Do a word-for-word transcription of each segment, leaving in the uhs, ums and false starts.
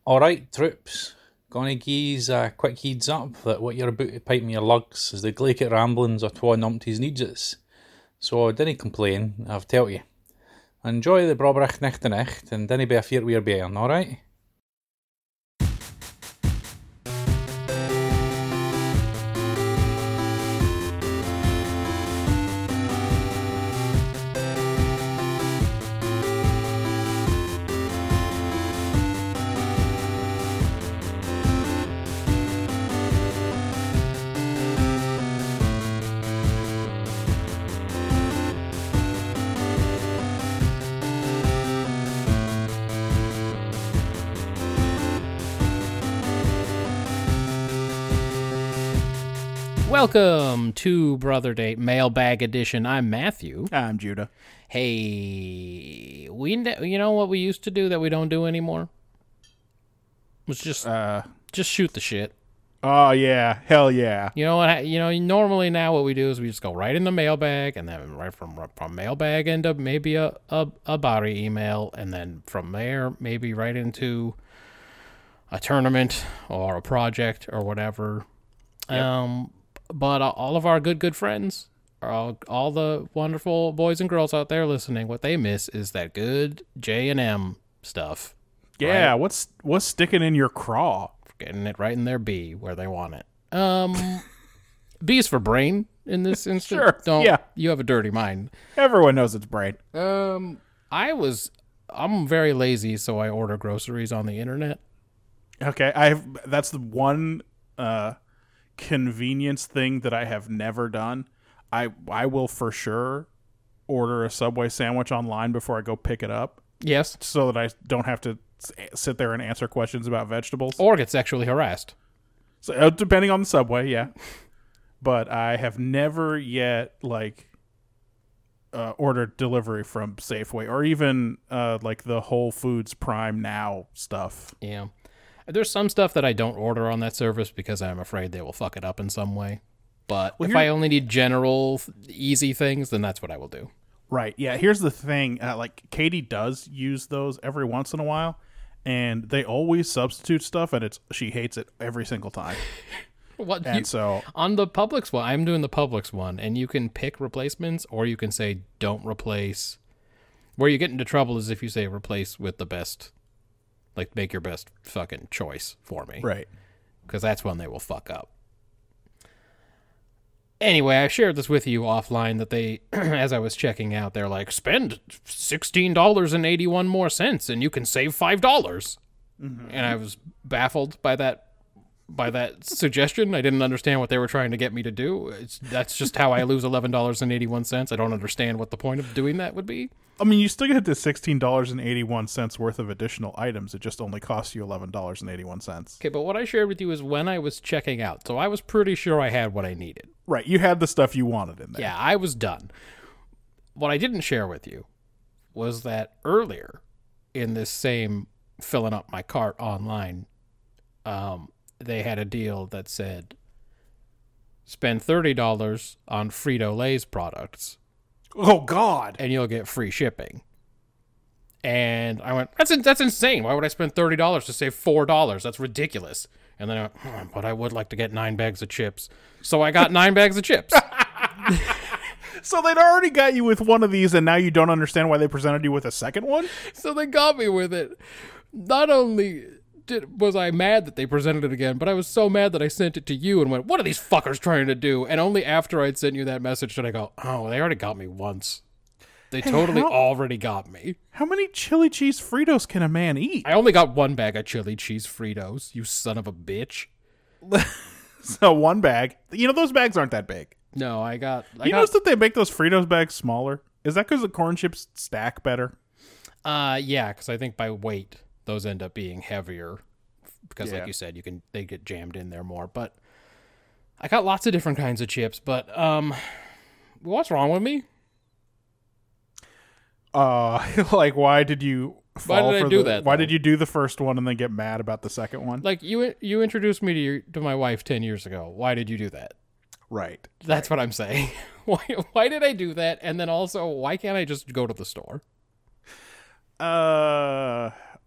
Alright, troops. Gonna gi'e a quick heads up that what you're about to pipe me your lugs is the glaikit ramblings of twa numpties needs it. So dinna complain, I've tell you. Enjoy the Brobrach nicht and nicht, and dinna be afeard wi your bairn, alright? Welcome to Brother Date Mailbag Edition. I'm Matthew. I'm Judah. Hey, we you know what we used to do that we don't do anymore? Was just Uh, just shoot the shit. oh yeah, hell yeah. You know what? You know, normally now what we do is we just go right in the mailbag, and then right from from mailbag into maybe a a, a body email, and then from there maybe right into a tournament or a project or whatever. Yep. Um. But uh, all of our good, good friends, all, all the wonderful boys and girls out there listening, what they miss is that good J and M stuff. Yeah, Right? what's what's sticking in your craw? Getting it right in their B where they want it. Um, B is for brain in this instance. Sure, Don't, yeah. You have a dirty mind. Everyone knows it's brain. Um, I was, I'm very lazy, so I order groceries on the internet. Okay, I've that's the one uh convenience thing that I have never done. I I will for sure order a Subway sandwich online before I go pick it up, Yes. so that I don't have to s- sit there and answer questions about vegetables. Or get sexually harassed. So uh, depending on the Subway, yeah. But I have never yet like uh, ordered delivery from Safeway or even uh, like the Whole Foods Prime Now stuff. Yeah. There's some stuff that I don't order on that service because I'm afraid they will fuck it up in some way. But Well, if here- I only need general, easy things, then that's what I will do. Right. Yeah. Here's the thing. Uh, like Katie does use those every once in a while, and they always substitute stuff, and it's she hates it every single time. What And you- so on the Publix one, I'm doing the Publix one, and you can pick replacements, or you can say don't replace. Where you get into trouble is if you say replace with the best, like make your best fucking choice for me. right. Because that's when they will fuck up. Anyway, I shared this with you offline that they, as I was checking out, they're like, spend sixteen dollars and eighty-one more cents and you can save five dollars. Mm-hmm. And I was baffled by that by that suggestion. I didn't understand what they were trying to get me to do. It's, that's just how I lose eleven dollars and eighty-one cents. I don't understand what the point of doing that would be. I mean, you still get the sixteen dollars and eighty-one cents worth of additional items. It just only costs you eleven dollars and eighty-one cents. Okay, but what I shared with you is when I was checking out. So I was pretty sure I had what I needed. Right. You had the stuff you wanted in there. Yeah, I was done. What I didn't share with you was that earlier in this same filling up my cart online, um, they had a deal that said spend thirty dollars on Frito-Lay's products Oh, God. and you'll get free shipping. And I went, that's that's insane. Why would I spend thirty dollars to save four dollars? That's ridiculous. And then I went, hmm, but I would like to get nine bags of chips. So I got nine bags of chips. So they'd already got you with one of these, and now you don't understand why they presented you with a second one? So they got me with it. Not only did, was I mad that they presented it again, but I was so mad that I sent it to you and went, what are these fuckers trying to do? And only after I'd sent you that message did I go, oh, they already got me once. They Hey, totally how- already got me. How many chili cheese Fritos can a man eat? I only got one bag of chili cheese Fritos, you son of a bitch. So one bag. You know, those bags aren't that big. No, I got... I You got notice that they make those Fritos bags smaller? Is that because the corn chips stack better? Uh, yeah, because I think by weight, those end up being heavier. Because Yeah. like you said, you can they get jammed in there more. But I got lots of different kinds of chips. But um, what's wrong with me? Uh, like, why did you Why fall did I for do the, that, Why though? did you do the first one and then get mad about the second one? Like you you introduced me to your, to my wife ten years ago. Why did you do that? Right. That's what I'm saying. why why did I do that? And then also, why can't I just go to the store? Uh,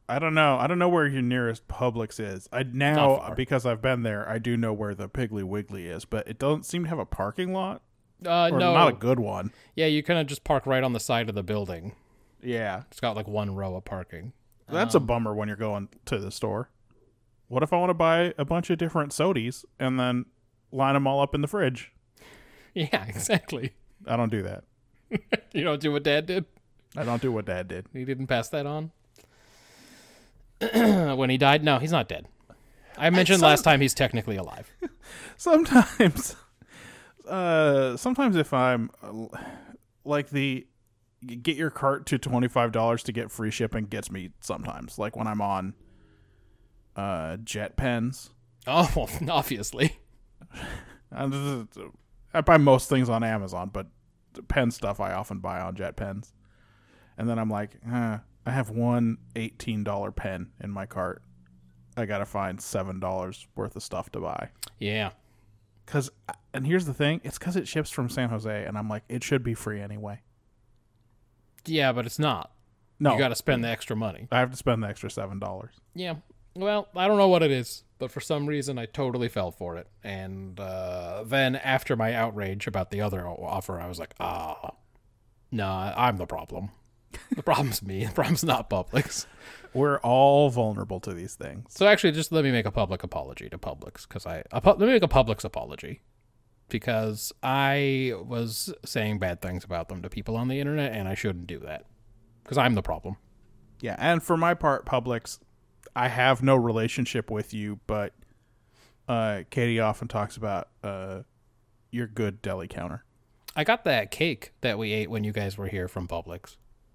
I don't know. I don't know where your nearest Publix is. I Not now far. because I've been there, I do know where the Piggly Wiggly is, but it doesn't seem to have a parking lot. Uh, Or no. not a good one. Yeah, you kind of just park right on the side of the building. Yeah. It's got like one row of parking. That's a bummer when you're going to the store. What if I want to buy a bunch of different sodies and then line them all up in the fridge? Yeah, exactly. I don't do that. You don't do what Dad did? I don't do what Dad did. He didn't pass that on? When he died? No, he's not dead. I mentioned some- last time he's technically alive. Sometimes, uh, sometimes if I'm uh, like the get your cart to twenty-five dollars to get free shipping gets me sometimes. Like when I'm on uh, Jet Pens. Oh, well, obviously. I I buy most things on Amazon, but the pen stuff I often buy on Jet Pens. And then I'm like, huh, I have one eighteen dollars pen in my cart. I got to find seven dollars worth of stuff to buy. Yeah. Cause, and here's the thing, it's because it ships from San Jose, and I'm like, it should be free anyway. Yeah, but it's not. No. You got to spend the extra money. I have to spend the extra seven dollars. Yeah. Well, I don't know what it is, but for some reason I totally fell for it. And uh, then after my outrage about the other offer, I was like, ah, no, I'm the problem. The problem's me. The problem's not Publix. We're all vulnerable to these things. So actually, just let me make a public apology to Publix, because I a pu- let me make a Publix apology because I was saying bad things about them to people on the internet, and I shouldn't do that because I'm the problem. Yeah, and for my part, Publix, I have no relationship with you, but uh, Katie often talks about uh, your good deli counter. I got that cake that we ate when you guys were here from Publix.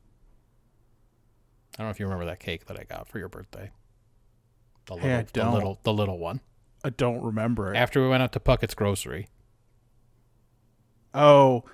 I don't know if you remember that cake that I got for your birthday. The little, Hey, I the don't. little, the little one. I don't remember it. After we went out to Puckett's Grocery. Oh,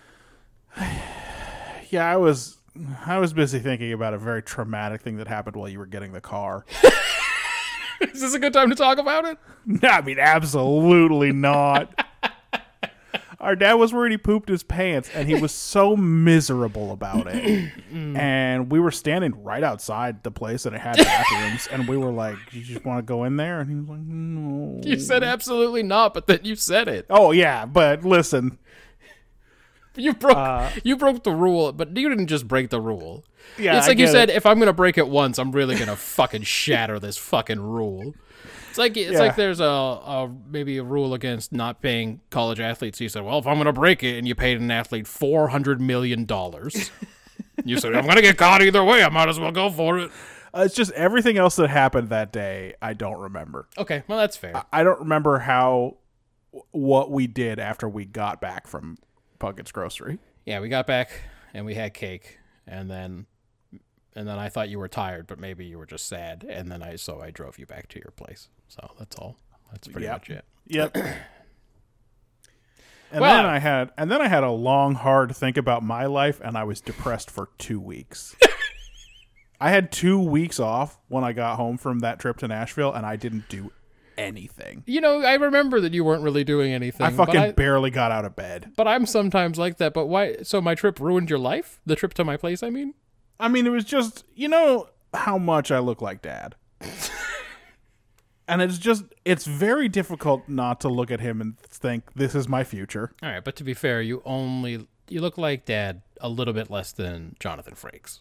yeah, I was I was busy thinking about a very traumatic thing that happened while you were getting the car. Is this a good time to talk about it? No, I mean, absolutely not. Our dad was worried he pooped his pants, and he was so miserable about it. And we were standing right outside the place, and it had bathrooms, and we were like, "You just want to go in there?" And he was like, "No." You said absolutely not, but then you said it. "Oh yeah, but listen, You broke Uh, you broke the rule, but you didn't just break the rule. yeah." It's I like you get said, it. if I'm gonna break it once, I'm really gonna fucking shatter this fucking rule. It's like it's Yeah. like there's a, a maybe a rule against not paying college athletes. You said, well, if I'm gonna break it, and you paid an athlete four hundred million dollars, you said I'm gonna get caught either way. I might as well go for it. Uh, it's just everything else that happened that day. I don't remember. Okay, well that's fair. I don't remember how what we did after we got back from Puckett's Grocery. Yeah, we got back and we had cake, and then and then I thought you were tired, but maybe you were just sad, and then I so I drove you back to your place. So that's all. That's pretty Yep. much it. Yep. And Well- then I had and then I had a long, hard think about my life, and I was depressed for two weeks. I had two weeks off when I got home from that trip to Nashville, and I didn't do anything. You know, I remember that you weren't really doing anything. I fucking but, I, barely got out of bed. but I'm sometimes like that. But why? So my trip ruined your life? The trip to my place, I mean? I mean, it was just, you know how much I look like Dad. And it's just, it's very difficult not to look at him and think, this is my future. All right, but to be fair, you only you look like Dad a little bit less than Jonathan Frakes.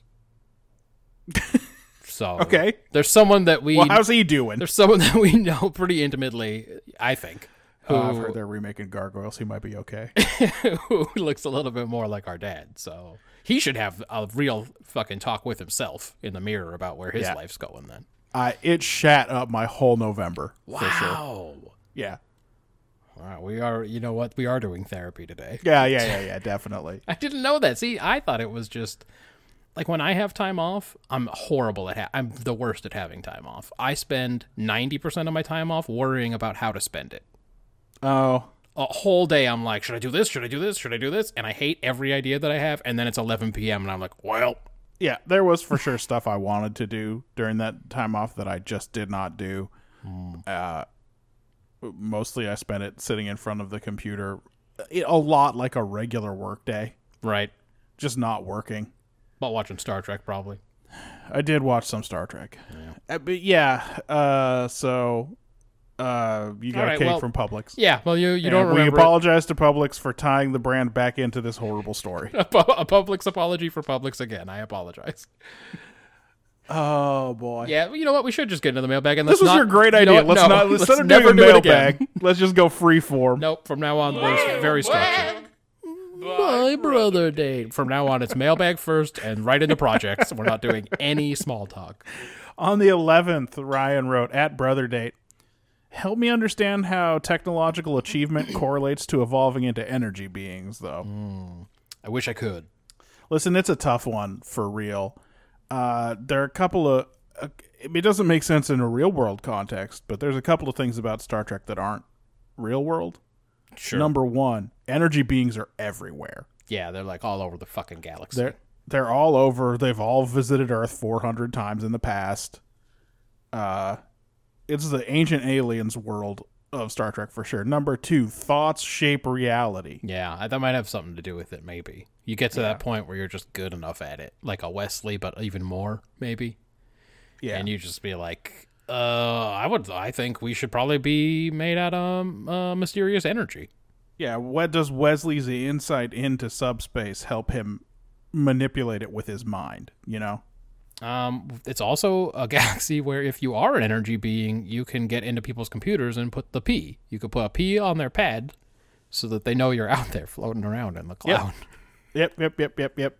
So Okay. there's someone that we Well, how's he doing? there's someone that we know pretty intimately, I think, who Uh, I've heard they're remaking Gargoyles. He might be okay. who looks a little bit more like our dad. So he should have a real fucking talk with himself in the mirror about where his Yeah. life's going then. Uh, it shat up my whole November. For sure. Wow. Yeah. Wow, we are, you know what? We are doing therapy today. Yeah, yeah, yeah, yeah, definitely. I didn't know that. See, I thought it was just like when I have time off, I'm horrible at ha- I'm the worst at having time off. I spend ninety percent of my time off worrying about how to spend it. Oh, A whole day I'm like, should I do this? Should I do this? Should I do this? And I hate every idea that I have, and then it's eleven p.m. and I'm like, well, yeah, there was for sure stuff I wanted to do during that time off that I just did not do. Uh, mostly I spent it sitting in front of the computer, it, a lot like a regular work day, right. just not working. But watching Star Trek probably. I did watch some Star Trek. Yeah. Uh, but yeah, uh, so uh, you got All right, a cake well, from Publix. Yeah, well, you, you And don't we remember apologize to Publix for tying the brand back into this horrible story. it. A, pu- a Publix apology for Publix again. I apologize. Oh boy. Yeah, you know what? We should just get into the mailbag. And This let's was not, your great you know idea. what? Let's No, not let's instead of never doing a do it again. mailbag, let's just go free form. Nope, from now on, there's very structured. My brother date. From now on, it's mailbag first and right into projects. We're not doing any small talk. On the eleventh, Ryan wrote, at Brother Date, help me understand how technological achievement correlates to evolving into energy beings, though. Mm, I wish I could. Listen, it's a tough one for real. Uh, there are a couple of... Uh, it doesn't make sense in a real-world context, but there's a couple of things about Star Trek that aren't real-world. Sure. Number one, energy beings are everywhere. Yeah, they're like all over the fucking galaxy. They're they're all over. They've all visited Earth four hundred times in the past. Uh, it's the ancient aliens world of Star Trek for sure. Number two, thoughts shape reality. Yeah, that might have something to do with it, maybe. You get to Yeah. that point where you're just good enough at it. Like a Wesley, but even more, maybe. Yeah, And you just be like, uh, I would, I think we should probably be made out of uh, mysterious energy. yeah. What does Wesley's insight into subspace help him manipulate it with his mind? You know. Um, it's also a galaxy where if you are an energy being, you can get into people's computers and put the P. You could put a P on their pad so that they know you're out there floating around in the cloud. Yep, yep, yep, yep, yep.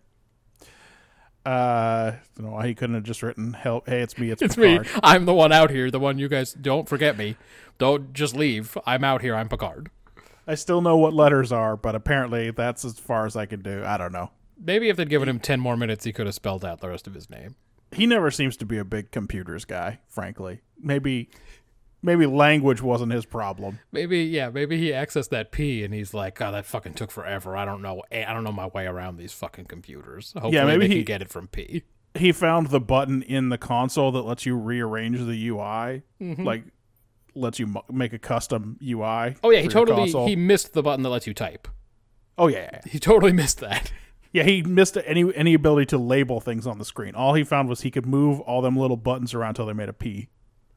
Uh, I don't know why he couldn't have just written, "Help! Hey, it's me. It's, It's Picard." me. I'm the one out here. The one you guys don't forget me. Don't just leave. I'm out here. I'm Picard. I still know what letters are, but apparently that's as far as I can do. I don't know. Maybe if they'd given him ten more minutes, he could have spelled out the rest of his name. He never seems to be a big computers guy, frankly. Maybe maybe language wasn't his problem. Maybe, yeah, maybe he accessed that P and he's like, "God, that fucking took forever. I don't know. I don't know my way around these fucking computers. Hopefully, Yeah, maybe they he- can get it from P." He found the button in the console that lets you rearrange the U I, Mm-hmm. like lets you mo- make a custom U I. Oh yeah, he for your totally console. he missed the button that lets you type. Oh yeah, yeah, He totally missed that. yeah. He missed any any ability to label things on the screen. All he found was he could move all them little buttons around until they made a P.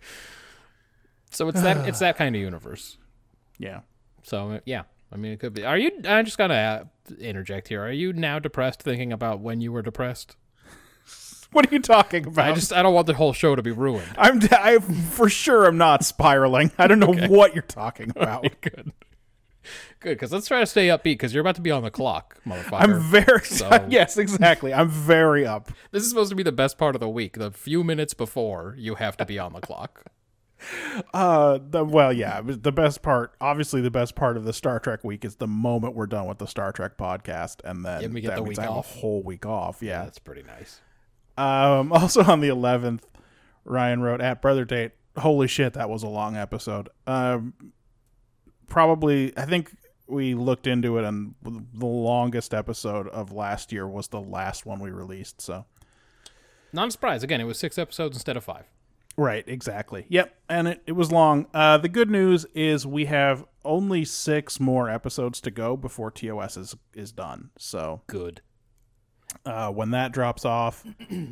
So it's that it's that kind of universe. Yeah. So yeah, I mean, it could be. Are you? I just gotta uh, interject here. Are you now depressed, thinking about when you were depressed? What are you talking about? I just I don't want the whole show to be ruined. I'm I for sure I'm not spiraling. I don't know what you're talking about. Good, good. Because let's try to stay upbeat. Because you're about to be on the clock, motherfucker. I'm very So- yes, exactly. I'm very up. This is supposed to be the best part of the week. The few minutes before you have to be on the clock. Uh, the, well, yeah, but the best part, obviously, the best part of the Star Trek week is the moment we're done with the Star Trek podcast, and then And we get that the means week I have off. a whole week off. Yeah. That's pretty nice. Um. Also on the eleventh, Ryan wrote at Brother Date. Holy shit, that was a long episode. Um. Probably, I think we looked into it, and the longest episode of last year was the last one we released. So. Not a surprise. Again, it was six episodes instead of five. Right, exactly. Yep, and it, it was long. Uh, the good news is we have only six more episodes to go before T O S is, is done. So Good. uh, when that drops off,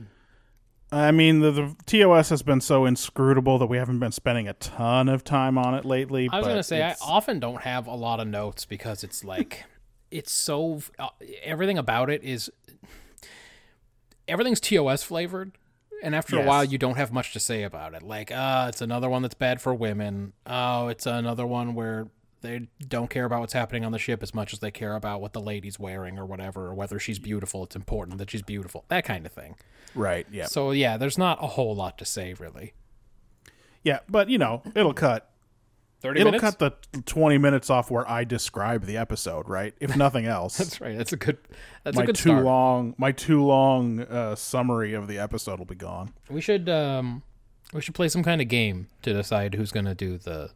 I mean, the, the T O S has been so inscrutable that we haven't been spending a ton of time on it lately. I was but going to say, I it's- often don't have a lot of notes because it's like, it's so, uh, everything about it is, everything's T O S flavored. And after Yes. a while, you don't have much to say about it. Like, uh, it's another one that's bad for women. Oh, it's another one where they don't care about what's happening on the ship as much as they care about what the lady's wearing or whatever, or whether she's beautiful. It's important that she's beautiful. That kind of thing. right, yeah. So, yeah, there's not a whole lot to say, really. Yeah, but, you know, it'll cut. thirty It'll minutes? cut the twenty minutes off where I describe the episode, right? If nothing else. That's right. That's a good, that's my a good too start. long my too long uh, summary of the episode will be gone. We should um we should play some kind of game to decide who's gonna do the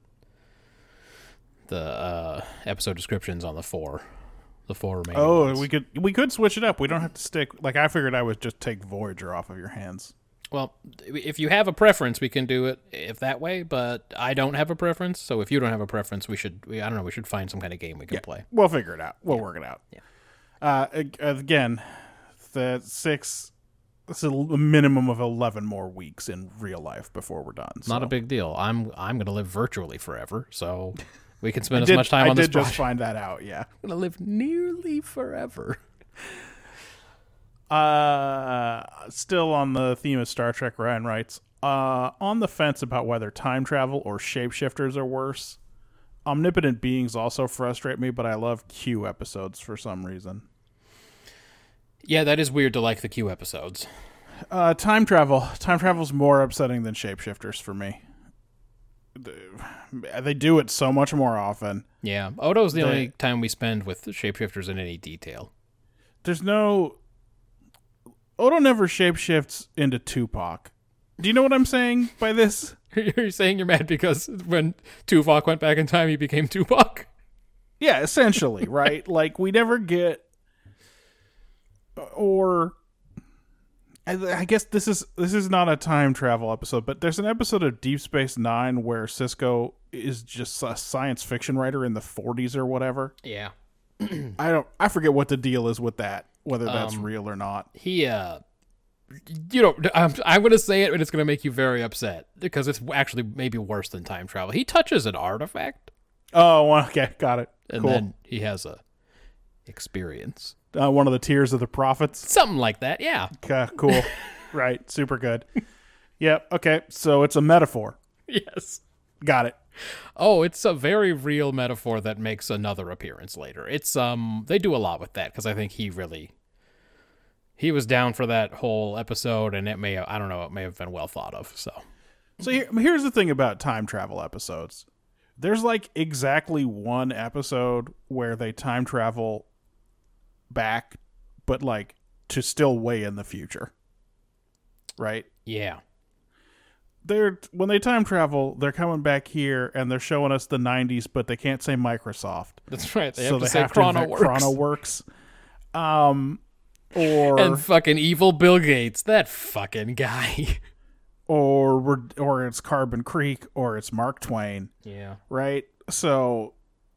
the uh episode descriptions on the four the four remaining Oh, ones. we could we could switch it up. We don't have to stick. Like I figured, I would just take Voyager off of your hands. Well, if you have a preference, we can do it if that way. But I don't have a preference, so if you don't have a preference, we should. We, I don't know. We should find some kind of game we can play. We'll figure it out. We'll work it out. Yeah. Uh, ag- again, the six it's a minimum of eleven more weeks in real life before we're done. So. Not a big deal. I'm I'm going to live virtually forever, so we can spend as did, much time I on this did project. just find that out, yeah. I'm going to live nearly forever. Uh, still on the theme of Star Trek, Ryan writes, uh, on the fence about whether time travel or shapeshifters are worse. Omnipotent beings also frustrate me, but I love Q episodes for some reason. Yeah, that is weird to like the Q episodes. Uh, time travel. Time travel's more upsetting than shapeshifters for me. They do it so much more often. Yeah, Odo's the They- only time we spend with shapeshifters in any detail. There's no... Odo never shapeshifts into Tupac. Do you know what I'm saying by this? You're saying you're mad because when Tuvok went back in time, he became Tupac? Yeah, essentially, right? Like, we never get... Or... I, I guess this is this is not a time travel episode, but there's an episode of Deep Space Nine where Sisko is just a science fiction writer in the forties or whatever. Yeah. I don't... I forget what the deal is with that, whether that's Um, real or not. He, uh... You know, I'm, I'm going to say it, and it's going to make you very upset, because it's actually maybe worse than time travel. He touches an artifact, Oh, well, okay, got it. and Cool. then he has a experience. Uh, one of the Tears of the Prophets. Something like that, yeah. Okay, cool. Right, super good. Yep, okay, so it's a metaphor. Yes. Got it. Oh, it's a very real metaphor that makes another appearance later. It's, um, they do a lot with that, because I think he really... He was down for that whole episode, and it may, I don't know, it may have been well thought of, so. So here, here's the thing about time travel episodes. There's like exactly one episode where they time travel back, but like to still way in the future. Right? Yeah. They're when they time travel, they're coming back here and they're showing us the nineties, but they can't say Microsoft. That's right. They so have to they say have to invent ChronoWorks. ChronoWorks. Um or And fucking evil Bill Gates. That fucking guy. or we're or it's Carbon Creek or it's Mark Twain. Yeah. Right? So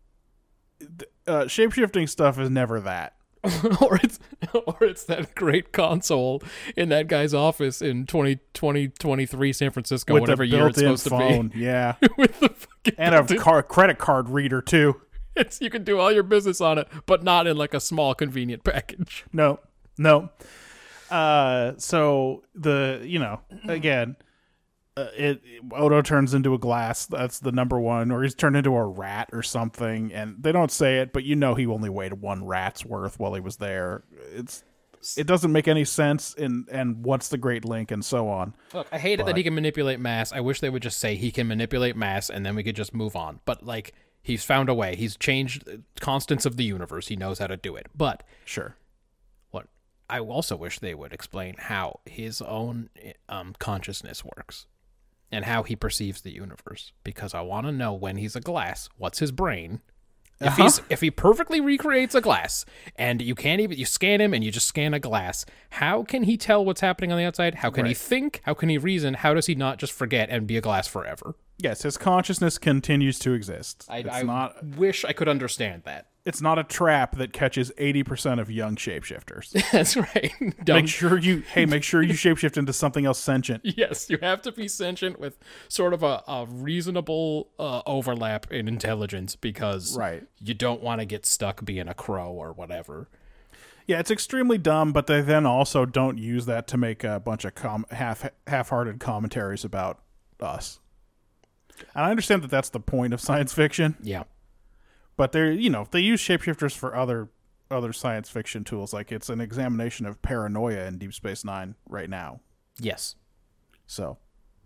uh, shapeshifting stuff is never that. or it's or it's that great console in that guy's office in twenty twenty twenty-three San Francisco, With whatever the year it's built-in supposed phone, to yeah. be. With the fucking And a built-in- car- credit card reader, too. it's, you can do all your business on it, but not in like a small convenient package. No, no. Uh, so, the, you know, again, uh, it Odo turns into a glass. That's the number one. Or he's turned into a rat or something. And they don't say it, but you know he only weighed one rat's worth while he was there. It's It doesn't make any sense, and, and what's the great link, and so on. Look, I hate it But- that he can manipulate mass. I wish they would just say he can manipulate mass, and then we could just move on. But, like, he's found a way. He's changed constants of the universe. He knows how to do it. But Sure. what I also wish they would explain how his own um, consciousness works and how he perceives the universe. Because I want to know when he's a glass, what's his brain? If Uh-huh. he's if he perfectly recreates a glass and you can't even you scan him and you just scan a glass, how can he tell what's happening on the outside? How can he Right. think? How can he reason? How does he not just forget and be a glass forever? Yes, his consciousness continues to exist. I, it's I not wish I could understand that. it's not a trap that catches eighty percent of young shapeshifters. That's right. Don't, Make sure you hey, make sure you shapeshift into something else sentient. yes, you have to be sentient with sort of a, a reasonable uh, overlap in intelligence because Right. you don't want to get stuck being a crow or whatever. Yeah, it's extremely dumb, but they then also don't use that to make a bunch of com- half half-hearted commentaries about us. And I understand that that's the point of science fiction, Yeah. but they're, you know, they use shapeshifters for other other science fiction tools. Like it's an examination of paranoia in Deep Space Nine right now. Yes. So,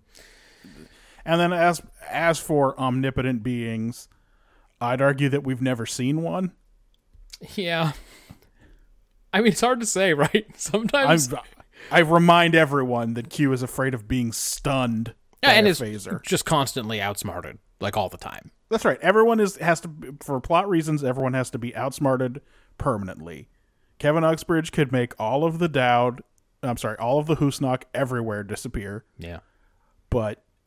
and then as as for omnipotent beings, I'd argue that we've never seen one. Yeah. I mean, it's hard to say, right? Sometimes. I'm, I remind everyone that Q is afraid of being stunned Yeah, by and a is phaser. just constantly outsmarted, like all the time. That's right. Everyone is has to, for plot reasons, everyone has to be outsmarted permanently. Kevin Uxbridge could make all of the Dowd, I'm sorry, all of the Hoosnock everywhere disappear, Yeah. but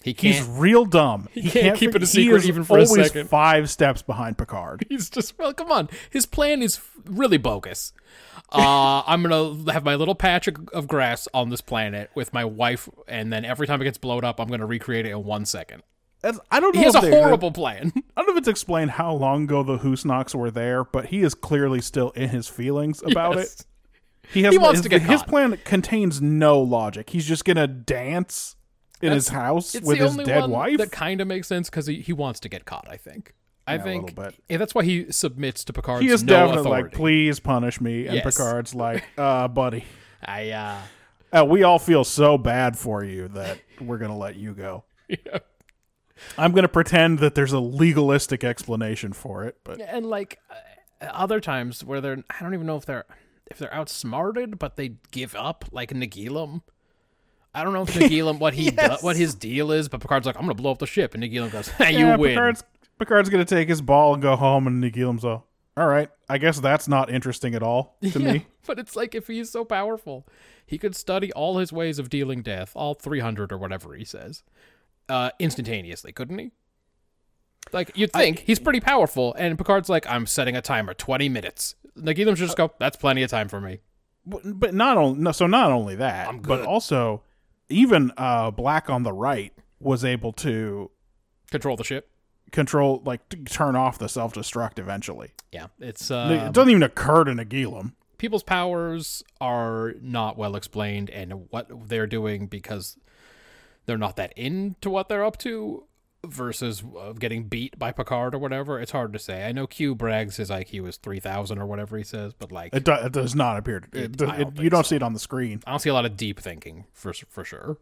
He can't. He's real dumb. He can't keep fi- it a secret he is even for a always second. five steps behind Picard. He's just, well, come on. His plan is really bogus. Uh, I'm going to have my little patch of, of grass on this planet with my wife, and then every time it gets blown up, I'm going to recreate it in one second. That's, I don't know. He has if a they- horrible plan. I don't know if it's explained how long ago the Hoosnocks were there, but he is clearly still in his feelings about Yes. it. He, has, He wants his, to get his caught. plan contains no logic. He's just gonna dance in That's- his house It's with the his only dead one wife. that kind of makes sense because he, he wants to get caught, I think. I Yeah, a think little bit. yeah, that's why he submits to Picard's He is no definitely authority. like, please punish me. And Yes. Picard's like, uh, buddy, I, uh, uh, we all feel so bad for you that we're going to let you go. yeah. I'm going to pretend that there's a legalistic explanation for it. But And like uh, other times where they're, I don't even know if they're, if they're outsmarted, but they give up, like Nagilum. I don't know if Nagilum, what he Yes. do, what his deal is, but Picard's like, I'm going to blow up the ship. And Nagilum goes, hey, yeah, you win. Picard's, Picard's going to take his ball and go home, and Nagilum's all, all right, I guess that's not interesting at all to Yeah, me. but it's like if he's so powerful, he could study all his ways of dealing death, all three hundred or whatever he says, uh, instantaneously, couldn't he? Like, you'd think he's pretty powerful, and Picard's like, I'm setting a timer, twenty minutes. Nagilum should just go, that's plenty of time for me. But but not only no, so not only that, I'm but good. also even uh, Black on the right was able to Control the ship. control, like, to turn off the self destruct eventually. Yeah, it's it uh, doesn't even occur to Nagilum. people's powers are not well explained, and what they're doing because they're not that into what they're up to versus uh, getting beat by Picard or whatever. It's hard to say. I know Q brags his I Q is three thousand or whatever he says, but like It, do, it does not appear. To, it, It- does- I it- don't you think don't so. see it on the screen I don't see a lot of deep thinking for for sure.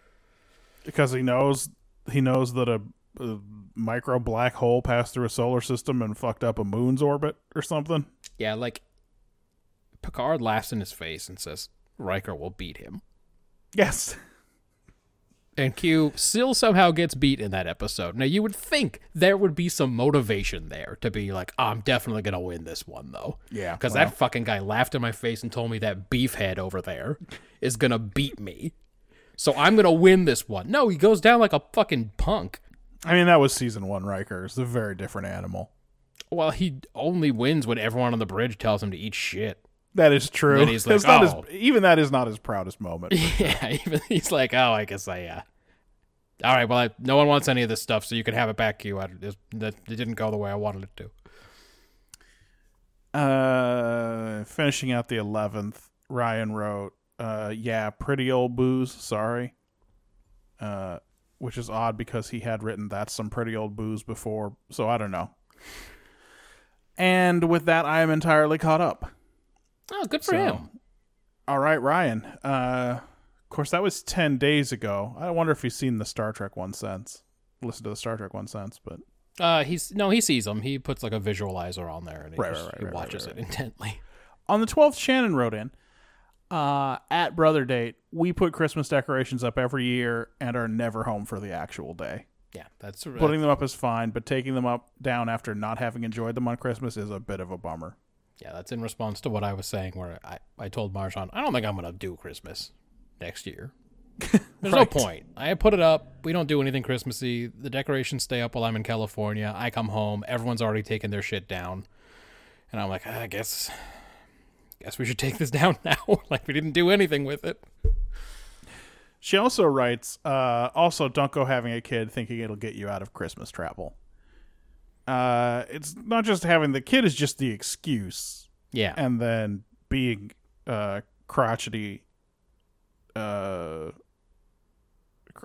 because he knows he knows that a, a micro black hole passed through a solar system and fucked up a moon's orbit or something. Yeah, like Picard laughs in his face and says Riker will beat him. Yes. And Q still somehow gets beat in that episode. Now, you would think there would be some motivation there to be like, oh, I'm definitely going to win this one, though. Yeah, Because well. that fucking guy laughed in my face and told me that beefhead over there is going to beat me. So I'm going to win this one. No, he goes down like a fucking punk. I mean, that was season one Riker. It's a very different animal. Well, he only wins when everyone on the bridge tells him to eat shit. That is true. And he's like, It's not oh. his, even that is not his proudest moment. Yeah, even he's like, oh, I guess I, uh... All right, well, I, no one wants any of this stuff, so you can have it back, Q. I, it, it didn't go the way I wanted it to. Uh, finishing out the eleventh, Ryan wrote, uh, yeah, pretty old booze, sorry. Uh, which is odd because he had written that's some pretty old booze before, so I don't know. And with that, I am entirely caught up. Oh, good for So, him. All right, Ryan. Uh, of course, that was ten days ago. I wonder if he's seen the Star Trek one since. Listen to the Star Trek one since, but Uh, he's no, he sees them. He puts like a visualizer on there, and he, Right, just, right, he right, right, watches right, it intently. on the twelfth, Shannon wrote in, uh, at Brother Date, we put Christmas decorations up every year and are never home for the actual day. Yeah, that's Putting them up is fine, but taking them up down after not having enjoyed them on Christmas is a bit of a bummer. yeah, that's in response to what I was saying, where I, I told Marjan, I don't think I'm gonna do Christmas next year. There's no Right. point. I put it up. We don't do anything Christmassy. The decorations stay up while I'm in California. I come home. Everyone's already taken their shit down, and I'm like, I guess, guess we should take this down now. Like we didn't do anything with it. She also writes, uh, also don't go having a kid thinking it'll get you out of Christmas travel. Uh, it's not just having the kid is just the excuse. Yeah, And then being uh, crotchety, uh, cr-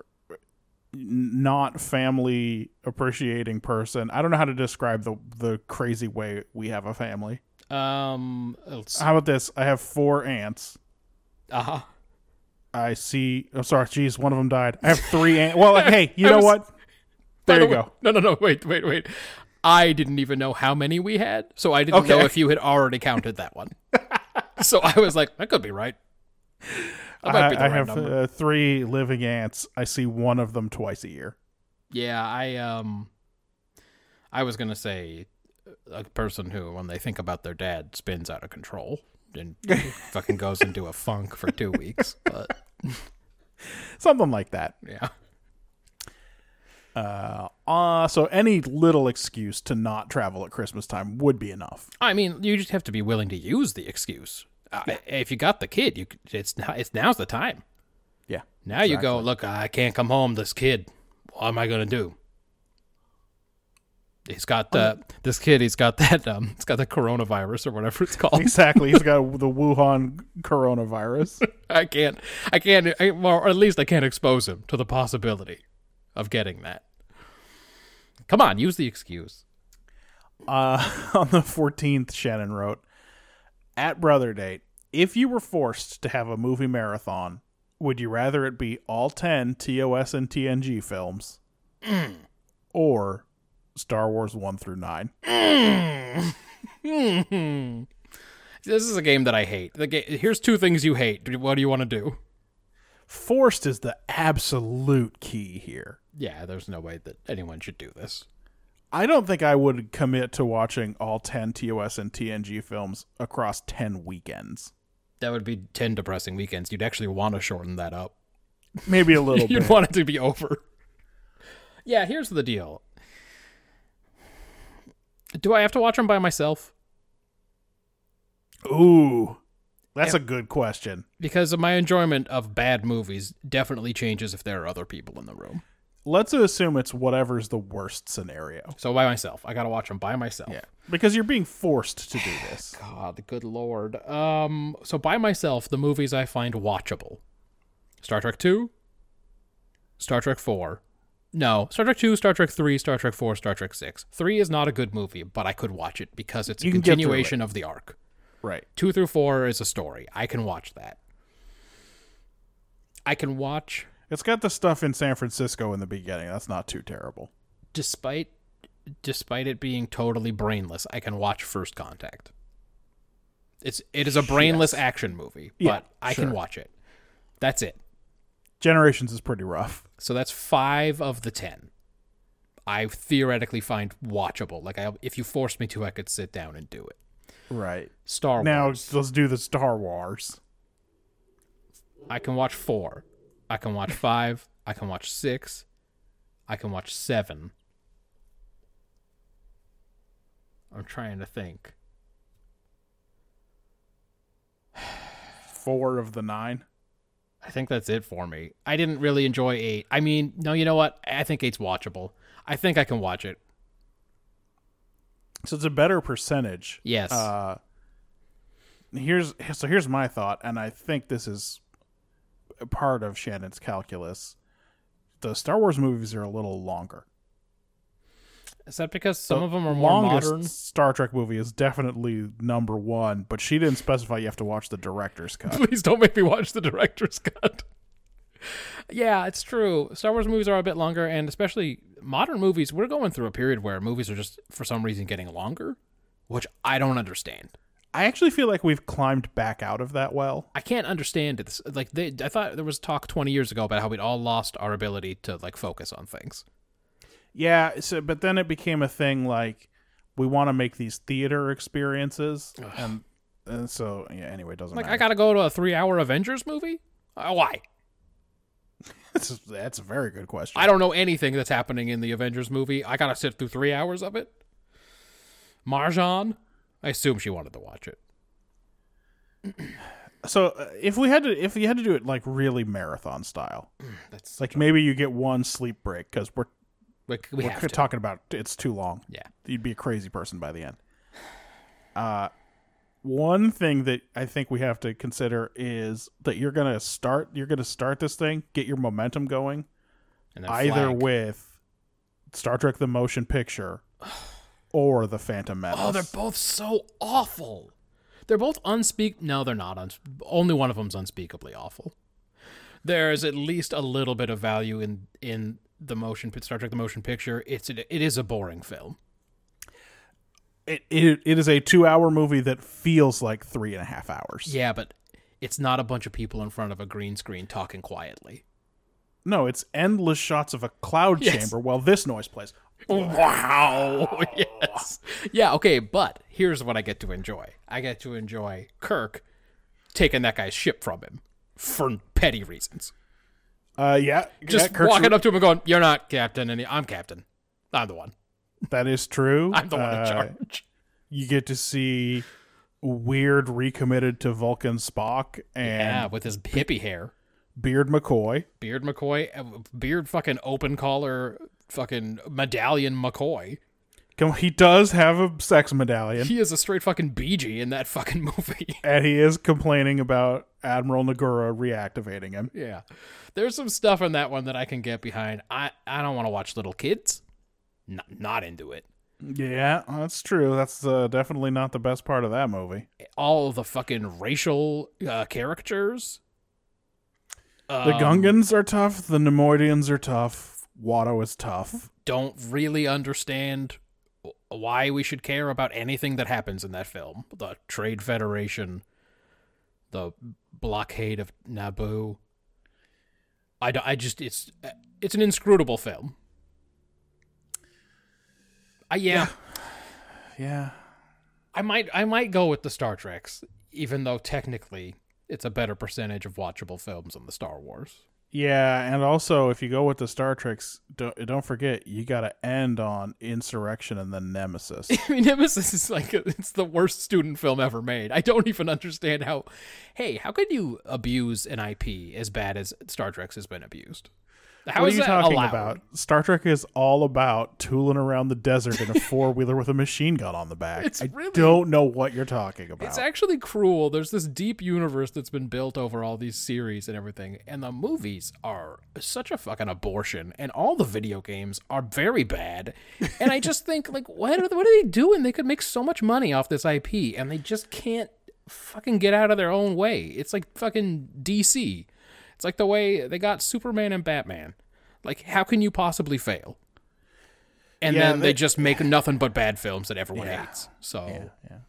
not family appreciating person. I don't know how to describe the the crazy way we have a family. um, let's, How about this? I have four aunts. uh huh. I see. I'm sorry. Geez, one of them died. I have three aunts. Well, hey, you I know was- what? There By you the way- go. No, no, no. Wait, wait, wait. I didn't even know how many we had, so I didn't know Okay. if you had already counted that one. So I was like, that could be right. That might I, be the I right have number. uh, three living aunts. I see one of them twice a year. Yeah, I um, I was gonna say a person who, when they think about their dad, spins out of control and fucking goes into a funk for two weeks. But Something like that. yeah, Uh, uh, so any little excuse to not travel at Christmas time would be enough. I mean, you just have to be willing to use the excuse. Uh, Yeah. If you got the kid, you c- it's now- it's now's the time. Yeah. Now you go, exactly. look, I can't come home. This kid, what am I gonna do? He's got uh, this kid. He's got that. Um, he's got the coronavirus or whatever it's called. Exactly. He's got the Wuhan coronavirus. I can't. I can't. I, well, or at least I can't expose him to the possibility of getting that. Come on, use the excuse. Uh, on the fourteenth, Shannon wrote, at Brother Date, if you were forced to have a movie marathon, would you rather it be all ten T O S and T N G films or Star Wars one through nine? This is a game that I hate. The ga- Here's two things you hate. What do you want to do? Forced is the absolute key here. Yeah, there's no way that anyone should do this. I don't think I would commit to watching all ten T O S and T N G films across ten weekends. That would be ten depressing weekends. You'd actually want to shorten that up. Maybe a little You'd bit. want it to be over. Yeah, here's the deal. Do I have to watch them by myself? Ooh, that's a good question. Because my enjoyment of bad movies definitely changes if there are other people in the room. Let's assume it's whatever's the worst scenario. So by myself. I got to watch them by myself. Yeah, because you're being forced to do this. God, good lord. Um, so by myself, the movies I find watchable. Star Trek two, Star Trek four. No, Star Trek two, Star Trek three, Star Trek four, Star Trek six. three is not a good movie, but I could watch it because it's a You can get through continuation of the arc. Right. two through four is a story. I can watch that. I can watch, It's got the stuff in San Francisco in the beginning. That's not too terrible. despite despite it being totally brainless, I can watch First Contact. It's it is a brainless Yes. action movie, but Yeah, I sure. can watch it. That's it. Generations is pretty rough. So that's five of the ten. I theoretically find watchable. Like, I, if you forced me to, I could sit down and do it. Right. Star Now Wars. let's do the Star Wars. I can watch four. I can watch five. I can watch six. I can watch seven. I'm trying to think. Four of the nine. I think that's it for me. I didn't really enjoy eight. I mean, no, you know what? I think eight's watchable. I think I can watch it. So it's a better percentage. Yes. Uh, here's so here's my thought, and I think this is a part of Shannon's calculus. The Star Wars movies are a little longer. Is that because some The of them are more longest modern? Star Trek movie is definitely number one, but she didn't specify you have to watch the director's cut. Please don't make me watch the director's cut. Yeah, it's true. Star Wars movies are a bit longer, and especially modern movies, we're going through a period where movies are just, for some reason, getting longer, which I don't understand. I actually feel like we've climbed back out of that well. I can't understand it. Like, they, I thought there was talk twenty years ago about how we'd all lost our ability to, like, focus on things. Yeah, so, but then it became a thing like we want to make these theater experiences, and, and so yeah. Anyway, it doesn't Like, matter. I gotta go to a three-hour Avengers movie? Uh, why? that's, that's a very good question. I don't know anything that's happening in the Avengers movie. I gotta sit through three hours of it? Marjan? I assume she wanted to watch it. So uh, if we had to, if you had to do it like really marathon style, That's like maybe you get one sleep break because we're like, we we're have to. talking about it's too long. Yeah. You'd be a crazy person by the end. Uh, one thing that I think we have to consider is that you're gonna start you're gonna start this thing, get your momentum going, And then either flag. with Star Trek: The Motion Picture or The Phantom Menace. Oh, they're both so awful. They're both unspeak. No, they're not. Uns- Only one of them's unspeakably awful. There's at least a little bit of value in in the motion Star Trek: The Motion Picture. It's it, it is a boring film. It, it it is a two hour movie that feels like three and a half hours. Yeah, but it's not a bunch of people in front of a green screen talking quietly. No, it's endless shots of a cloud Yes. chamber while this noise plays. Wow. Yes. Yeah, okay, but here's what I get to enjoy. I get to enjoy Kirk taking that guy's ship from him for petty reasons. Uh, yeah, Just yeah, Kirk's walking re- up to him and going, "You're not captain, and I'm captain. I'm the one. That is true. I'm the one in Uh, charge." You get to see weird recommitted to Vulcan Spock and Yeah, with his hippie hair. Beard McCoy. Beard McCoy. uh, Beard fucking open collar fucking medallion McCoy. Come- He does have a sex medallion, He is a straight fucking B G in that fucking movie. and he is complaining about Admiral Nagura reactivating him. Yeah. There's some stuff in that one that I can get behind. I, I don't want to watch little kids. Not, not into it. Yeah, that's true. That's uh, definitely not the best part of that movie. All the fucking racial uh, characters. The um, Gungans are tough. The Nemoidians are tough. Watto is tough. Don't really understand why we should care about anything that happens in that film. The Trade Federation, the blockade of Naboo. I, don't- I just, it's it's an inscrutable film. I, yeah, Yeah. I might I might go with the Star Treks, even though technically it's a better percentage of watchable films than the Star Wars. Yeah, and also if you go with the Star Treks, don't, don't forget you got to end on Insurrection and then Nemesis. I mean, Nemesis is like, a, it's the worst student film ever made. I don't even understand how, hey, how could you abuse an I P as bad as Star Trek has been abused? How what is are you that talking allowed? about? Star Trek is all about tooling around the desert in a four-wheeler with a machine gun on the back. It's I really- don't know what you're talking about. It's actually cruel. There's this deep universe that's been built over all these series and everything, and the movies are such a fucking abortion, and all the video games are very bad. And I just think, like, what are, what are they doing? They could make so much money off this I P, and they just can't fucking get out of their own way. It's like fucking D C. It's like the way they got Superman and Batman. Like, how can you possibly fail? And Yeah, then they, they- just make nothing but bad films that everyone Yeah. hates. So, Yeah, yeah.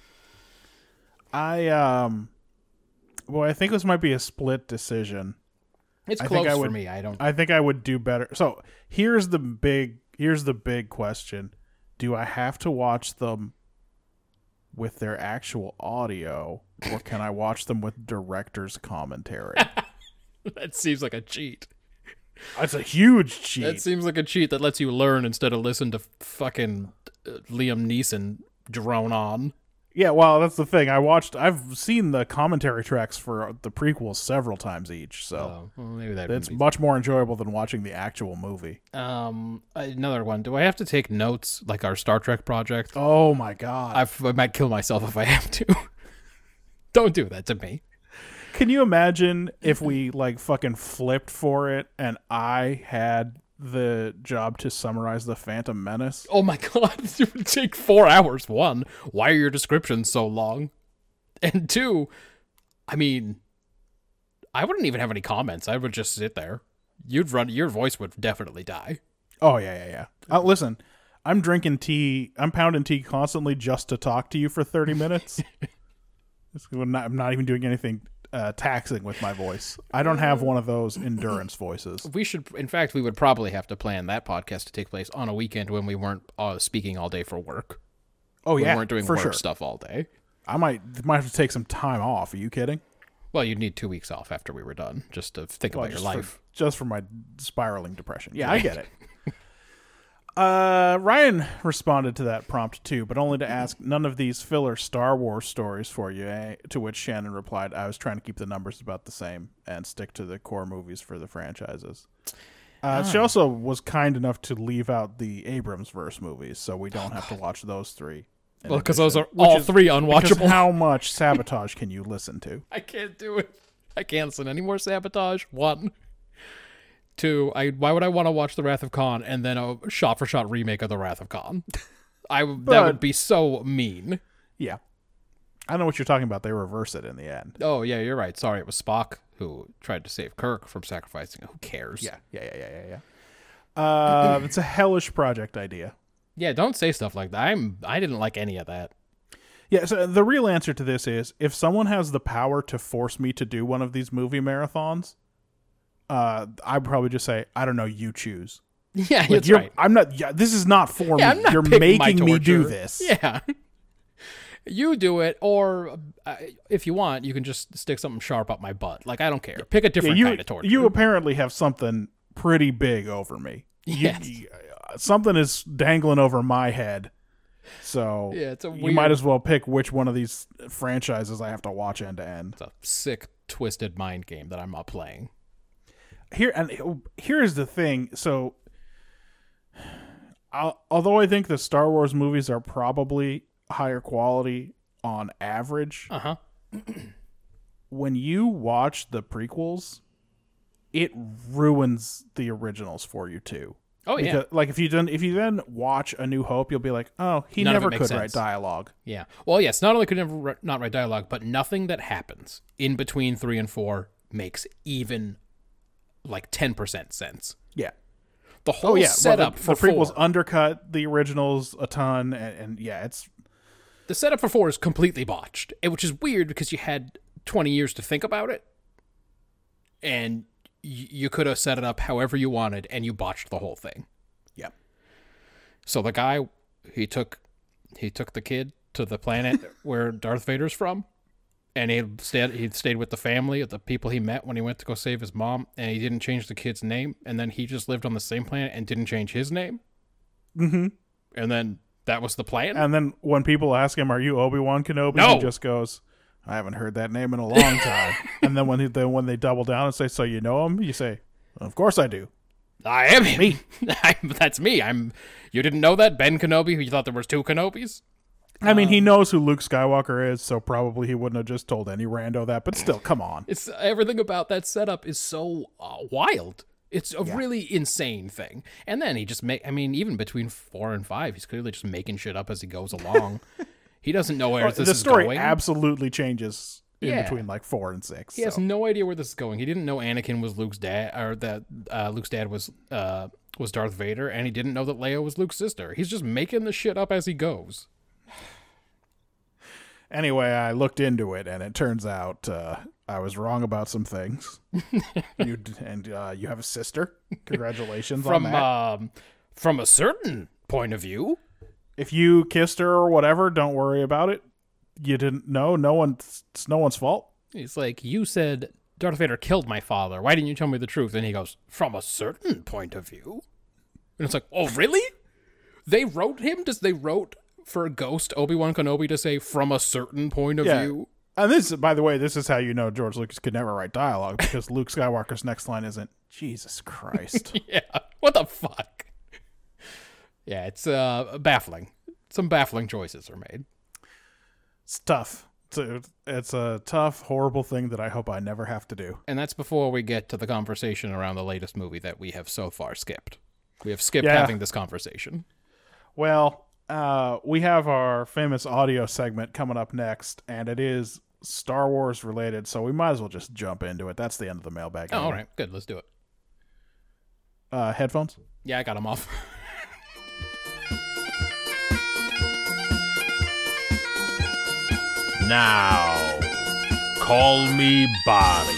I um, well, I think this might be a split decision. it's I think close I for would- me. I don't. I think I would do better. So here's the big here's the big question: do I have to watch them with their actual audio, or can I watch them with director's commentary? That seems like a cheat. That's a huge cheat. That seems like a cheat that lets you learn instead of listen to fucking uh, Liam Neeson drone on. Yeah, well, that's the thing. I watched. I've seen the commentary tracks for the prequels several times each, so Oh, well, maybe that. it's would much more enjoyable than watching the actual movie. be. Um, another one. Do I have to take notes like our Star Trek project? Oh my god! I've, I might kill myself if I have to. Don't do that to me. Can you imagine if we like fucking flipped for it and I had the job to summarize the Phantom Menace? Oh my god, it would take four hours. One, why are your descriptions so long? And two, I mean, I wouldn't even have any comments. I would just sit there. You'd run. Your voice would definitely die. Oh yeah, yeah, yeah. Uh, listen, I'm drinking tea. I'm pounding tea constantly just to talk to you for thirty minutes. It's- I'm not, I'm not even doing anything uh, taxing with my voice. I don't have one of those endurance voices. We should, in fact, we would probably have to plan that podcast to take place on a weekend when we weren't uh, speaking all day for work. Oh We yeah, weren't doing for work sure. stuff all day. I might might have to take some time off. Are you kidding? Well, you'd need two weeks off after we were done just to think Well, about your just life. for, just for my spiraling depression. Yeah, I get it. Uh, Ryan responded to that prompt too, but only to ask none of these filler Star Wars stories for you. Eh? To which Shannon replied, "I was trying to keep the numbers about the same and stick to the core movies for the franchises." Uh, She also was kind enough to leave out the Abrams verse movies, so we don't have to watch those three. in Well, because those are addition, which all is- three Because unwatchable. how much sabotage can you listen to? I can't do it. I can't listen any more Sabotage. One. Two, I why would I want to watch The Wrath of Khan and then a shot for shot remake of The Wrath of Khan? I that But- would be so mean. Yeah, I know what you're talking about. They reverse it in the end. Oh yeah, you're right. Sorry, it was Spock who tried to save Kirk from sacrificing. Who cares? Yeah, yeah, yeah, yeah, yeah. yeah. Uh, it's a hellish project idea. Yeah, don't say stuff like that. I'm I didn't like any of that. Yeah, so the real answer to this is if someone has the power to force me to do one of these movie marathons, uh, I'd probably just say, I don't know, you choose. Yeah, Like, that's you're, right. I'm not. Yeah, this is not for Yeah, me. I'm not You're picking my making me do torture. this. Yeah. You do it, or uh, if you want, you can just stick something sharp up my butt. Like, I don't care. Pick a different Yeah, you, kind of torture. you apparently have something pretty big over me. You- Yes. you- uh, something is dangling over my head. So Yeah, it's a you weird- might as well pick which one of these franchises I have to watch end to end. It's a sick, twisted mind game that I'm not playing. Here and here's the thing. So, I'll, although I think the Star Wars movies are probably higher quality on average, Uh-huh. when you watch the prequels, it ruins the originals for you too. Oh, yeah. Because, like if you then if you then watch A New Hope, you'll be like, oh, he None of never it makes could write sense. dialogue. Yeah. Well, yes, not only could never ri- not write dialogue, but nothing that happens in between three and four makes even like ten percent sense. Yeah. The whole Oh yeah. setup well, the, for the prequels four, undercut the originals a ton, and, and yeah, it's the setup for four is completely botched, eh, which is weird because you had twenty years to think about it, and y- you could have set it up however you wanted, and you botched the whole thing. yeah. So the guy, he took he took the kid to the planet where Darth Vader's from, and he stayed he stayed with the family, the people he met when he went to go save his mom, and he didn't change the kid's name, and then he just lived on the same planet and didn't change his name. Mm-hmm. And then that was the plan. And then when people ask him, "Are you Obi-Wan Kenobi?" No. he just goes, "I haven't heard that name in a long time." And then when he, then when they double down and say, "So you know him?" you say, "Of course I do." I am him. Me. That's me. I'm. You didn't know that, Ben Kenobi? You thought there was two Kenobis? I mean, he knows who Luke Skywalker is, so probably he wouldn't have just told any rando that. But still, come on. It's everything about that setup is so uh, wild. It's a really insane thing. And then he just make. I mean, even between four and five, he's clearly just making shit up as he goes along. He doesn't know where Well, this the is story going. absolutely changes in Yeah. between like four and six. He has so. no idea where this is going. He didn't know Anakin was Luke's dad, or that uh, Luke's dad was uh, was Darth Vader, and he didn't know that Leia was Luke's sister. He's just making the shit up as he goes. Anyway, I looked into it, and it turns out uh, I was wrong about some things. you d- and uh, you have a sister. Congratulations From on that. um, from a certain point of view, If you kissed her or whatever, don't worry about it. You didn't know. No one. It's no one's fault. he's like, "You said Darth Vader killed my father. Why didn't you tell me the truth?" And he goes, "From a certain point of view." And it's like, "Oh, really? They wrote him? Does they wrote for Ghost Obi-Wan Kenobi to say from a certain point of Yeah. view?" And this, by the way, this is how you know George Lucas could never write dialogue because Luke Skywalker's next line isn't "Jesus Christ." Yeah. What the fuck? Yeah, it's uh baffling. Some baffling choices are made. It's tough. It's a, it's a tough, horrible thing that I hope I never have to do. And that's before we get to the conversation around the latest movie that we have so far skipped. We have skipped Yeah. having this conversation. Well, uh, we have our famous audio segment coming up next, and it is Star Wars related, so we might as well just jump into it. That's the end of the mailbag. Oh, all anyway. right, good. Let's do it. Uh, headphones? Yeah, I got them off. Now, call me Barry.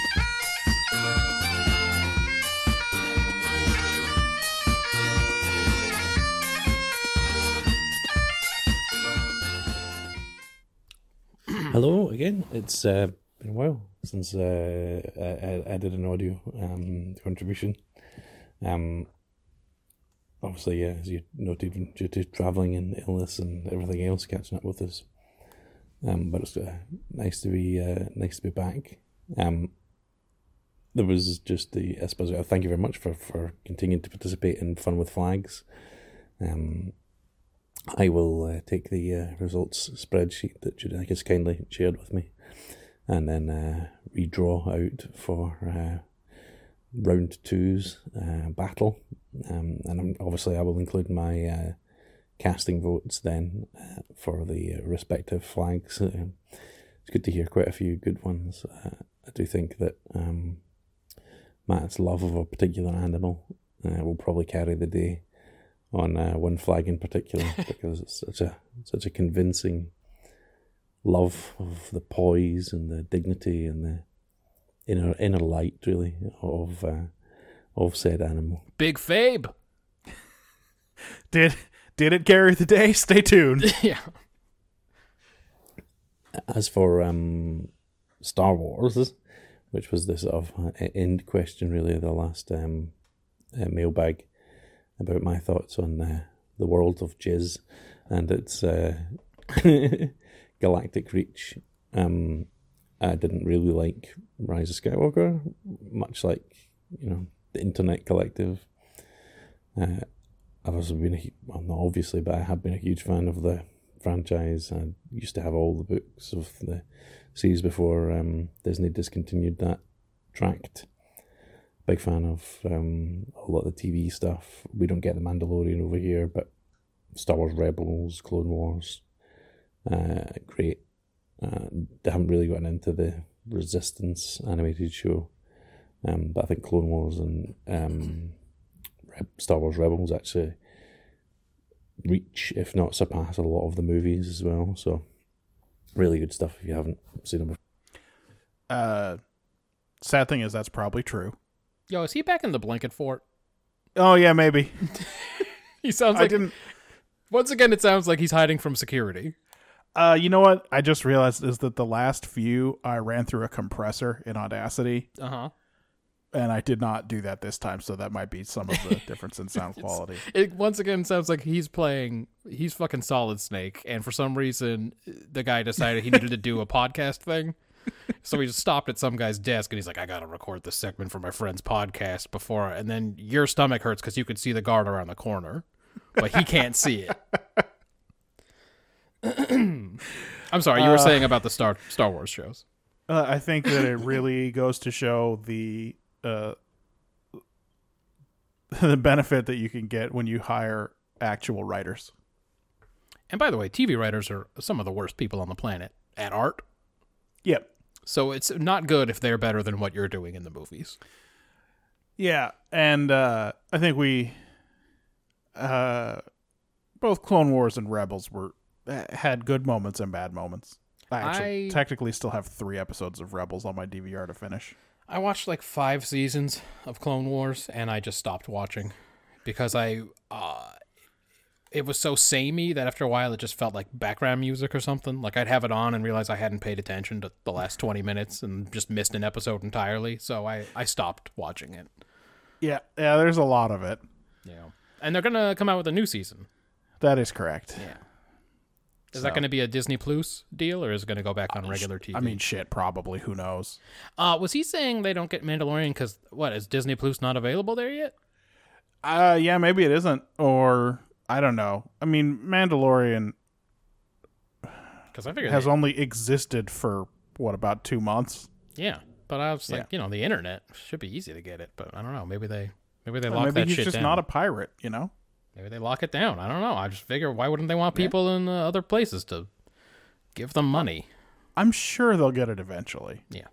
Hello again. It's uh, been a while since uh, I, I did an audio um, contribution. Um, obviously, yeah, as you noted, due to travelling and illness and everything else, catching up with us. Um, but it's uh, nice to be uh, nice to be back. Um, there was just the I suppose uh, thank you very much for, for continuing to participate in Fun with Flags. Um, I will uh, take the uh, results spreadsheet that Judith has kindly shared with me, and then uh, redraw out for uh, round two's uh, battle. Um, and I'm, obviously, I will include my uh, casting votes then uh, for the uh, respective flags. Uh, it's good to hear quite a few good ones. Uh, I do think that um, Matt's love of a particular animal uh, will probably carry the day on uh, one flag in particular because it's such a such a convincing love of the poise and the dignity and the inner inner light really of uh, of said animal. Big Fabe. Did did it carry the day? Stay tuned. Yeah. As for um, Star Wars, which was the sort of uh, end question, really, of the last um, uh, mailbag about my thoughts on uh, the world of Jizz and its uh, galactic reach. Um, I didn't really like Rise of Skywalker, much like, you know, the Internet Collective. Uh, I've also been, a, well, not obviously, but I have been a huge fan of the franchise. I used to have all the books of the series before um, Disney discontinued that tract. Big fan of um, a lot of the T V stuff. We don't get The Mandalorian over here, but Star Wars Rebels, Clone Wars, uh, great. Uh, they haven't really gotten into the Resistance animated show, um, but I think Clone Wars and um, Re- Star Wars Rebels actually reach, if not surpass, a lot of the movies as well. So, really good stuff if you haven't seen them before. Uh, sad thing is that's probably true. Yo, is he back in the blanket fort? Oh yeah, maybe. He sounds I like didn't. once again. It sounds like he's hiding from security. Uh, you know what? I just realized is that the last few I ran through a compressor in Audacity, Uh huh. and I did not do that this time, so that might be some of the difference in sound quality. It once again sounds like he's playing. He's fucking Solid Snake, and for some reason, the guy decided he needed to do a podcast thing. So he just stopped at some guy's desk, and he's like, "I gotta record this segment for my friend's podcast before." And then your stomach hurts because you could see the guard around the corner, but he can't see it. I'm sorry, you were Uh, saying about the Star Star Wars shows. Uh, I think that it really goes to show the uh, the benefit that you can get when you hire actual writers. And by the way, T V writers are some of the worst people on the planet at art. Yep. So it's not good if they're better than what you're doing in the movies. Yeah, and uh, I think we, uh, both Clone Wars and Rebels were had good moments and bad moments. I actually I- technically still have three episodes of Rebels on my D V R to finish. I watched like five seasons of Clone Wars, and I just stopped watching because I, uh, it was so samey that after a while it just felt like background music or something. Like I'd have it on and realize I hadn't paid attention to the last twenty minutes and just missed an episode entirely. So I, I stopped watching it. Yeah, yeah, there's a lot of it. Yeah, and they're gonna come out with a new season. That is correct. Yeah. Is that going to be a Disney Plus deal, or is it going to go back on regular T V? I mean, shit, probably. Who knows? uh, was he saying they don't get Mandalorian because, what, is Disney Plus not available there yet? Uh, yeah, maybe it isn't, or I don't know. I mean, Mandalorian Because I figured has they- only existed for, what, about two months? Yeah, but I was like, Yeah. you know, the internet should be easy to get it, but I don't know. Maybe they maybe they Or lock maybe that he's shit just down. not a pirate, you know? Maybe they lock it down. I don't know. I just figure, why wouldn't they want people in uh, other places to give them money? I'm sure they'll get it eventually. Yeah.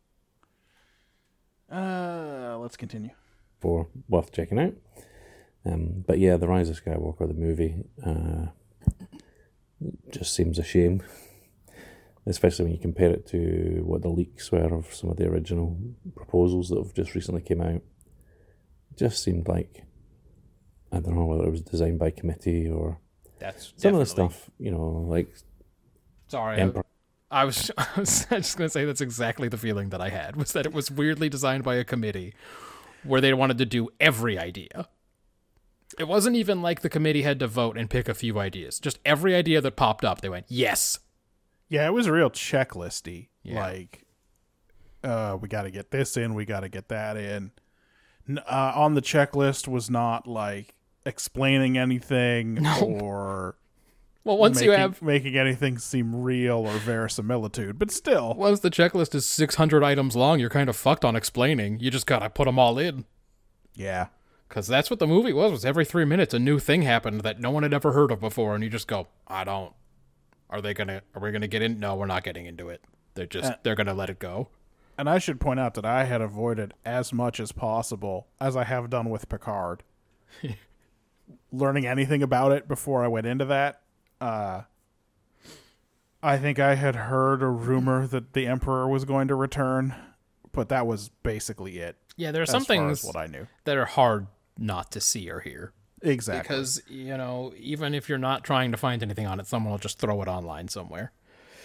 Uh, let's continue. For worth checking out. Um, but yeah, The Rise of Skywalker, the movie, uh, just seems a shame, especially when you compare it to what the leaks were of some of the original proposals that have just recently came out. It just seemed like, I don't know whether it was designed by committee or That's some of the definitely- stuff, you know, like Sorry. I- Emperor. I was, I was just going to say that's exactly the feeling that I had, was that it was weirdly designed by a committee where they wanted to do every idea. It wasn't even like the committee had to vote and pick a few ideas. Just every idea that popped up, they went, yes. Yeah, it was a real checklisty. Yeah. Like, uh, we got to get this in, we got to get that in. N- Uh, on the checklist was not like explaining anything No. or Well, once making, you have, making anything seem real or verisimilitude, but still, once the checklist is six hundred items long, you're kind of fucked on explaining. You just got to put them all in. yeah. Because that's what the movie was, was every three minutes a new thing happened that no one had ever heard of before, and you just go, I don't. Are they gonna, are we gonna get in? No, we're not getting into it. They're just, Uh, they're gonna let it go. And I should point out that I had avoided as much as possible, as I have done with Picard, learning anything about it before I went into that. Uh, I think I had heard a rumor that the Emperor was going to return, but that was basically it. Yeah, there are as some far as things what I knew. that are hard not to see or hear. Exactly. Because, you know, even if you're not trying to find anything on it, someone will just throw it online somewhere.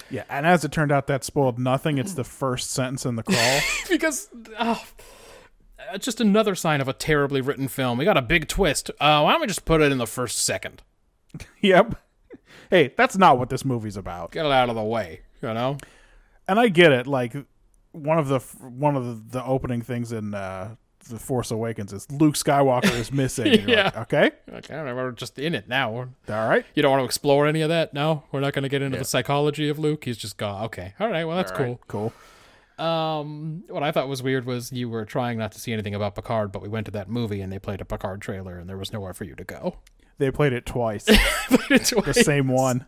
Yeah, and as it turned out, that spoiled nothing. It's the first sentence in the crawl. because oh, uh, just another sign of a terribly written film. We got a big twist. Uh, why don't we just put it in the first second? Yep. Hey, that's not what this movie's about. Get it out of the way, you know? And I get it. Like, one of the one of the, the opening things in uh, The Force Awakens is Luke Skywalker is missing. And you're Yeah. like, okay. Okay, we're just in it now. All right. You don't want to explore any of that? No? We're not going to get into the psychology of Luke? He's just gone. Okay. All right, well, that's All right, cool. Cool. Um, what I thought was weird was you were trying not to see anything about Picard, but we went to that movie and they played a Picard trailer and there was nowhere for you to go. They played it twice. It's The same one.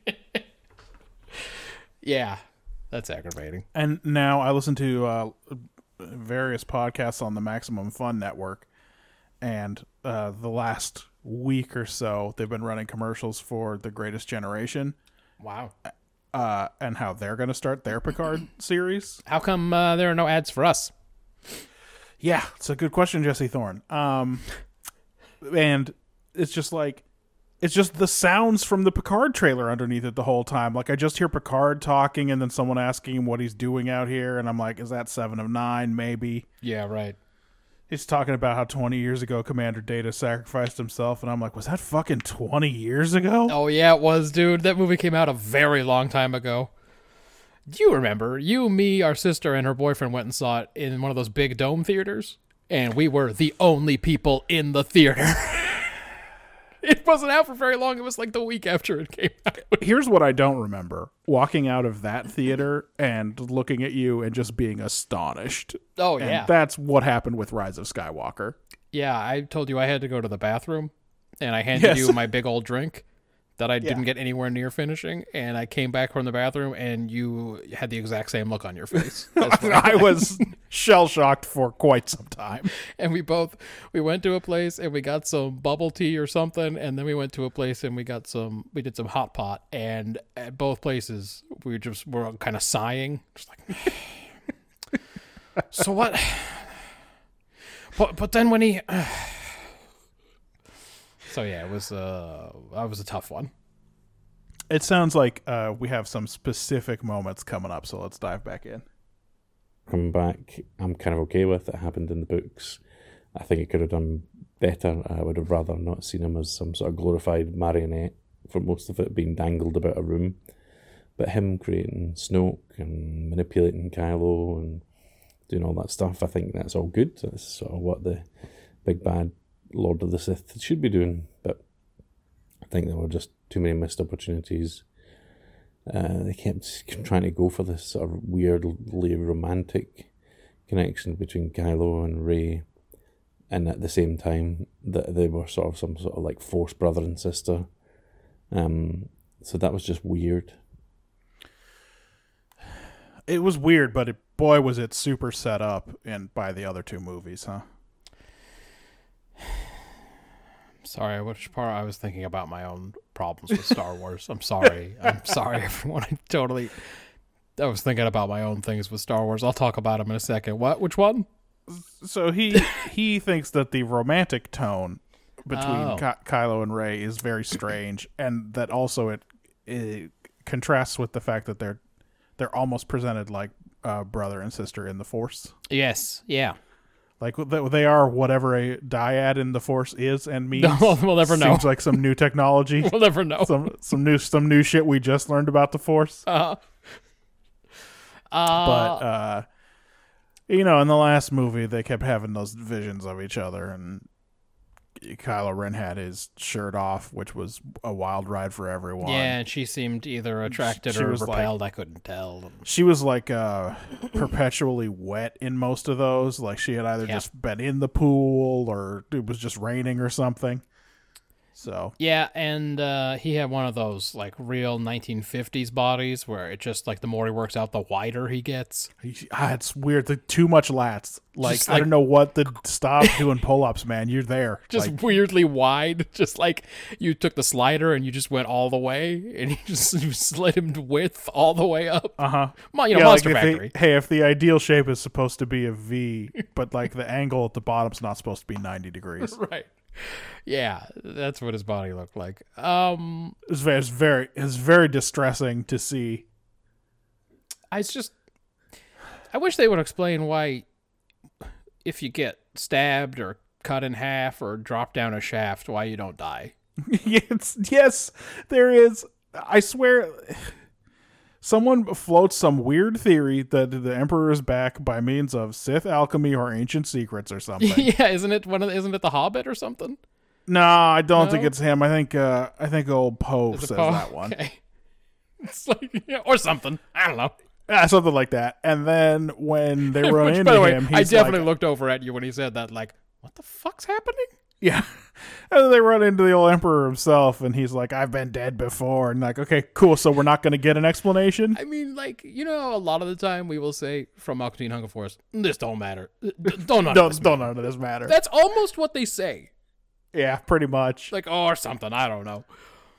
Yeah, that's aggravating. And now I listen to uh, various podcasts on the Maximum Fun Network, and uh, the last week or so, they've been running commercials for The Greatest Generation, Wow. uh, and how they're going to start their Picard series. How come uh, there are no ads for us? Yeah, it's a good question, Jesse Thorne. Um, and it's just like, it's just the sounds from the Picard trailer underneath it the whole time. Like, I just hear Picard talking and then someone asking him what he's doing out here, and I'm like, is that Seven of Nine? Maybe. Yeah, right. He's talking about how twenty years ago Commander Data sacrificed himself, and I'm like, was that fucking twenty years ago? Oh, yeah, it was, dude. That movie came out a very long time ago. Do you remember? You, me, our sister, and her boyfriend went and saw it in one of those big dome theaters, and we were the only people in the theater. It wasn't out for very long. It was like the week after it came out. Here's what I don't remember. Walking out of that theater and looking at you and just being astonished. Oh, And yeah. that's what happened with Rise of Skywalker. Yeah, I told you I had to go to the bathroom, and I handed Yes. you my big old drink that I didn't get anywhere near finishing, and I came back from the bathroom, and you had the exact same look on your face. That's what I was shell-shocked for quite some time. And we both, we went to a place, and we got some bubble tea or something, and then we went to a place, and we got some, we did some hot pot, and at both places, we just were kind of sighing, just like, so what? But, but then when he... So yeah, it was uh, that was a tough one. It sounds like uh, we have some specific moments coming up, so let's dive back in. I'm back. I'm kind of okay with it. It happened in the books. I think it could have done better. I would have rather not seen him as some sort of glorified marionette for most of it, being dangled about a room. But him creating Snoke and manipulating Kylo and doing all that stuff, I think that's all good. That's sort of what the big bad Lord of the Sith should be doing, but I think there were just too many missed opportunities. Uh, they kept trying to go for this sort of weirdly romantic connection between Kylo and Rey, and at the same time that they were sort of some sort of like Force brother and sister. Um, so that was just weird. It was weird, but it, boy, was it super set up in by the other two movies, huh? Sorry, which part I was thinking about my own problems with Star Wars. I'm sorry. I'm sorry, everyone. I totally. I was thinking about my own things with Star Wars. I'll talk about them in a second. What? Which one? So he he thinks that the romantic tone between Oh. Ky- Kylo and Rey is very strange, and that also it, it contrasts with the fact that they're they're almost presented like uh, brother and sister in the Force. Yes. Yeah. Like th- they are whatever a dyad in the Force is and means. No, we'll never know. Seems like some new technology. We'll never know. some some new some new shit we just learned about the Force. Uh, uh, But uh, you know, in the last movie, they kept having those visions of each other, and Kylo Ren had his shirt off, which was a wild ride for everyone. yeah, and she seemed either attracted She or was like- repelled. I couldn't tell. She was like uh, perpetually wet in most of those. Like she had either Yeah. just been in the pool or it was just raining or something. So Yeah, and uh, he had one of those like real nineteen fifties bodies where it just like the more he works out, the wider he gets. he- ah, it's weird. The too much lats. Like, Just I like- don't know what the stop doing pull ups, man. You're there. Just Like, weirdly wide, just like you took the slider and you just went all the way, and you just you slid him to width all the way up. uh huh. Mo- you know, Yeah, like Monster if they- Factory. hey, if the ideal shape is supposed to be a V, but like the angle at the bottom's not supposed to be ninety degrees. Right. Yeah, that's what his body looked like. Um, It's very, it's very, it's very distressing to see I it's just, I wish they would explain why, if you get stabbed or cut in half or drop down a shaft, why you don't die. yes, yes, there is. I swear, someone floats some weird theory that the Emperor is back by means of Sith alchemy or ancient secrets or something. yeah, isn't it one of the, isn't it the Hobbit or something? No, I don't No? think it's him. I think uh, I think old Poe Is it says Poe? that one. Okay. It's like, yeah, or something. I don't know. Ah, something like that. And then when they run Which, into by the way, him, I he's definitely like, looked over at you when he said that. Like, what the fuck's happening? yeah. And then they run into the old Emperor himself, and he's like, I've been dead before. And like, okay, cool. So we're not going to get an explanation? I mean, like, you know, a lot of the time we will say from Malkatine Hunger Force, this don't matter. D- Don't none of Don't, this don't matter. none of this matter. That's almost what they say. Yeah, pretty much. Like, oh, or something. I don't know.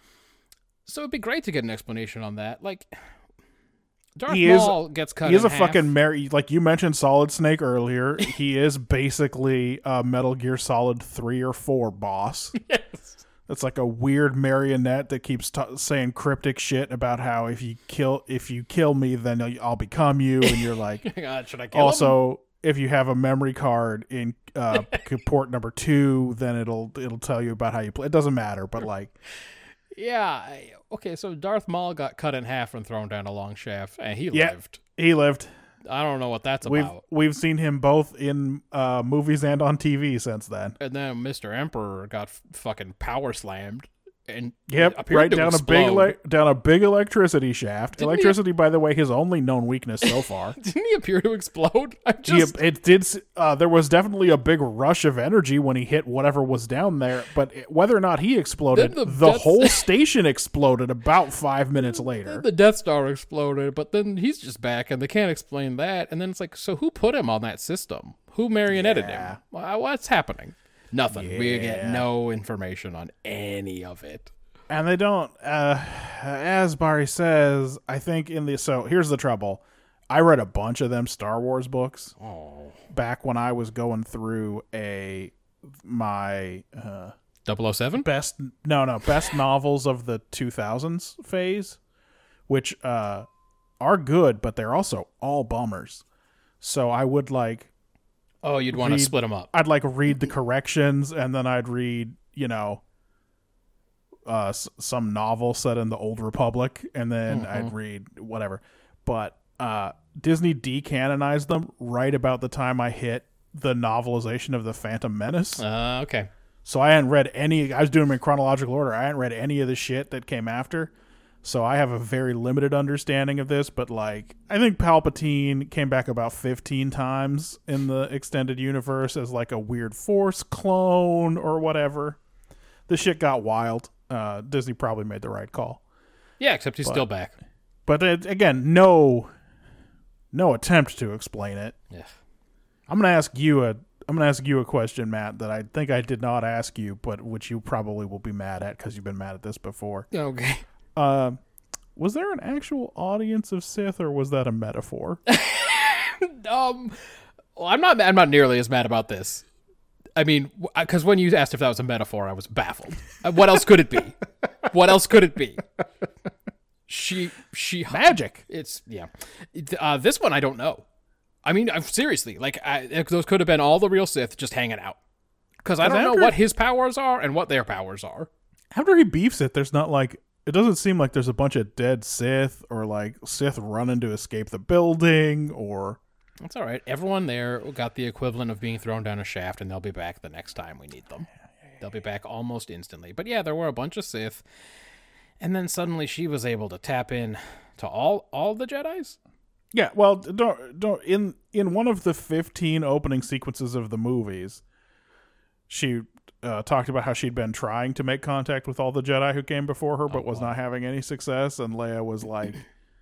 So it'd be great to get an explanation on that. Like, Darth He is- Maul gets cut He is in a half. fucking Mary. Like you mentioned, Solid Snake earlier. He is basically a Metal Gear Solid three or four boss. Yes. That's like a weird marionette that keeps t- saying cryptic shit about how if you kill if you kill me, then I'll become you. And you're like, God, should I kill him? also, if you have a memory card in uh, port number two, then it'll it'll tell you about how you play. It doesn't matter, but like, Yeah. I- Okay, so Darth Maul got cut in half and thrown down a long shaft, and he Yeah. lived. he lived. I don't know what that's We've about. we've seen him both in uh, movies and on T V since then. And then Mister Emperor got f- fucking power slammed and Yep, appeared right to down a big explode. ele- down a big electricity shaft. Didn't he- electricity, by the way, his only known weakness so far. Didn't he appear to explode? I He- just it did. s- Uh, there was definitely a big rush of energy when he hit whatever was down there. But it- whether or not he exploded, Then the, the Death- whole station exploded about five minutes later. the Death Star exploded, but then he's just back, and they can't explain that. And then it's like, so who put him on that system? Who marionetted Yeah. him? Wha- What's happening? Nothing. We get Yeah. no information on any of it. And they don't. Uh, as Barry says, I think in the so here's the trouble. I read a bunch of them Star Wars books Oh, back when I was going through a my. Uh, double oh seven? best no no best novels of the two thousands phase, which uh are good, but they're also all bummers. So I would like Oh, you'd want to Read- split them up. I'd like read the corrections, and then I'd read you know uh s- some novel set in the Old Republic, and then I'd read whatever. But uh Disney decanonized them right about the time I hit the novelization of the Phantom Menace. Uh, okay. So I hadn't read any. I was doing them in chronological order. I hadn't read any of the shit that came after. So I have a very limited understanding of this. But like, I think Palpatine came back about fifteen times in the extended universe as like a weird Force clone or whatever. The shit got wild. Uh, Disney probably made the right call. Yeah, except he's still back. But it, again, no, no attempt to explain it. Yeah. I'm gonna ask you a. I'm gonna ask you a question, Matt, that I think I did not ask you, but which you probably will be mad at because you've been mad at this before. Okay. Uh, was there an actual audience of Sith, or was that a metaphor? Um, well, I'm not. I'm not nearly as mad about this. I mean, because when you asked if that was a metaphor, I was baffled. Uh, What else could it be? What else could it be? She, she, Magic. It's yeah. It- Uh, this one I don't know. I mean, I'm, seriously, like I, those could have been all the real Sith just hanging out. Because I 'Cause don't know after- what his powers are and what their powers are. After he beefs it, there's not like it doesn't seem like there's a bunch of dead Sith or like Sith running to escape the building or. That's all right. Everyone there got the equivalent of being thrown down a shaft, and they'll be back the next time we need them. They'll be back almost instantly. But yeah, there were a bunch of Sith, and then suddenly she was able to tap in to all all the Jedis. Yeah, well, don't don't in in one of the fifteen opening sequences of the movies, she uh, talked about how she'd been trying to make contact with all the Jedi who came before her, but Oh, was wow. not having any success. And Leia was like,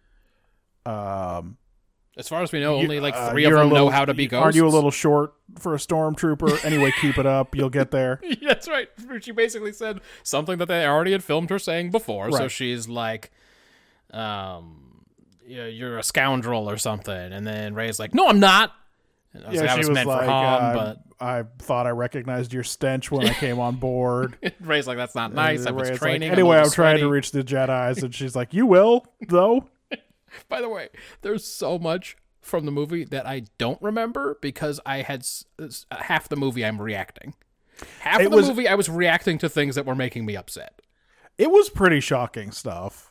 "Um, As far as we know, only like uh, three of you're a them know little- how to be ghosts. Aren't you a little short for a stormtrooper? Anyway, keep it up. You'll get there." That's right. She basically said something that they already had filmed her saying before. So Right. she's like, um, yeah, you're a scoundrel or something. And then Rey's like, no, I'm not. And I was Yeah, like, I she was was meant like, for Han, uh, but I thought I recognized your stench when I came on board. Rey's like, that's not nice. I was Rey's training. Like, anyway, I'm, a I'm little trying to sweaty." reach the Jedis, and she's like, "You will, though." By the way, there's so much from the movie that I don't remember because I had s- s- half the movie I'm reacting. Half It of the was- movie I was reacting to things that were making me upset. It was pretty shocking stuff.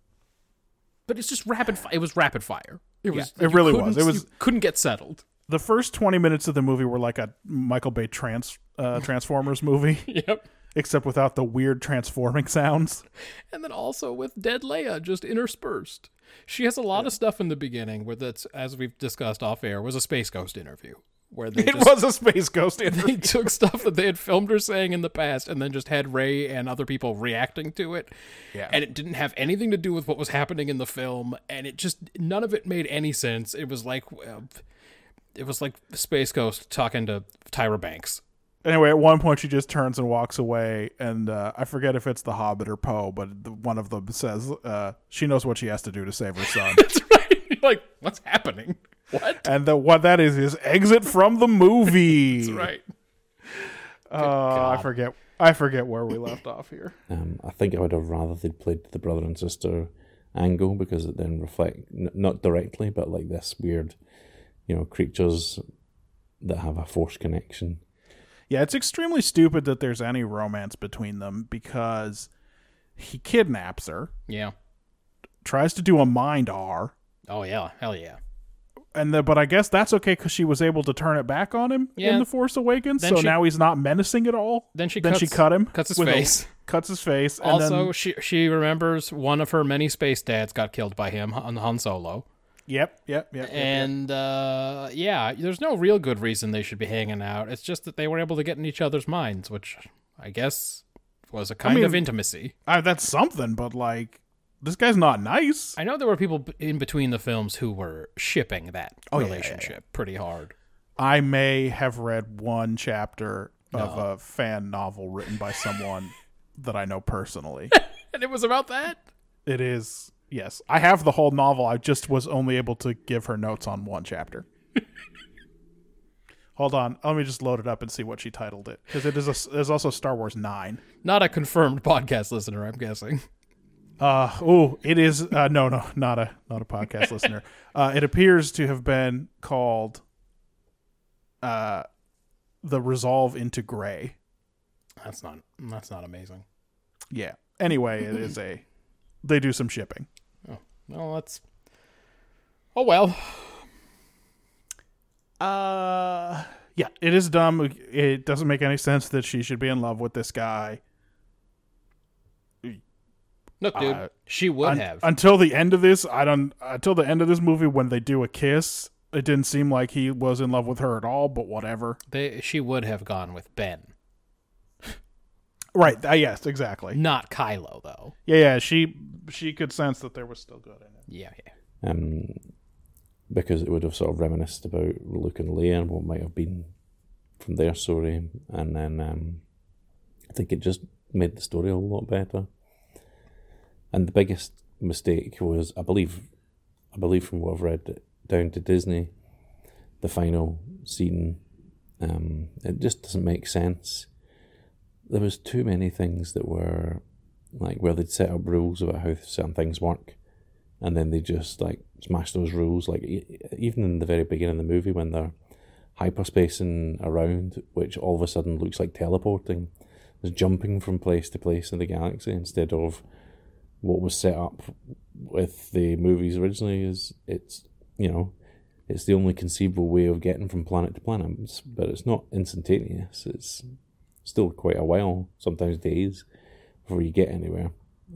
But it's just rapid. Fi- it was rapid fire. It was. Yeah, it you really couldn't- was. It was- you couldn't get settled. The first twenty minutes of the movie were like a Michael Bay trans uh, Transformers movie, Yep. except without the weird transforming sounds. And then also with Dead Leia just interspersed. She has a lot of stuff in the beginning where that's, as we've discussed off air, was a Space Ghost interview where they It just, was a Space Ghost interview. they took stuff that they had filmed her saying in the past and then just had Ray and other people reacting to it. Yeah. And it didn't have anything to do with what was happening in the film, and it just none of it made any sense. It was like uh, it was like Space Ghost talking to Tyra Banks. Anyway, at one point she just turns and walks away, and uh, I forget if it's the Hobbit or Poe, but the, one of them says uh, she knows what she has to do to save her son. That's right. You're like, what's happening? What? And the, what that is is exit from the movie. That's right. Uh, I God. forget. I forget where we left off here. Um, I think I would have rather they'd played the brother and sister angle because it then reflect n- not directly, but like this weird, you know, creatures that have a force connection. Yeah, it's extremely stupid that there's any romance between them because he kidnaps her, Yeah. tries to do a mind R, Oh yeah. Hell yeah. and the, but I guess that's okay because she was able to turn it back on him Yeah. in The Force Awakens, Then so she- now he's not menacing at all. Then she then cuts, she cut him, cuts his with a- face. cuts his face, and Also, then, she she remembers one of her many space dads got killed by him on Han Solo. yep, yep, yep, yep, yep. And uh, yeah, there's no real good reason they should be hanging out. It's just that they were able to get in each other's minds, which I guess was a kind mean- of intimacy. Uh, that's something, but like, this guy's not nice. I know there were people b- in between the films who were shipping that Oh, yeah, yeah, relationship pretty hard. I may have read one chapter of a fan novel written by someone that I know personally. And it was about that? It is, yes. I have the whole novel. I just was only able to give her notes on one chapter. Hold on. Let me just load it up and see what she titled it. Because it is a, there's also Star Wars nine. Not a confirmed podcast listener, I'm guessing. Uh, oh, it is, uh, no, no, not a, not a podcast listener. Uh, it appears to have been called uh, The Resolve into Gray. That's not that's not amazing. Yeah. Anyway, it is a, they do some shipping. Oh, well, that's... Oh, well. Uh, yeah, it is dumb. It doesn't make any sense that she should be in love with this guy. Look, dude, Uh, she would Un- have. until the end of this. I don't until the end of this movie when they do a kiss. It didn't seem like he was in love with her at all. But whatever. they, she would have gone with Ben. Right. Uh, yes. Exactly. Not Kylo, though. Yeah. Yeah. She she could sense that there was still good in it. Yeah, yeah. Um, because it would have sort of reminisced about Luke and Leia and what might have been from their story, and then um, I think it just made the story a lot better. And the biggest mistake was, I believe, I believe from what I've read, down to Disney, the final scene. Um, it just doesn't make sense. There was too many things that were like where they'd set up rules about how certain things work, and then they just like smash those rules. Like e- even in the very beginning of the movie when they're hyperspacing around, which all of a sudden looks like teleporting, there's jumping from place to place in the galaxy instead of what was set up with the movies originally. Is it's you know it's the only conceivable way of getting from planet to planet, but it's not instantaneous. It's still quite a while, sometimes days, before you get anywhere.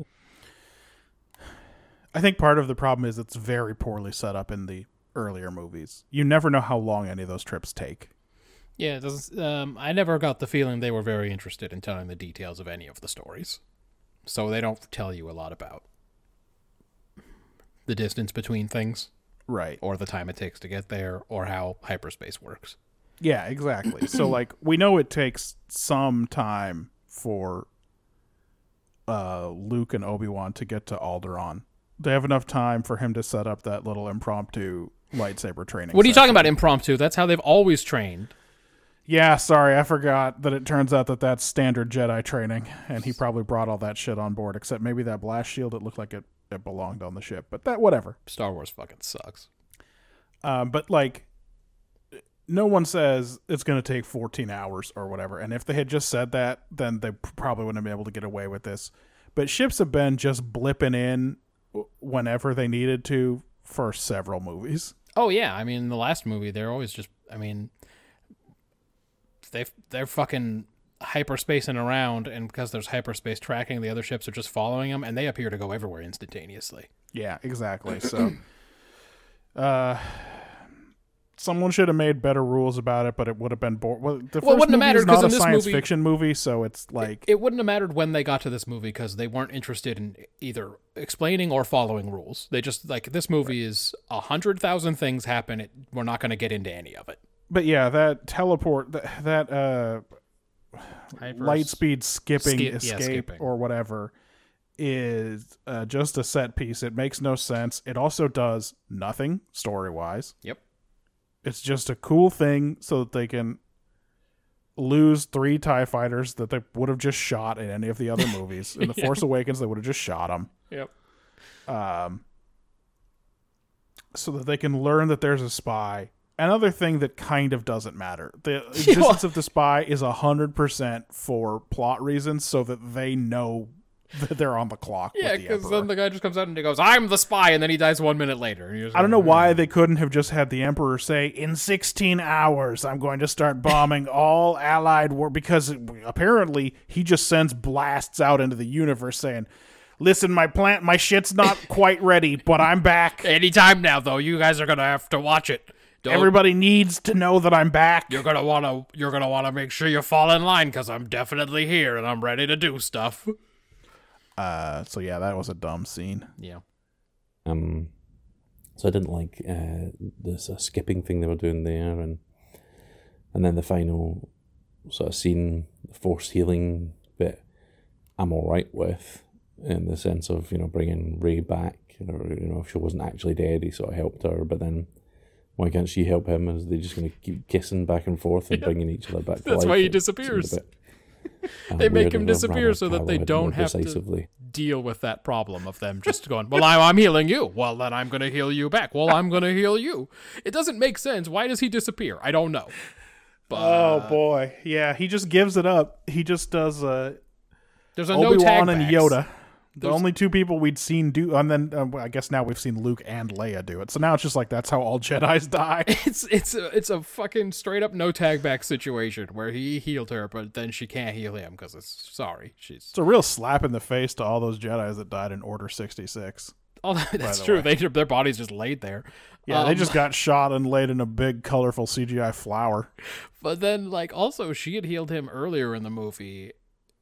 I think part of the problem is it's very poorly set up in the earlier movies. You never know how long any of those trips take. Yeah, it doesn't, um, I never got the feeling they were very interested in telling the details of any of the stories. So they don't tell you a lot about the distance between things, Right. or the time it takes to get there, or how hyperspace works. Yeah, exactly. So, like, we know it takes some time for uh, Luke and Obi-Wan to get to Alderaan. They have enough time for him to set up that little impromptu lightsaber training. What are you session. talking about, impromptu? That's how they've always trained. Yeah, sorry, I forgot that it turns out that that's standard Jedi training, and he probably brought all that shit on board, except maybe that blast shield, it looked like it it belonged on the ship. But that whatever. Star Wars fucking sucks. Um, but like, no one says it's going to take fourteen hours or whatever. And if they had just said that, then they probably wouldn't have been able to get away with this. But ships have been just blipping in whenever they needed to for several movies. Oh yeah, I mean the last movie they're always just I mean they they're fucking hyperspacing around, and because there's hyperspace tracking, the other ships are just following them, and they appear to go everywhere instantaneously. Yeah, exactly. So uh someone should have made better rules about it, but it would have been boring. Well, the well, it first wouldn't have movie mattered is not because a in this science movie, fiction movie, so it's like it, it wouldn't have mattered when they got to this movie because they weren't interested in either explaining or following rules. They just like this movie right. is a hundred thousand things happen. It, we're not going to get into any of it. But yeah, that teleport, that, that uh, Hyper light speed skipping skip, escape yeah, skipping. or whatever is uh, just a set piece. It makes no sense. It also does nothing story wise. Yep. It's just a cool thing so that they can lose three TIE fighters that they would have just shot in any of the other movies. In The yeah. Force Awakens, they would have just shot them. Yep. Um, so that they can learn that there's a spy. Another thing that kind of doesn't matter. The existence of the spy is one hundred percent for plot reasons so that they know that they're on the clock. Yeah, because the then the guy just comes out and he goes, "I'm the spy," and then he dies one minute later. And I don't know why they couldn't have just had the Emperor say, "In sixteen hours, I'm going to start bombing all Allied war," because apparently he just sends blasts out into the universe saying, "Listen, my plant, my shit's not quite ready, but I'm back. Anytime now, though, you guys are gonna have to watch it. Don't, Everybody needs to know that I'm back." You're gonna wanna, you're gonna wanna make sure you fall in line because I'm definitely here and I'm ready to do stuff." Uh, so yeah, that was a dumb scene. Yeah. Um, so I didn't like uh, this uh, skipping thing they were doing there, and and then the final sort of scene, the force healing bit, I'm all right with, in the sense of, you know, bringing Rey back. Or, you know, if she wasn't actually dead, he sort of helped her, but then why can't she help him? Is they just going to keep kissing back and forth and yeah. bringing each other back to That's life? why he It disappears. Uh, they make weird, him and I'd disappear rather so that Kylo they had don't more have decisively. to deal with that problem of them just going, "Well, I, I'm healing you. Well, then I'm going to heal you back. Well, I'm going to heal you." It doesn't make sense. Why does he disappear? I don't know. But, oh boy, yeah, he just gives it up. He just does. Uh, there's a Obi-Wan no and tagbacks. Yoda. The There's- only two people we'd seen do, and then um, I guess now we've seen Luke and Leia do it. So now it's just like that's how all Jedis die. It's it's a, it's a fucking straight up no tag back situation where he healed her, but then she can't heal him because it's sorry she's. It's a real slap in the face to all those Jedis that died in Order sixty-six. Oh, that's the true. way. They their bodies just laid there. Yeah, they Um, just got shot and laid in a big, colorful C G I flower. But then, like, also she had healed him earlier in the movie,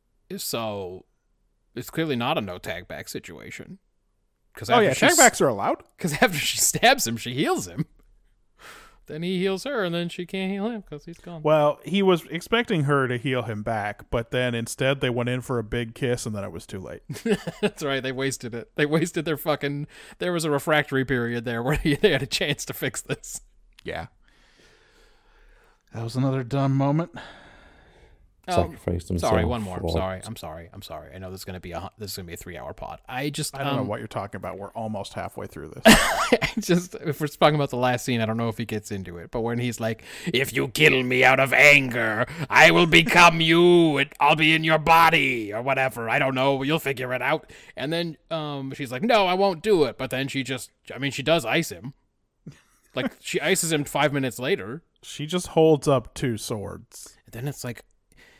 so it's clearly not a no tag back situation. Cause Oh yeah, she s- tagbacks are allowed. Because after she stabs him, she heals him. Then he heals her, and then she can't heal him because he's gone. Well, he was expecting her to heal him back, but then instead they went in for a big kiss, and then it was too late. That's right. They wasted it. They wasted their fucking. There was a refractory period there where they had a chance to fix this. Yeah, that was another dumb moment. Sacrificed himself. Sorry, one more. I'm for- sorry. I'm sorry. I'm sorry. I know this is gonna be a hu- this is gonna be a three hour pod. I just I don't um, know what you're talking about. We're almost halfway through this. I just if we're talking about the last scene, I don't know if he gets into it, but when he's like, "If you kill me out of anger, I will become you. And I'll be in your body or whatever. I don't know. You'll figure it out." And then um, she's like, "No, I won't do it." But then she just, I mean, she does ice him. Like she ices him five minutes later. She just holds up two swords. And then it's like,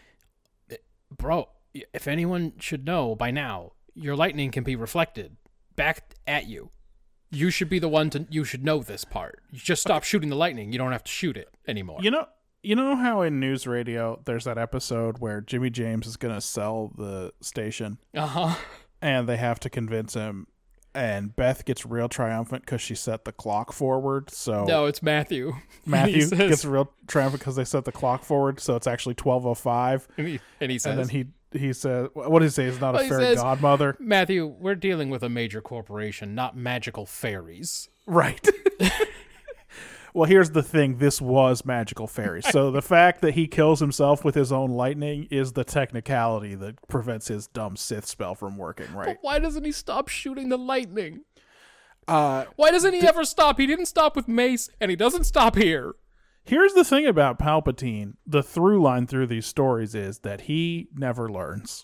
bro, if anyone should know by now, your lightning can be reflected back at you. You should be the one to, you should know this part. You just stop shooting the lightning. You don't have to shoot it anymore. You know, you know how in news radio there's that episode where Jimmy James is going to sell the station, Uh-huh. and they have to convince him, and Beth gets real triumphant because she set the clock forward. So No, it's Matthew. Matthew He says- gets real triumphant because they set the clock forward, so it's actually twelve oh five. And he, and he says, And then he he says, what does he say? He's not Well, a he fairy says- godmother. Matthew, we're dealing with a major corporation, not magical fairies. Right. Well, here's the thing. This was magical fairies. So the fact that he kills himself with his own lightning is the technicality that prevents his dumb Sith spell from working, right? But why doesn't he stop shooting the lightning? Uh, Why doesn't he ever stop? He didn't stop with Mace, and he doesn't stop here. here's the thing about Palpatine. The through line through these stories is that he never learns.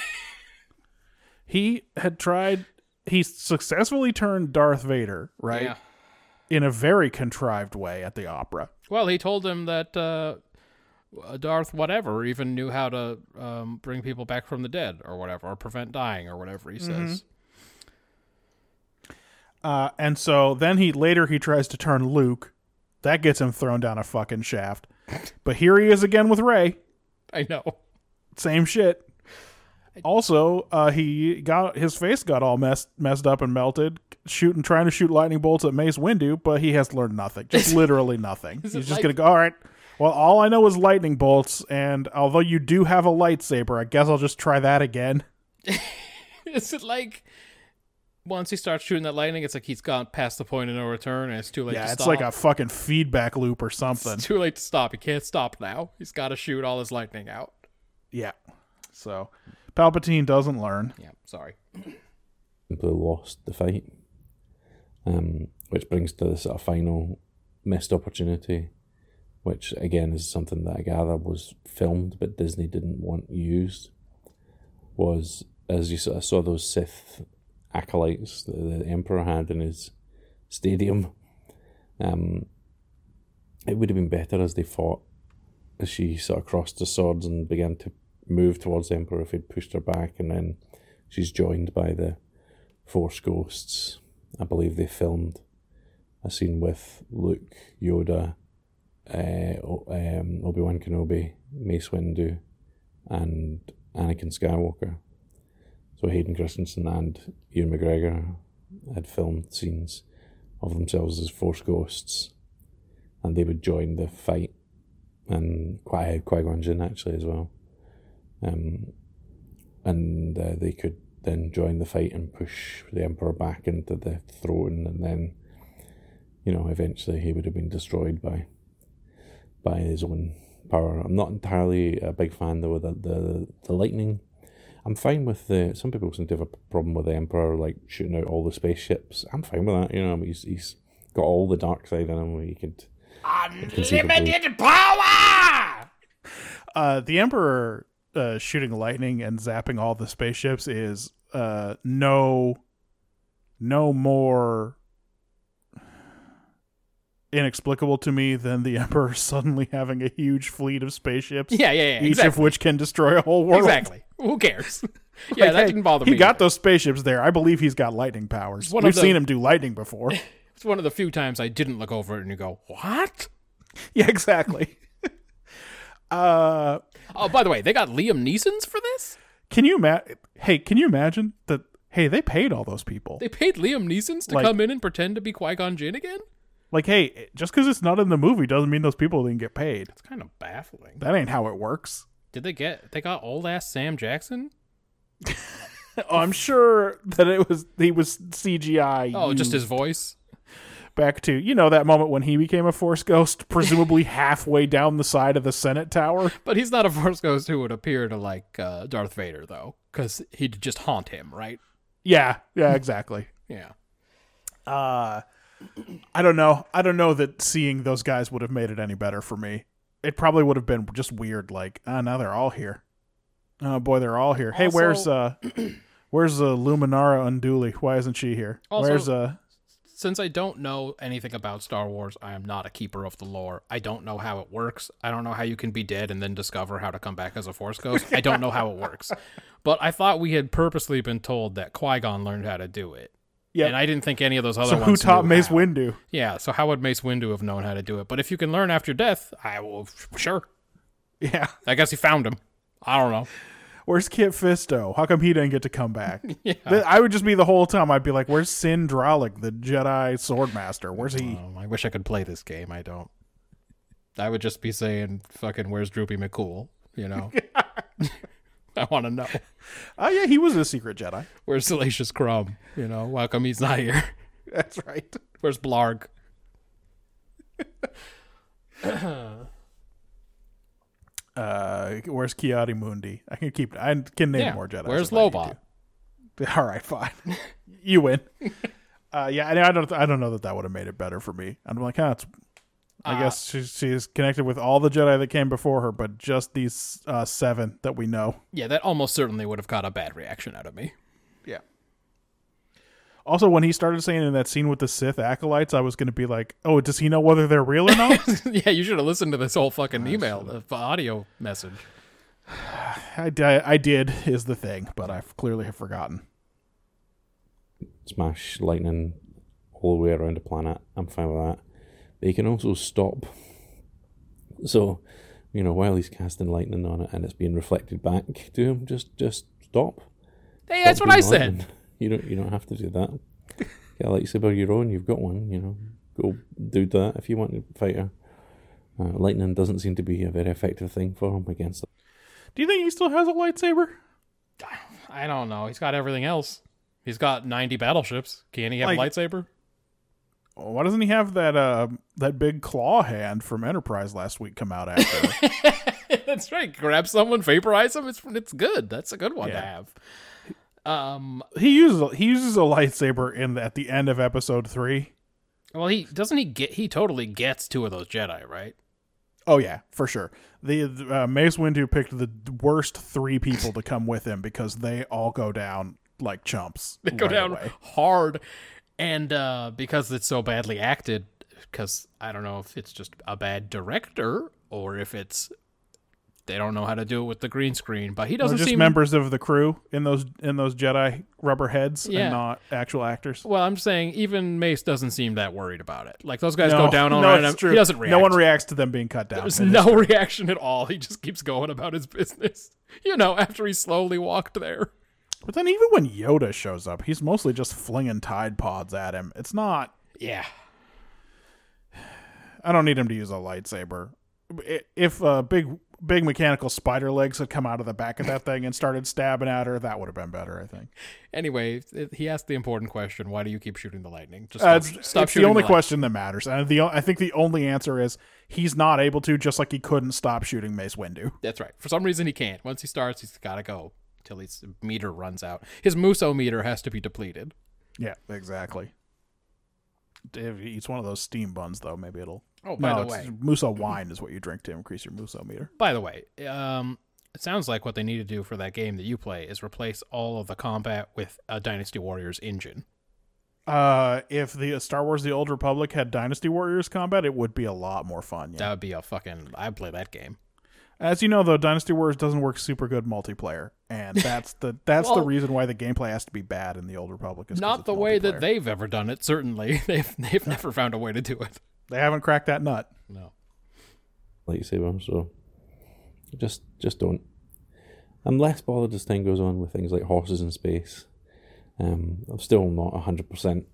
He had tried... He successfully turned Darth Vader, right? Yeah. In a very contrived way at the opera. Well, he told him that uh, Darth whatever even knew how to um, bring people back from the dead or whatever, or prevent dying or whatever he says. Uh, and so then he later he tries to turn Luke. That gets him thrown down a fucking shaft. But here he is again with Rey. I know. Same shit. Also, uh, he got his face got all messed messed up and melted, shooting trying to shoot lightning bolts at Mace Windu, but he has learned nothing. Just literally nothing. He's just like- gonna go, all right. Well, all I know is lightning bolts, and although you do have a lightsaber, I guess I'll just try that again. Is it like once he starts shooting that lightning, it's like he's gone past the point of no return, and it's too late Yeah, to it's stop? like a fucking feedback loop or something. It's too late to stop. He can't stop now. He's got to shoot all his lightning out. Yeah. So Palpatine doesn't learn. Yeah, sorry. Simply lost the fight. Um, which brings to the sort of final missed opportunity, which again is something that I gather was filmed but Disney didn't want used, was as you sort of saw those Sith acolytes that the Emperor had in his stadium. Um, it would have been better as they fought, as she sort of crossed the swords and began to move towards the Emperor if he'd pushed her back, and then she's joined by the Force ghosts. I believe they filmed a scene with Luke, Yoda, uh, um, Obi-Wan Kenobi, Mace Windu, and Anakin Skywalker. So Hayden Christensen and Ewan McGregor had filmed scenes of themselves as Force ghosts, and they would join the fight, and Qui- Qui-Gon Jinn actually as well. Um, and uh, they could then join the fight and push the Emperor back into the throne, and then, you know, eventually he would have been destroyed by by his own power. I'm not entirely a big fan though of the, the, the lightning. I'm fine with the... Some people seem to have a problem with the Emperor, like, shooting out all the spaceships. I'm fine with that, you know, he's, he's got all the dark side in him where he could... Unlimited power! Uh, the Emperor uh, shooting lightning and zapping all the spaceships is uh, no, no more inexplicable to me than the Emperor suddenly having a huge fleet of spaceships. Yeah, yeah, yeah. Each exactly. of which can destroy a whole world. Exactly. Who cares? Yeah, Like, that hey, didn't bother he me. He got either. those spaceships there. I believe he's got lightning powers. one We've of the- seen him do lightning before. It's one of the few times I didn't look over it and you go, what? Yeah, exactly. uh, Oh, by the way, they got Liam Neeson's for this? can you ma- Hey, can you imagine that? Hey, they paid all those people. They paid Liam Neeson's to Like- come in and pretend to be Qui-Gon Jinn again? Like, hey, just because it's not in the movie doesn't mean those people didn't get paid. It's kind of baffling. That ain't how it works. Did they get, they got old ass Sam Jackson? Oh, I'm sure that it was he was C G I. Oh, just his used voice? back to you know that moment when he became a Force ghost, presumably halfway down the side of the Senate Tower. But he's not a Force ghost who would appear to like uh, Darth Vader, though, because he'd just haunt him, right? Yeah, yeah, exactly. Yeah. Uh, I don't know. I don't know that seeing those guys would have made it any better for me. It probably would have been just weird. Like, ah, oh, now they're all here. Oh boy, they're all here. Hey, Also- where's uh, where's uh, Luminara Unduli? Why isn't she here? Also- where's uh? Since I don't know anything about Star Wars, I am not a keeper of the lore. I don't know how it works. I don't know how you can be dead and then discover how to come back as a Force ghost. I don't know how it works. But I thought we had purposely been told that Qui-Gon learned how to do it. Yeah. And I didn't think any of those other So ones who taught knew Mace how. Windu? Yeah, so how would Mace Windu have known how to do it? But if you can learn after death, I will, sure. Yeah. I guess he found him. I don't know. Where's Kit Fisto? How come he didn't get to come back? Yeah. Th- I would just be the whole time. I'd be like, "Where's Sin Dralik, the Jedi Swordmaster? Where's he?" Um, I wish I could play this game. I don't. I would just be saying, fucking, where's Droopy McCool? You know? I want to know. Oh yeah, he was a secret Jedi. Where's Salacious Crumb? You know, how come he's not here? That's right. Where's Blarg? uh, where's Kiadi Mundi? I can keep. I can name Yeah, more Jedi. where's Lobot? All right, fine. You win. Uh, yeah, I I don't. I don't know that that would have made it better for me. I'm like, huh, it's, I Uh, guess she's, she's connected with all the Jedi that came before her, but just these uh, seven that we know. Yeah, that almost certainly would have got a bad reaction out of me. Yeah. Also, when he started saying in that scene with the Sith acolytes, I was going to be like, "Oh, does he know whether they're real or not?" Yeah, you should have listened to this whole fucking email, the audio message. I, di- I did is the thing, but I clearly have forgotten. Smash lightning all the way around the planet. I'm fine with that. But he can also stop. So, you know, while he's casting lightning on it and it's being reflected back to him, just just stop. Hey, Stop that's what I being said. lightning. You don't you don't have to do that. Get a lightsaber of your own. You've got one. You know, go do that if you want to fight her. Uh, lightning doesn't seem to be a very effective thing for him against it. Do you think he still has a lightsaber? I don't know. He's got everything else. He's got ninety battleships. Can he have Like- a lightsaber? Why doesn't he have that uh that big claw hand from Enterprise last week come out after? That's right. Grab someone, vaporize them. It's it's good. That's a good one to Yeah. have. Um. he uses he uses a lightsaber in the, at the end of episode three. Well, he doesn't he get he totally gets two of those Jedi, right? Oh yeah, for sure. The uh, Mace Windu picked the worst three people to come with him because they all go down like chumps. They go right down away. hard, and uh, because it's so badly acted, because I don't know if it's just a bad director or if it's they don't know how to do it with the green screen. But he They're doesn't just seem members of the crew in those in those Jedi rubber heads Yeah. and not actual actors. Well, I'm saying even Mace doesn't seem that worried about it. Like those guys No, go down all no, right. it's true. He doesn't react. No one reacts to them being cut down. There's It is no true. reaction at all. He just keeps going about his business. You know, after he slowly walked there. But then even when Yoda shows up, he's mostly just flinging Tide Pods at him. It's not. Yeah. I don't need him to use a lightsaber. I- If uh, big big mechanical spider legs had come out of the back of that thing and started stabbing at her, that would have been better, I think. Anyway, it, he asked the important question: why do you keep shooting the lightning? Just Uh, stop, it's stop it's the shooting only the question that matters. And the o- I think the only answer is he's not able to, just like he couldn't stop shooting Mace Windu. lightning. That's right. For some reason, he can't. Once he starts, he's got to go till his meter runs out. His Muso meter has to be depleted. Yeah, exactly. If he eats one of those steam buns, though, maybe it'll. Oh, by no, the it's- way, Muso wine is what you drink to increase your Muso meter. by the way, um, it sounds like what they need to do for that game that you play is replace all of the combat with a Dynasty Warriors engine. Uh, if the Star Wars: The Old Republic had Dynasty Warriors combat, it would be a lot more fun. Yeah. That would be a fucking. I'd play that game. As you know, though, Dynasty Warriors doesn't work super good multiplayer, and that's the that's the Well- reason why the gameplay has to be bad in the Old Republic. Is 'cause Not it's the way that multiplayer. they've ever done it. Certainly, they've they've never found a way to do it. they haven't cracked that nut. No. Lightsaber, so just just don't. I'm less bothered as time goes on with things like horses in space. Um, I'm still not one hundred percent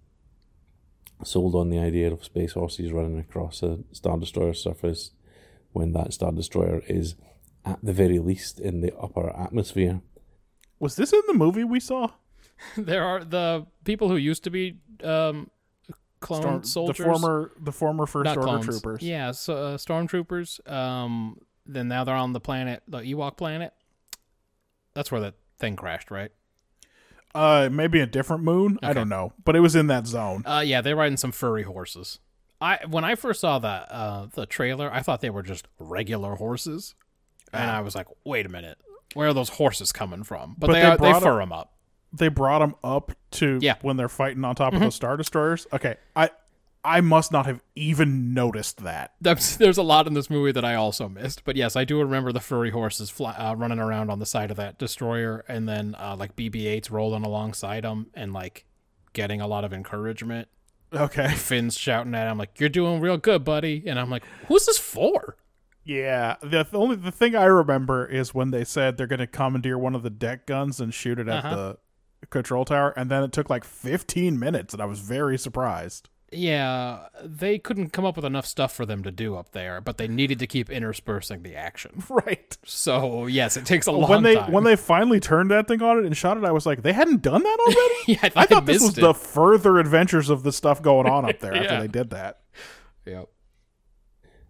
sold on the idea of space horses running across a Star Destroyer surface when that Star Destroyer is, at the very least, in the upper atmosphere. Was this in the movie we saw? There are the people who used to be um, clone Storm- soldiers. the former the former First not Order clones. troopers. Yeah, so, uh, stormtroopers. Um, then now they're on the planet, the Ewok planet. That's where that thing crashed, right? Uh, maybe a different moon. I Okay. don't know, but it was in that zone. Uh, yeah, they're riding some furry horses. I when I first saw that uh, the trailer, I thought they were just regular horses, and I was like, "Wait a minute, where are those horses coming from?" But, But they they are, they brought fur them up. They brought them up to Yeah. Mm-hmm. when they're fighting on top of those Star Destroyers. Okay, I I must not have even noticed that. There's, there's a lot in this movie that I also missed, but yes, I do remember the furry horses fly, uh, running around on the side of that destroyer, and then uh, like B B eights rolling alongside them and like getting a lot of encouragement. Okay, Finn's shouting at him like, "You're doing real good, buddy," and I'm like, "Who's this for?" yeah. The, the only the thing I remember is when they said they're going to commandeer one of the deck guns and shoot it at Uh-huh. the control tower, and then it took like fifteen minutes, and I was very surprised. Yeah, they couldn't come up with enough stuff for them to do up there, but they needed to keep interspersing the action. Right. So yes, it takes a long When they time. when they finally turned that thing on it and shot it, I was like, they hadn't done that already? yeah, I thought, I thought they this was missed the it. further adventures of the stuff going on up there after Yeah. they did that. Yep.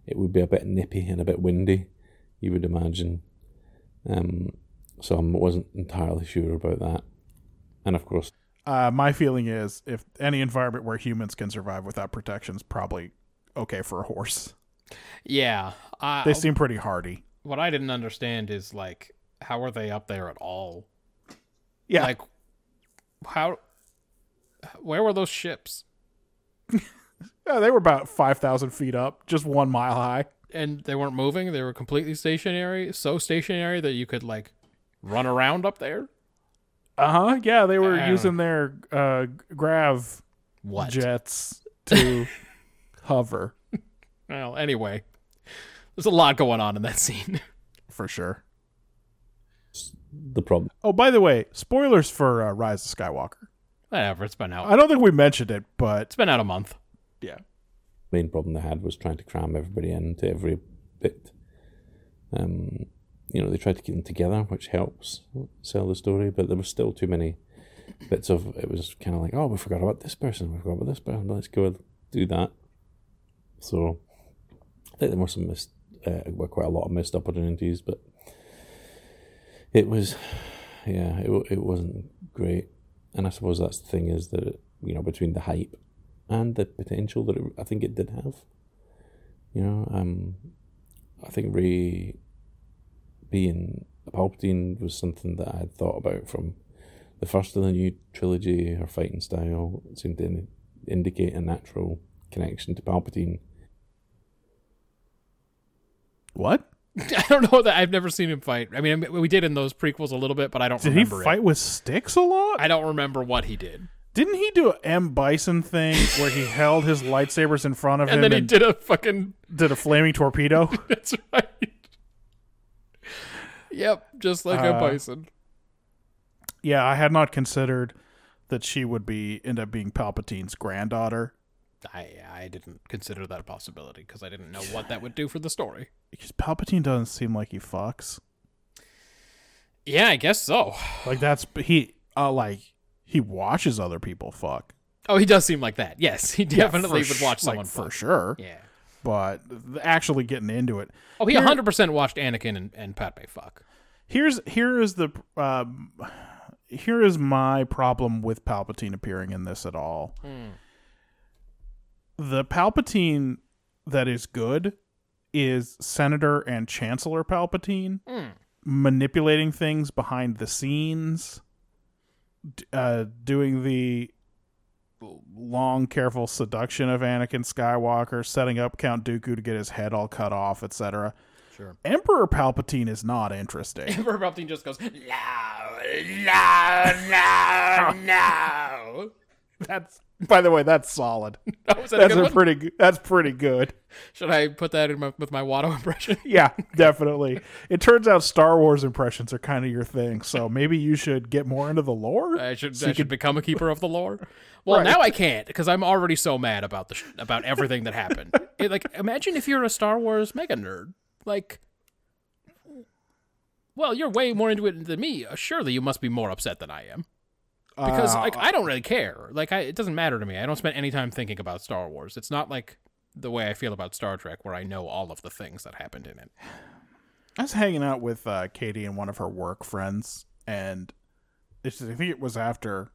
it would be a bit nippy and a bit windy, you would imagine. Um, so I wasn't entirely sure about that. And of course, Uh, my feeling is if any environment where humans can survive without protection is probably okay for a horse. Yeah. Uh, They seem pretty hardy. what I didn't understand is, like, how are they up there at all? Yeah. Like, how... Where were those ships? Yeah, they were about five thousand feet up, just one mile high. And they weren't moving? They were completely stationary? So stationary that you could, like, run around up there? Uh-huh. Yeah, they were Uh. using their uh, grav What? jets to hover, Well, anyway. There's a lot going on in that scene. for sure. the problem Oh, by the way, spoilers for uh, Rise of Skywalker. Whatever, it's been out. I don't think we mentioned it, but It's been out a month. yeah. main problem they had was trying to cram everybody into every bit. Um, you know, they tried to keep them together, which helps sell the story, but there was still too many bits of it. Was kind of like, oh, we forgot about this person, we forgot about this person, let's go do that. So I think there were some missed, uh, were quite a lot of missed opportunities, but it was, yeah, it it wasn't great. And I suppose that's the thing is that, it, you know, between the hype and the potential that it, I think it did have. You know, um, I think Rey being a Palpatine was something that I had thought about from the first of the new trilogy. Her fighting style seemed to in, indicate a natural connection to Palpatine. What? I don't know that I've never seen him fight. I mean, we did in those prequels a little bit, but I don't Did he remember fight it. with sticks a lot? I don't remember what he did. Didn't he do a M. Bison thing where he held his lightsabers in front of And him then he and did a fucking... did a flaming torpedo? That's right. Yep, just like a Uh, bison. Yeah, I had not considered that she would be end up being Palpatine's granddaughter. I I didn't consider that a possibility because I didn't know what that would do for the story. Because Palpatine doesn't seem like he fucks. Yeah, I guess so. Like that's he uh like he watches other people fuck. Oh, he does seem like that. Yes, he Yeah, definitely for would watch sh- someone like, for fuck. sure. Yeah. But th- actually getting into it. Oh, he Here- one hundred percent watched Anakin and, and Padme fuck. Here's here is the um, here is my problem with Palpatine appearing in this at all. The Palpatine that is good is Senator and Chancellor Palpatine manipulating things behind the scenes, d- uh, doing the long, careful seduction of Anakin Skywalker, setting up Count Dooku to get his head all cut off, et cetera. Sure. Emperor Palpatine is not interesting. Emperor Palpatine just goes, no, no, no, no. That's, by the way, that's solid. Oh, is that That's a good a one? pretty good. That's pretty good. Should I put that in my, with my Watto impression? Yeah, definitely. It turns out Star Wars impressions are kind of your thing, so maybe you should get more into the lore. I should, So I you should could- become a keeper of the lore. Well, Right. now I can't because I'm already so mad about the sh- about everything that happened. It, like, imagine if you're a Star Wars mega nerd. Like, well, you're way more into it than me. Uh, Surely you must be more upset than I am. Because Uh, like I don't really care. Like I, it doesn't matter to me. I don't spend any time thinking about Star Wars. It's not like the way I feel about Star Trek, where I know all of the things that happened in it. I was hanging out with uh, Katie and one of her work friends, and it's, I think it was after,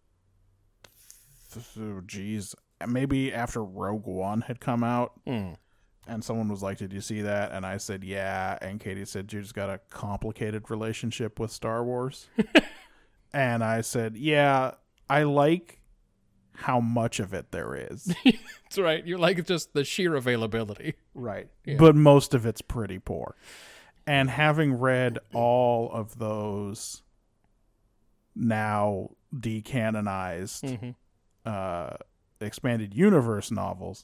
oh, geez, maybe after Rogue One had come out, Mm. and someone was like, "Did you see that?" And I said, "Yeah." And Katie said, "You just got a complicated relationship with Star Wars." And I said, "Yeah, I like how much of it there is." That's right. You're like just the sheer availability. Right. Yeah. But most of it's pretty poor. And having read all of those now decanonized Mm-hmm. uh, expanded universe novels,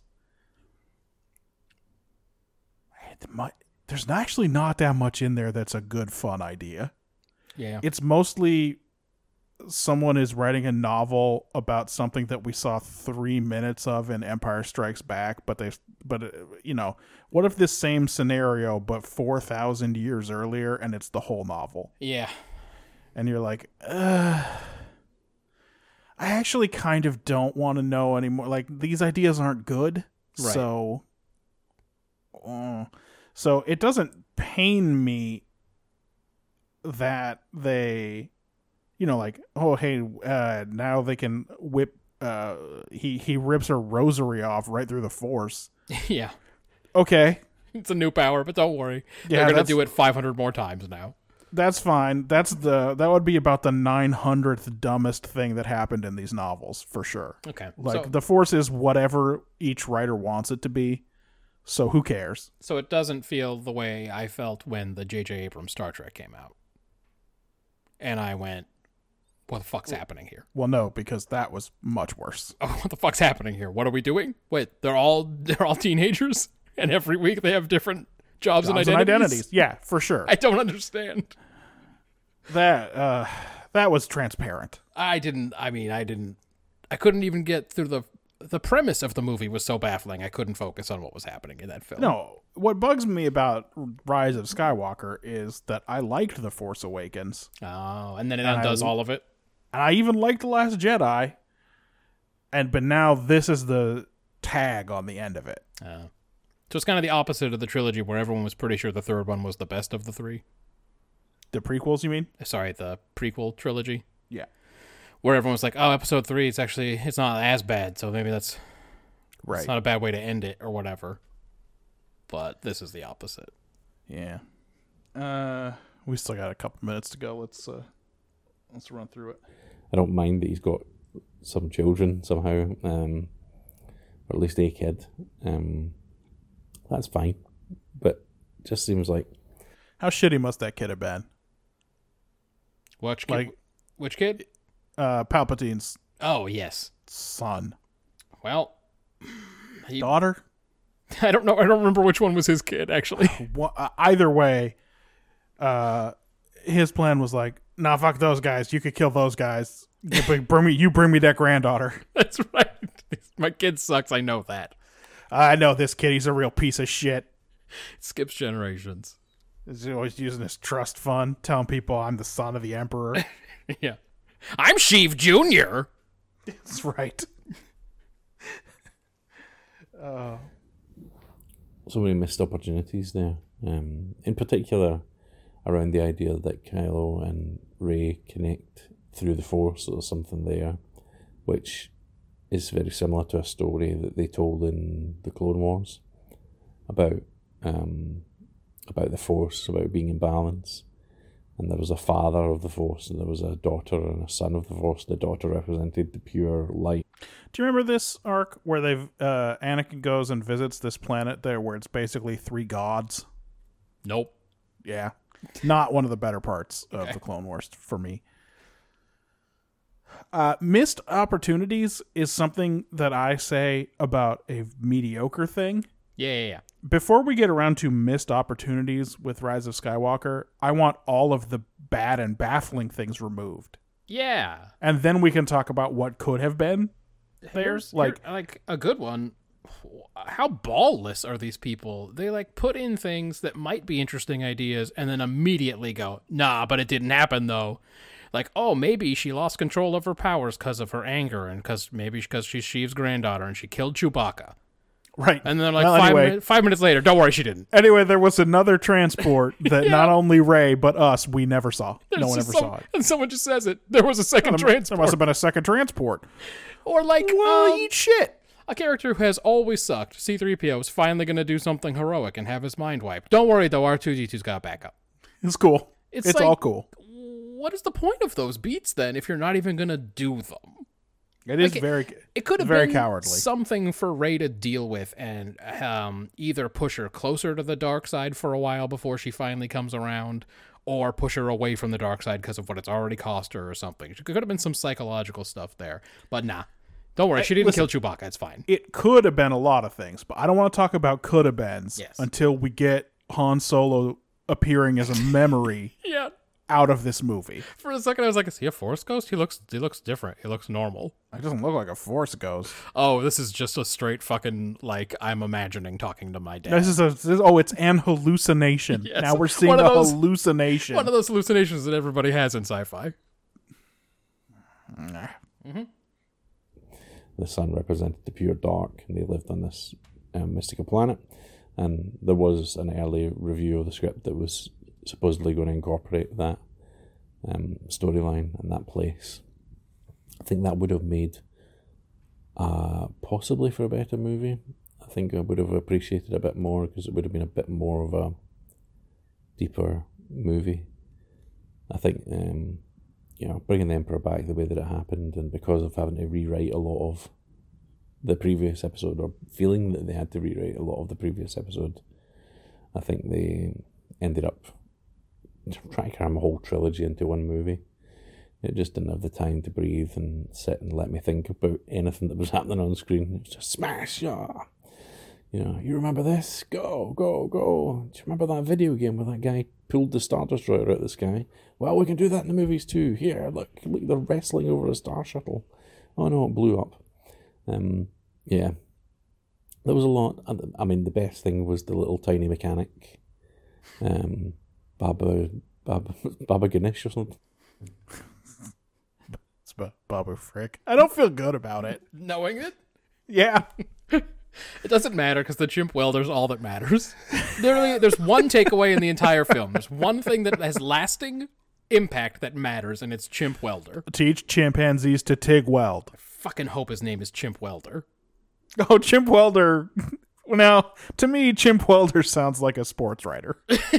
it might, there's not actually not that much in there that's a good, fun idea. Yeah. It's mostly someone is writing a novel about something that we saw three minutes of in Empire Strikes Back, but they, but uh, you know, what if this same scenario but four thousand years earlier, and it's the whole novel, Yeah. and you're like, uh, I actually kind of don't want to know anymore. Like these ideas aren't good, Right. so uh, so it doesn't pain me that they, you know, like, oh, hey, uh, now they can whip, uh, he, he rips her rosary off right through the Force. Yeah. Okay. It's a new power, but don't worry. Yeah, They're going to that's- do it five hundred more times now. That's fine. That's the, that would be about the nine hundredth dumbest thing that happened in these novels, for sure. Okay. Like, so, the Force is whatever each writer wants it to be, so who cares? so it doesn't feel the way I felt when the J J Abrams Star Trek came out. And I went, what the fuck's happening here? Well, no, because that was much worse. Oh, what the fuck's happening here? What are we doing? Wait, they're all they're all teenagers, and every week they have different jobs, and Jobs identities. and identities. Yeah, for sure. I don't understand. That uh, that was transparent. I didn't. I mean, I didn't. I couldn't even get through the the premise of the movie was so baffling. I couldn't focus on what was happening in that film. No, what bugs me about Rise of Skywalker is that I liked The Force Awakens, Oh, and then it And I- undoes all of it. and I even liked The Last Jedi, and but now this is the tag on the end of it. Oh. So it's kind of the opposite of the trilogy, where everyone was pretty sure the third one was the best of the three. The prequels, you mean? Sorry, the prequel trilogy, Yeah. where everyone was like, "Oh, episode three, it's actually it's not as bad, so maybe that's Right. it's not a bad way to end it or whatever." But this is the opposite. Yeah. Uh, we still got a couple minutes to go. Let's uh, let's run through it. I don't mind that he's got some children somehow, um, or at least a kid. Um, that's fine, but it just seems like How shitty must that kid have been? Which kid? Like- Which kid? Uh, Palpatine's Oh yes. son, Well, he, daughter. I don't know. I don't remember which one was his kid actually. Wha- uh, either way, uh, his plan was like, "Nah, fuck those guys. You could kill those guys. You bring bring me, you bring me that granddaughter. That's right. My kid sucks. I know that. I know this kid. He's a real piece of shit. It skips generations. He's always using his trust fund, telling people I'm the son of the emperor." Yeah. I'm Sheev Junior That's right. so many missed opportunities there. Um, in particular, around the idea that Kylo and Rey connect through the Force, or something there, which is very similar to a story that they told in the Clone Wars about um, about the Force, about being in balance. And there was a father of the Force, and there was a daughter and a son of the Force. The daughter represented the pure light. Do you remember this arc where they've uh, Anakin goes and visits this planet there, where it's basically three gods? Nope. Yeah, not one of the better parts of the Clone Wars for me. Uh, missed opportunities is something that I say about a mediocre thing. Yeah, yeah, yeah. Before we get around to missed opportunities with Rise of Skywalker, I want all of the bad and baffling things removed. Yeah. And then we can talk about what could have been. There's like- like like a good one. How ballless are these people? They like put in things that might be interesting ideas and then immediately go, nah, but it didn't happen though. Like, oh, maybe she lost control of her powers because of her anger and because maybe because she's Sheev's granddaughter and she killed Chewbacca. Right. And then like Well, five, anyway, minutes, five minutes later, don't worry, she didn't. Anyway, there was another transport that not only Rey, but us, we never saw. no There's one ever just some- saw it. And someone just says it. There was a second There, there transport. must have been a second transport. Or like, Well, um, eat shit. a character who has always sucked, C three P O, is finally going to do something heroic and have his mind wiped. Don't worry, though, R two D two's got backup. It's cool. It's It's, like- all cool. What is the point of those beats, then, if you're not even going to do them? It is like it- very. It could have Very been cowardly. something for Rey to deal with and um, either push her closer to the dark side for a while before she finally comes around, or push her away from the dark side because of what it's already cost her or something. It could have been some psychological stuff there. But nah. Don't worry, she didn't listen- kill Chewbacca. It's fine. It could have been a lot of things, but I don't want to talk about could have beens Yes. until we get Han Solo appearing as a memory Yeah. out of this movie. For a second, I was like, is he a Force ghost? He looks he looks different. He looks normal. It doesn't look like a Force ghost. Oh, this is just a straight fucking, like, I'm imagining talking to my dad. This is a. This, oh, it's an hallucination. Yes. Now we're seeing One of a those- hallucination. One of those hallucinations that everybody has in sci-fi. The sun represented the pure dark, and they lived on this um, mystical planet. And there was an early review of the script that was supposedly going to incorporate that um, storyline and that place. I think that would have made uh, possibly for a better movie. I think I would have appreciated it a bit more because it would have been a bit more of a deeper movie. I think, um, you know, bringing the Emperor back the way that it happened, and because of having to rewrite a lot of the previous episode, or feeling that they had to rewrite a lot of the previous episode, I think they ended up trying to cram a whole trilogy into one movie. It just didn't have the time to breathe and sit and let me think about anything that was happening on screen. It was just smash, yeah. You know, you remember this? Go, go, go. Do you remember that video game where that guy pulled the Star Destroyer out of the sky? Well, we can do that in the movies too. Here, look, look, they're wrestling over a Star Shuttle. Oh no, it blew up. Um, yeah. There was a lot. I mean, the best thing was the little tiny mechanic. Um, Baba, Baba, Baba Ganesh or something. It's B- Babu Frick. I don't feel good about it. Knowing it? Yeah. It doesn't matter because the chimp welder's all that matters. Literally, there's one takeaway in the entire film. There's one thing that has lasting impact that matters, and it's Chimp Welder. Teach chimpanzees to TIG weld. I fucking hope his name is Chimp Welder. Oh, Chimp Welder. Now, to me, Chimp Welder sounds like a sports writer.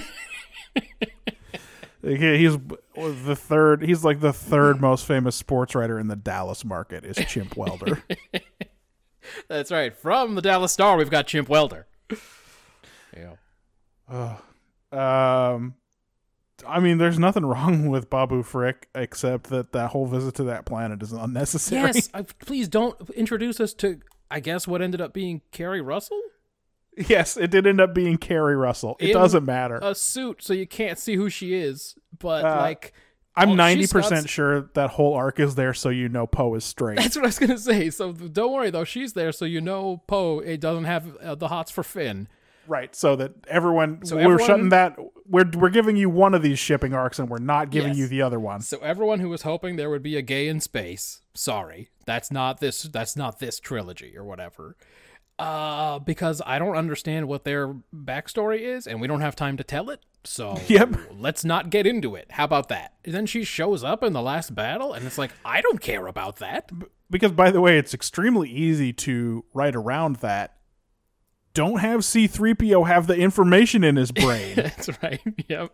He's the third. He's like the third most famous sports writer in the Dallas market is Chimp Welder. That's right. From the Dallas Star, we've got Chimp Welder. Yeah. Uh, um, I mean, there's nothing wrong with Babu Frick except that that whole visit to that planet is unnecessary. Yes. I, please don't introduce us to, I guess, what ended up being Carrie Russell? Yes, it did end up being Carrie Russell. It In doesn't matter. A suit, so you can't see who she is. But, Uh, like... I'm oh, ninety she's got percent s- sure that whole arc is there so you know Poe is straight. That's what I was going to say. So don't worry, though. She's there, so you know Poe it doesn't have uh, the hots for Finn. Right, so that everyone So we're everyone- shutting that we're we're giving you one of these shipping arcs and we're not giving Yes. you the other one. So everyone who was hoping there would be a gay in space, sorry, that's not this. That's not this trilogy or whatever. Uh, because I don't understand what their backstory is, and we don't have time to tell it. So Yep. let's not get into it. How about that? And then she shows up in the last battle, and it's like I don't care about that. Because by the way, it's extremely easy to write around that. Don't have C three P O have the information in his brain. That's right. Yep.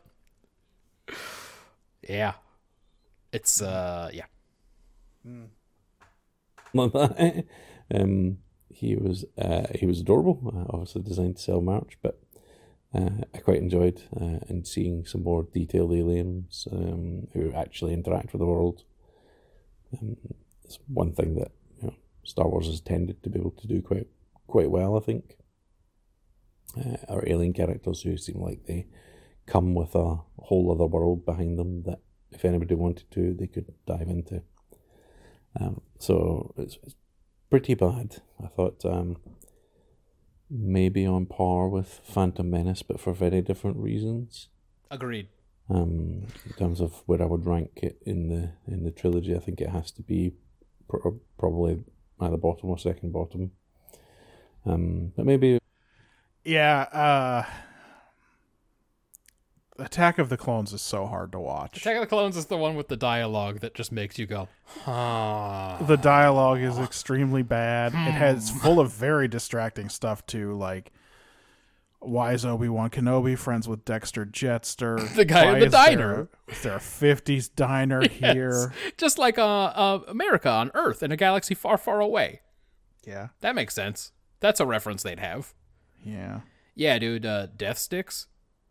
Yeah. It's uh yeah. Like that. Um, he was uh, he was adorable. Uh, obviously designed to sell merch, but uh, I quite enjoyed uh, in seeing some more detailed aliens um, who actually interact with the world. Um, it's one thing that you know Star Wars has tended to be able to do quite quite well, I think. Uh, our alien characters who seem like they come with a whole other world behind them that if anybody wanted to, they could dive into. Um, so it's, it's pretty bad. I thought um, maybe on par with Phantom Menace, but for very different reasons. Agreed. Um, in terms of where I would rank it in the in the trilogy, I think it has to be pr- probably either bottom or second bottom. Um, but maybe Yeah, uh Attack of the Clones is so hard to watch. Attack of the Clones is the one with the dialogue that just makes you go, huh. The dialogue is extremely bad. It has full of very distracting stuff too, like why is Obi-Wan Kenobi friends with Dexter Jetster? The guy Why in the is there- diner. Is there a fifties diner here? Just like uh, uh, America on Earth in a galaxy far, far away. Yeah. That makes sense. That's a reference they'd have. Yeah. Yeah, dude. Uh, Death Sticks.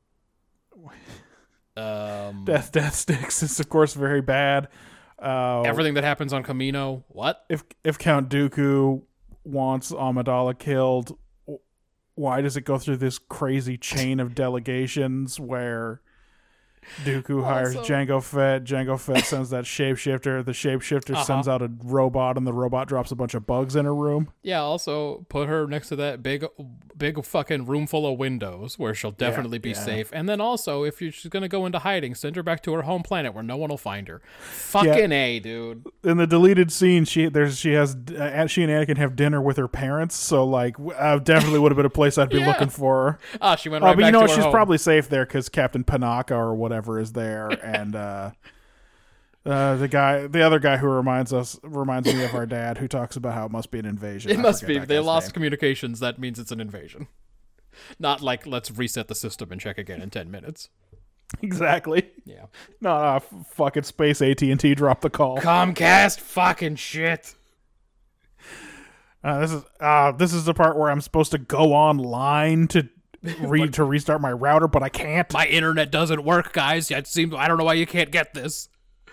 Um, Death Death Sticks is of course very bad. Uh, everything that happens on Camino. What? if if Count Dooku wants Amidala killed, why does it go through this crazy chain of delegations where Dooku hires Also- Jango Fett. Jango Fett sends that shapeshifter. The shapeshifter Uh-huh. sends out a robot, and the robot drops a bunch of bugs in her room. Yeah, also put her next to that big, big fucking room full of windows where she'll definitely be yeah. safe. And then also, if you- she's gonna go into hiding, send her back to her home planet where no one will find her. Fucking A, dude. In the deleted scene, she there's she has uh, she and Anakin have dinner with her parents. So like, w- uh, definitely would have been a place I'd be Yeah. looking for her. Ah, she went Oh, right but back you know to what? her She's home. probably safe there because Captain Panaka or whatever is there, and uh, uh, the guy, the other guy who reminds us reminds me of our dad, who talks about how it must be an invasion. It I must forget be. that They guy's lost name. communications. That means it's an invasion. Not like, let's reset the system and check again in ten minutes. Exactly. Yeah. No, no, f- fucking space A T and T dropped the call. Comcast fucking shit. Uh, this is uh, this is the part where I'm supposed to go online to read to restart my router, but I can't. My internet doesn't work, guys. It seems, I don't know why you can't get this.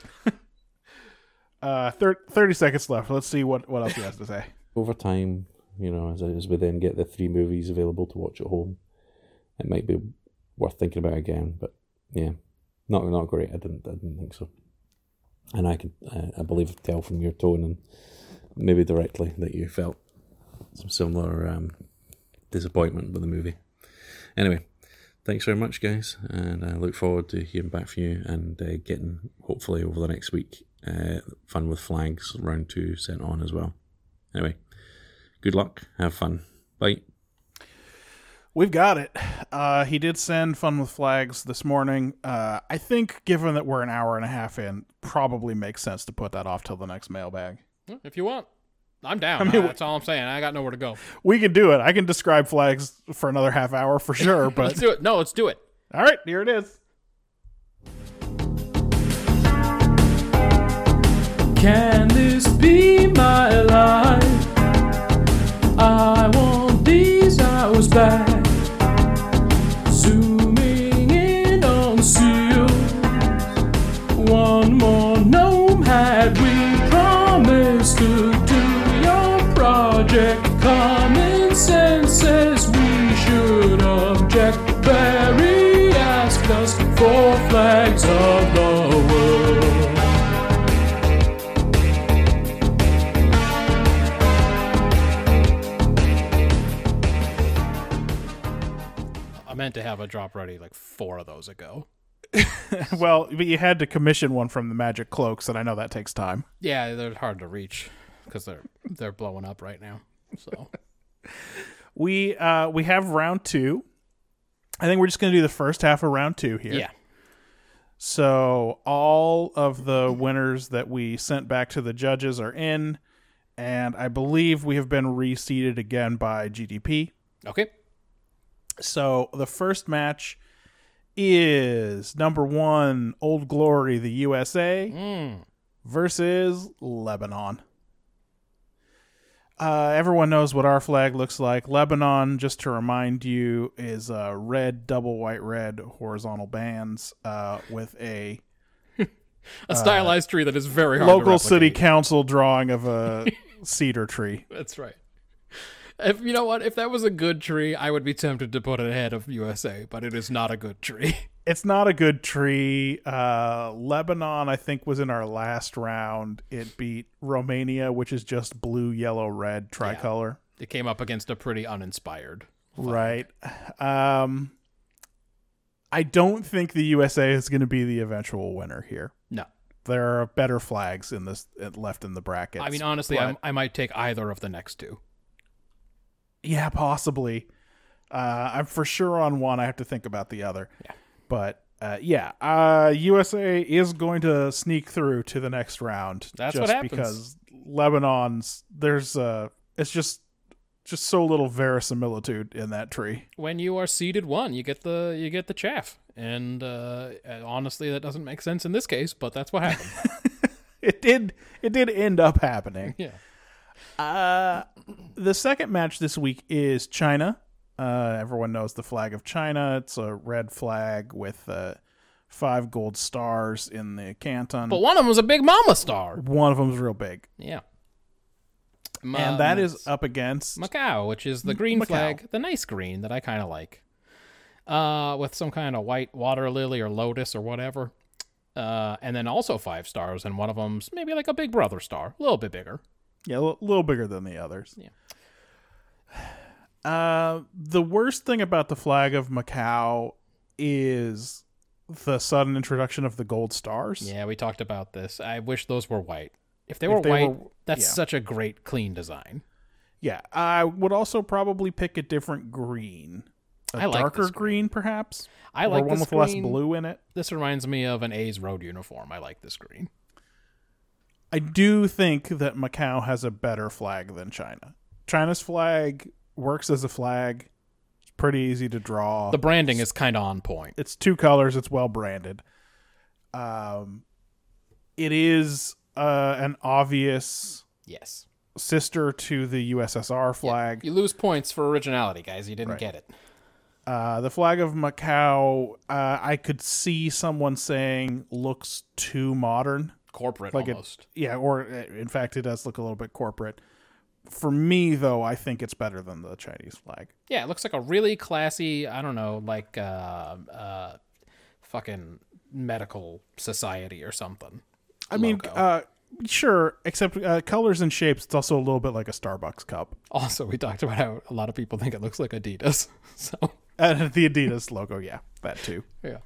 Uh, thir- thirty seconds left. Let's see what, what else he has to say. Over time, you know, as, as we then get the three movies available to watch at home, it might be worth thinking about again. But yeah, not not great. I didn't I didn't think so. And I can I, I believe tell from your tone and maybe directly that you felt some similar um, disappointment with the movie. Anyway, thanks very much, guys, and I look forward to hearing back from you and uh, getting, hopefully, over the next week, uh, Fun with Flags round two sent on as well. Anyway, good luck, have fun, bye. We've got it. Uh, he did send Fun with Flags this morning. Uh, I think, given that we're an hour and a half in, probably makes sense to put that off till the next mailbag. If you want. I'm down. I mean, That's all I'm saying. I got nowhere to go. We can do it. I can describe flags for another half hour for sure. But Let's do it. No, let's do it. all right, here it is. Can this be my life? I want these hours back. Zooming in on seals. One more gnome had we promised to do your project. Common sense says we should object. Barry asked us for flags of the world. I meant to have a drop ready like four of those ago. Well, but you had to commission one from the Magic Cloaks, and I know that takes time. Yeah, they're hard to reach because they're they're blowing up right now. So We uh, we have round two. I think we're just going to do the first half of round two here. yeah, So all of the winners that we sent back to the judges are in, and I believe we have been reseeded again by G D P. okay. So the first match is number one, Old Glory, the U S A, Mm. versus Lebanon. Uh, everyone knows what our flag looks like. Lebanon, just to remind you, is uh, red, double white, red horizontal bands uh, with a A stylized tree that is very hard local to city replicate. council drawing of a cedar tree. That's right. If you know what, if that was a good tree, I would be tempted to put it ahead of U S A, but it is not a good tree. It's not a good tree. Uh, Lebanon, I think, was in our last round. It beat Romania, which is just blue, yellow, red tricolor. It came up against a pretty uninspired. Right. Um, I don't think the U S A is going to be the eventual winner here. No. There are better flags in this left in the brackets. I mean, honestly, but- I, I might take either of the next two. yeah, possibly. Uh, I'm for sure on one. I have to think about the other. Yeah. But uh, yeah, uh, U S A is going to sneak through to the next round. That's just what happens. because Lebanon's there's uh, it's just just so little verisimilitude in that tree. When you are seeded one, you get the you get the chaff, and uh, honestly, that doesn't make sense in this case, but that's what happened. It did it did end up happening. Yeah. Uh, the second match this week is China. Uh, everyone knows the flag of China. It's a red flag with uh, five gold stars in the canton. But one of them was a big mama star. One of them's real big. Yeah. And that is up against... Macau, which is the green Macau. flag, the nice green that I kind of like. uh, with some kind of white water lily or lotus or whatever. Uh, and then also five stars, and one of them's maybe like a Big Brother star, a little bit bigger. Yeah, a l- little bigger than the others. Yeah. Uh, the worst thing about the flag of Macau is the sudden introduction of the gold stars. Yeah, we talked about this. I wish those were white. If they If were they white, were- that's yeah. such a great, clean design. Yeah, I would also probably pick a different green. A I like darker this green, perhaps? I or like one this with less green. blue in it. This reminds me of an A's road uniform. I like this green. I do think that Macau has a better flag than China. China's flag works as a flag. It's pretty easy to draw. The branding is kind of on point. It's two colors. It's well branded. Um, it is uh, an obvious Yes. sister to the U S S R flag. You lose points for originality, guys. You didn't Right. get it. Uh, the flag of Macau, uh, I could see someone saying looks too modern. Corporate Like almost. it, yeah, or uh, in fact, it does look a little bit corporate. For me, though, I think it's better than the Chinese flag. Yeah, it looks like a really classy, I don't know, like uh, uh, fucking medical society or something. I mean, logo. uh, sure, except uh, colors and shapes, it's also a little bit like a Starbucks cup. Also, we talked about how a lot of people think it looks like Adidas. So, And the Adidas logo, yeah, that too. yeah.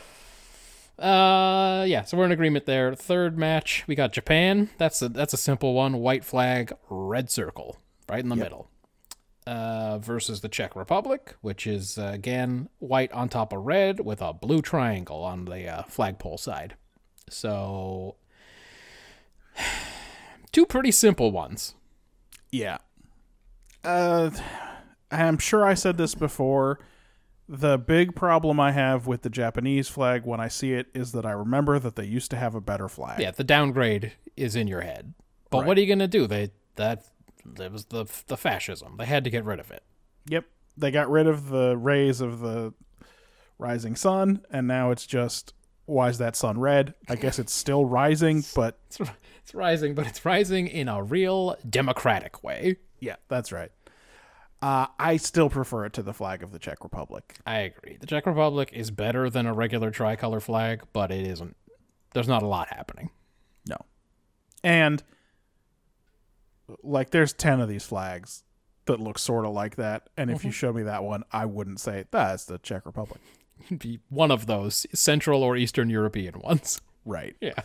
Uh, yeah, so we're in agreement there. Third match, we got Japan. That's a that's a simple one. White flag, red circle, right in the Yep. middle. Uh, versus the Czech Republic, which is uh, again white on top of red with a blue triangle on the uh, flagpole side. So, two pretty simple ones. Yeah. Uh, I'm sure I said this before. The big problem I have with the Japanese flag when I see it is that I remember that they used to have a better flag. Yeah, the downgrade is in your head. But Right. what are you gonna do? They that that was the the fascism. They had to get rid of it. Yep. They got rid of the rays of the rising sun, and now it's just, why is that sun red? I guess it's still rising, but It's, it's rising, but it's rising in a real democratic way. yeah, that's right. Uh, I still prefer it to the flag of the Czech Republic. I agree. The Czech Republic is better than a regular tricolor flag, but it isn't. There's not a lot happening. No. And, like, there's ten of these flags that look sort of like that, and if you show me that one, I wouldn't say, that's the Czech Republic. It'd be one of those Central or Eastern European ones. Right. Yeah.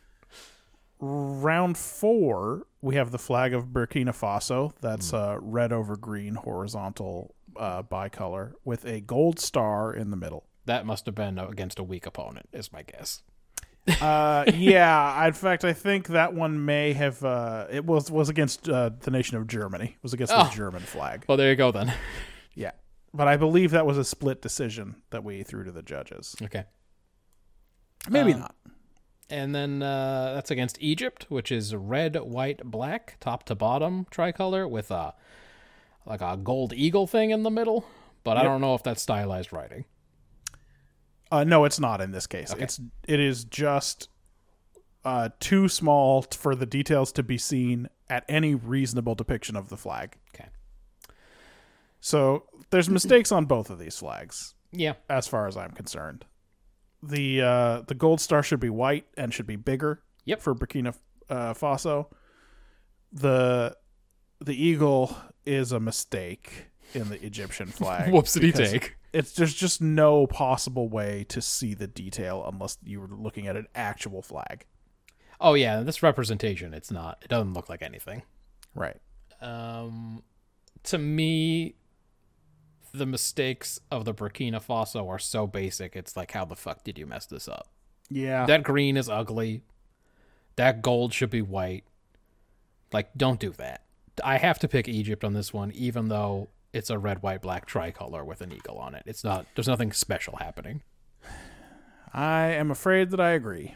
Round four, we have the flag of Burkina Faso. That's a red over green horizontal uh, bicolor with a gold star in the middle. That must have been against a weak opponent, is my guess. Uh, yeah, in fact, I think that one may have. Uh, it was was against uh, the nation of Germany. It was against Oh. the German flag. Well, there you go then. Yeah, but I believe that was a split decision that we threw to the judges. Okay. Maybe Um, not. And then uh, that's against Egypt, which is red, white, black, top to bottom tricolor with a like a gold eagle thing in the middle. But I Yep. don't know if that's stylized writing. Uh, no, it's not in this case. Okay. It's it is just uh, too small t- for the details to be seen at any reasonable depiction of the flag. Okay. So there's mistakes on both of these flags, Yeah. as far as I'm concerned. The uh, the gold star should be white and should be bigger. Yep. For Burkina uh, Faso, the the eagle is a mistake in the Egyptian flag. Whoopsie because take. It's there's just no possible way to see the detail unless you were looking at an actual flag. Oh yeah, this representation, it's not. It doesn't look like anything. Right. Um, to me, the mistakes of the Burkina Faso are so basic. It's like, how the fuck did you mess this up? Yeah. That green is ugly. That gold should be white. Like, don't do that. I have to pick Egypt on this one, even though it's a red, white, black tricolor with an eagle on it. It's not. There's nothing special happening. I am afraid that I agree.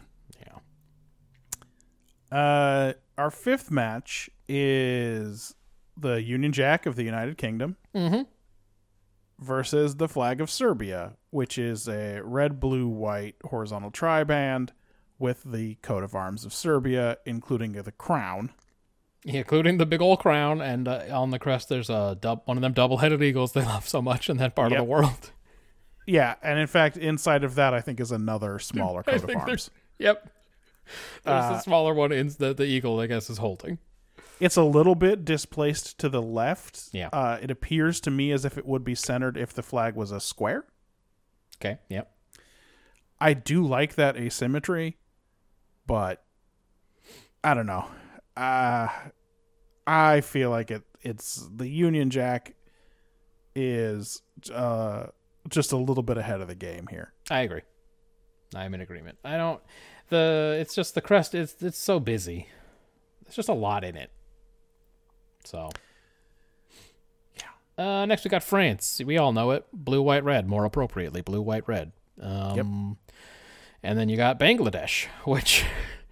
Yeah. Uh, our fifth match is the Union Jack of the United Kingdom Mm-hmm. versus the flag of Serbia, which is a red, blue, white horizontal triband with the coat of arms of Serbia, including the crown. Including the big old crown, and uh, on the crest there's a dub- one of them double-headed eagles they love so much in that part Yep. of the world. Yeah, and in fact, inside of that, I think is another smaller I coat of think arms. there's- Yep. There's Uh, a smaller one in the, the eagle, I guess, is holding. It's a little bit displaced to the left. Yeah. Uh, it appears to me as if it would be centered if the flag was a square. Okay, yep. I do like that asymmetry, but I don't know. Uh, I feel like it. It's the Union Jack is uh, just a little bit ahead of the game here. I agree. I'm in agreement. I don't. The it's just the crest. It's it's so busy. There's just a lot in it. So. Yeah. Uh, next we got France. We all know it. Blue, white, red. More appropriately, blue, white, red. Um, Yep. And then you got Bangladesh, which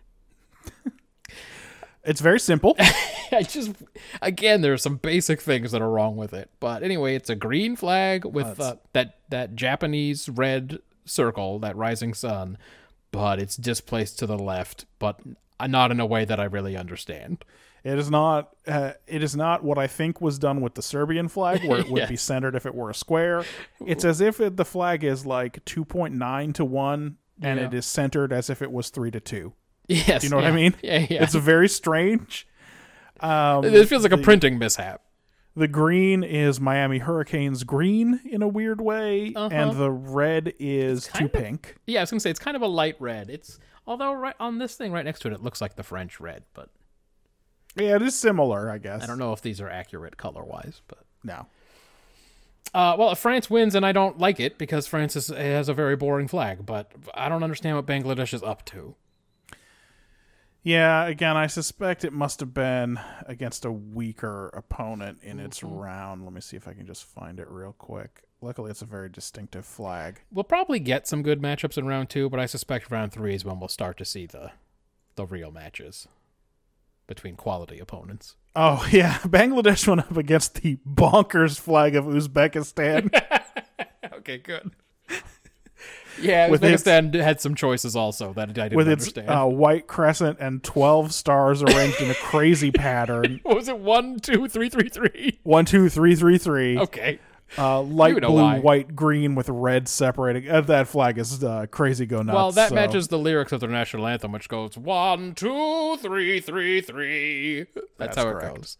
It's very simple. I just again there are some basic things that are wrong with it. But anyway, it's a green flag with Uh, uh, that that Japanese red circle, that rising sun, but it's displaced to the left, but not in a way that I really understand. It is not. Uh, it is not what I think was done with the Serbian flag, where it would be Yes. centered if it were a square. It's as if it, the flag is like two point nine to one, and Yeah. it is centered as if it was three to two. Yes, Do you know what I yeah. mean? Yeah, yeah. It's very strange. Um, It feels like a the- printing mishap. The green is Miami Hurricanes green in a weird way, Uh-huh. and the red is too kind of- pink. Yeah, I was gonna say it's kind of a light red. It's although right on this thing right next to it, it looks like the French red, but Yeah, it is similar, I guess. I don't know if these are accurate color wise. But No. uh, well, if France wins, and I don't like it because France is, has a very boring flag. But I don't understand what Bangladesh is up to. Yeah, again, I suspect it must have been against a weaker opponent in its Mm-hmm. round. Let me see if I can just find it real quick. Luckily, it's a very distinctive flag. We'll probably get some good matchups in round two, but I suspect round three is when we'll start to see the the real matches between quality opponents. Oh, yeah. Bangladesh went up against the bonkers flag of Uzbekistan. Okay, good. Yeah, With its- Uzbekistan had some choices also that I didn't with its understand. uh, white crescent and twelve stars arranged in a crazy pattern. What was it? One, two, three, three, three. One, two, three, three, three. Okay. Uh, light You know blue, why. white, green with red separating. Uh, that flag is uh, crazy go nuts. Well, that so- matches the lyrics of their national anthem, which goes one, two, three, three, three. That's, That's how correct. it goes.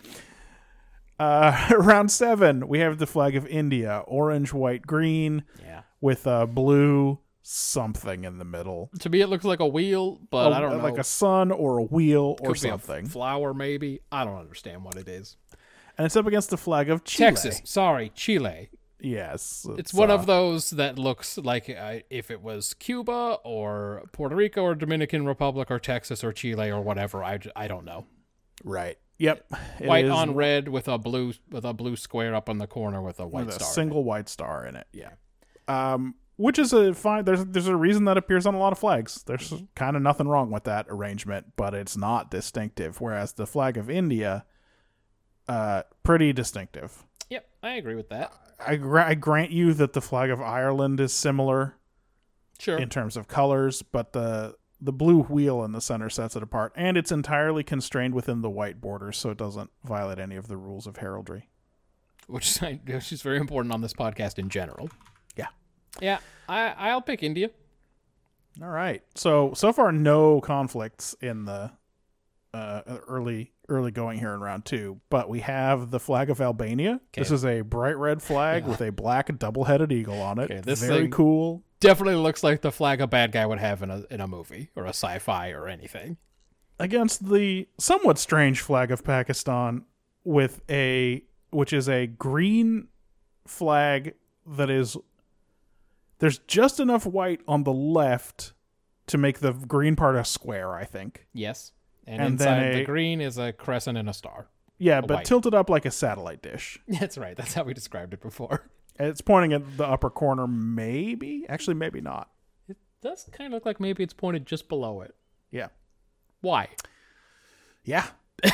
Uh, round seven, we have the flag of India. Orange, white, green Yeah. with uh, blue something in the middle. To me, it looks like a wheel, but I A- don't know. Like a sun or a wheel or Could be a something. flower, maybe. I don't understand what it is. And it's up against the flag of Chile. Texas. Sorry, Chile. Yes. It's one uh, of those that looks like uh, if it was Cuba or Puerto Rico or Dominican Republic or Texas or Chile or whatever. I, j- I don't know. Right. Yep. It White is on red with a blue with a blue square up in the corner with a white with a star. in it. single white star in it. Yeah. Um, which is a fine. There's there's a reason that appears on a lot of flags. There's kind of nothing wrong with that arrangement, but it's not distinctive. Whereas the flag of India, uh, pretty distinctive. Yep, I agree with that. I, gra- I grant you that the flag of Ireland is similar Sure. in terms of colors, but the the blue wheel in the center sets it apart, and it's entirely constrained within the white borders, so it doesn't violate any of the rules of heraldry. which is, which is very important on this podcast in general. Yeah. Yeah, I, I'll pick India. All right. So so far, no conflicts in the uh, early early going here in round two, but we have the flag of Albania. This is a bright red flag with a black double-headed eagle on it. Okay, this Very thing- cool. Definitely looks like the flag a bad guy would have in a in a movie or a sci-fi or anything. Against the somewhat strange flag of Pakistan, with a which is a green flag that is there's just enough white on the left to make the green part a square, I think. Yes. And, And then inside a- the green is a crescent and a star. Yeah, but white. tilted up like a satellite dish. That's right. That's how we described it before. It's pointing at the upper corner, maybe. Actually, maybe not. It does kind of look like maybe it's pointed just below it. Yeah, Why? yeah.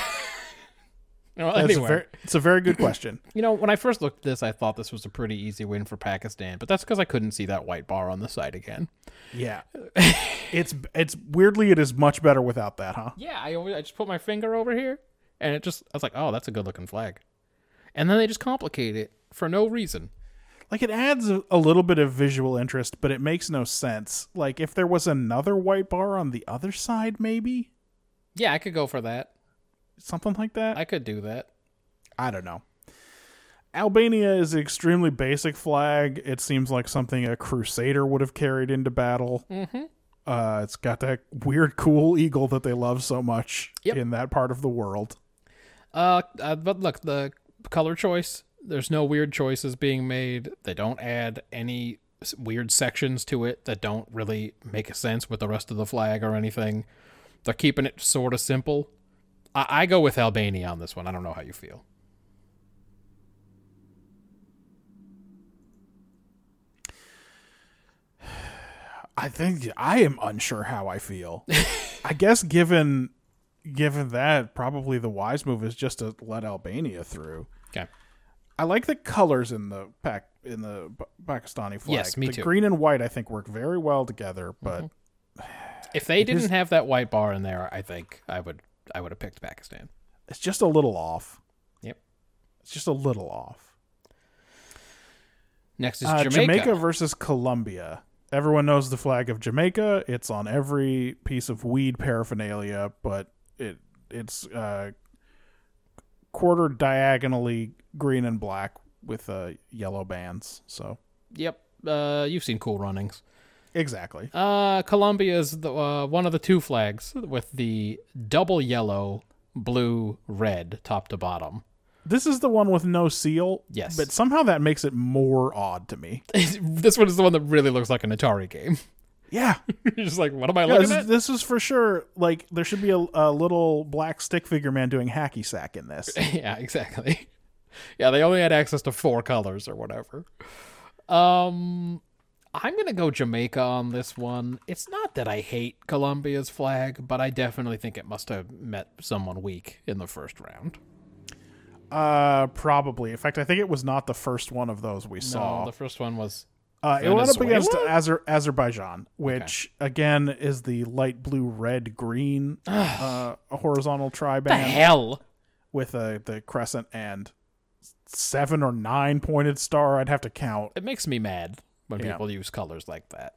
Well, That's anyway, a very, it's a very good question. you know, when I first looked at this, I thought this was a pretty easy win for Pakistan, but that's because I couldn't see that white bar on the side again. Yeah, it's it's weirdly it is much better without that, huh? Yeah, I always, I just put my finger over here, and it just I was like, oh, that's a good looking flag, and then they just complicate it for no reason. Like, it adds a, a little bit of visual interest, but it makes no sense. Like, if there was another white bar on the other side, maybe? Yeah, I could go for that. Something like that? I could do that. I don't know. Albania is an extremely basic flag. It seems like something a crusader would have carried into battle. Mm-hmm. Uh, it's got that weird, cool eagle that they love so much Yep. in that part of the world. Uh, uh, but look, the color choice, there's no weird choices being made. They don't add any s- weird sections to it that don't really make a sense with the rest of the flag or anything. They're keeping it sort of simple. I, I go with Albania on this one. I don't know how you feel. I think I am unsure how I feel. I guess given given that, probably the wise move is just to let Albania through. Okay. I like the colors in the pac in the P- Pakistani flag. Yes, me the too. green and white I think work very well together, but If they didn't is- have that white bar in there, I think I would I would have picked Pakistan. it's just a little off. Yep. It's just a little off. Next is Uh, Jamaica. Jamaica versus Colombia. Everyone knows the flag of Jamaica. It's on every piece of weed paraphernalia, but it it's uh, quartered diagonally green and black with uh, yellow bands. So Yep. Uh, you've seen Cool Runnings. exactly. Uh, Colombia is the, uh, one of the two flags with the double yellow, blue, red, top to bottom. This is the one with no seal. Yes. But somehow that makes it more odd to me. This one is the one that really looks like an Atari game. Yeah. You're just like, what am I Yeah, looking this, at? is, this is for sure. Like, there should be a, a little black stick figure man doing hacky sack in this. Yeah, exactly. Yeah, they only had access to four colors or whatever. Um, I'm gonna go Jamaica on this one. It's not that I hate Colombia's flag, but I definitely think it must have met someone weak in the first round. Uh, probably. In fact, I think it was not the first one of those we No, saw. the first one was Uh, it went up against Venezuela? Azer- Azerbaijan, which again is the light blue, red, green uh, horizontal the tri-band hell. with uh, the crescent and seven or nine pointed star. I'd have to count. It makes me mad when Yeah. people use colors like that.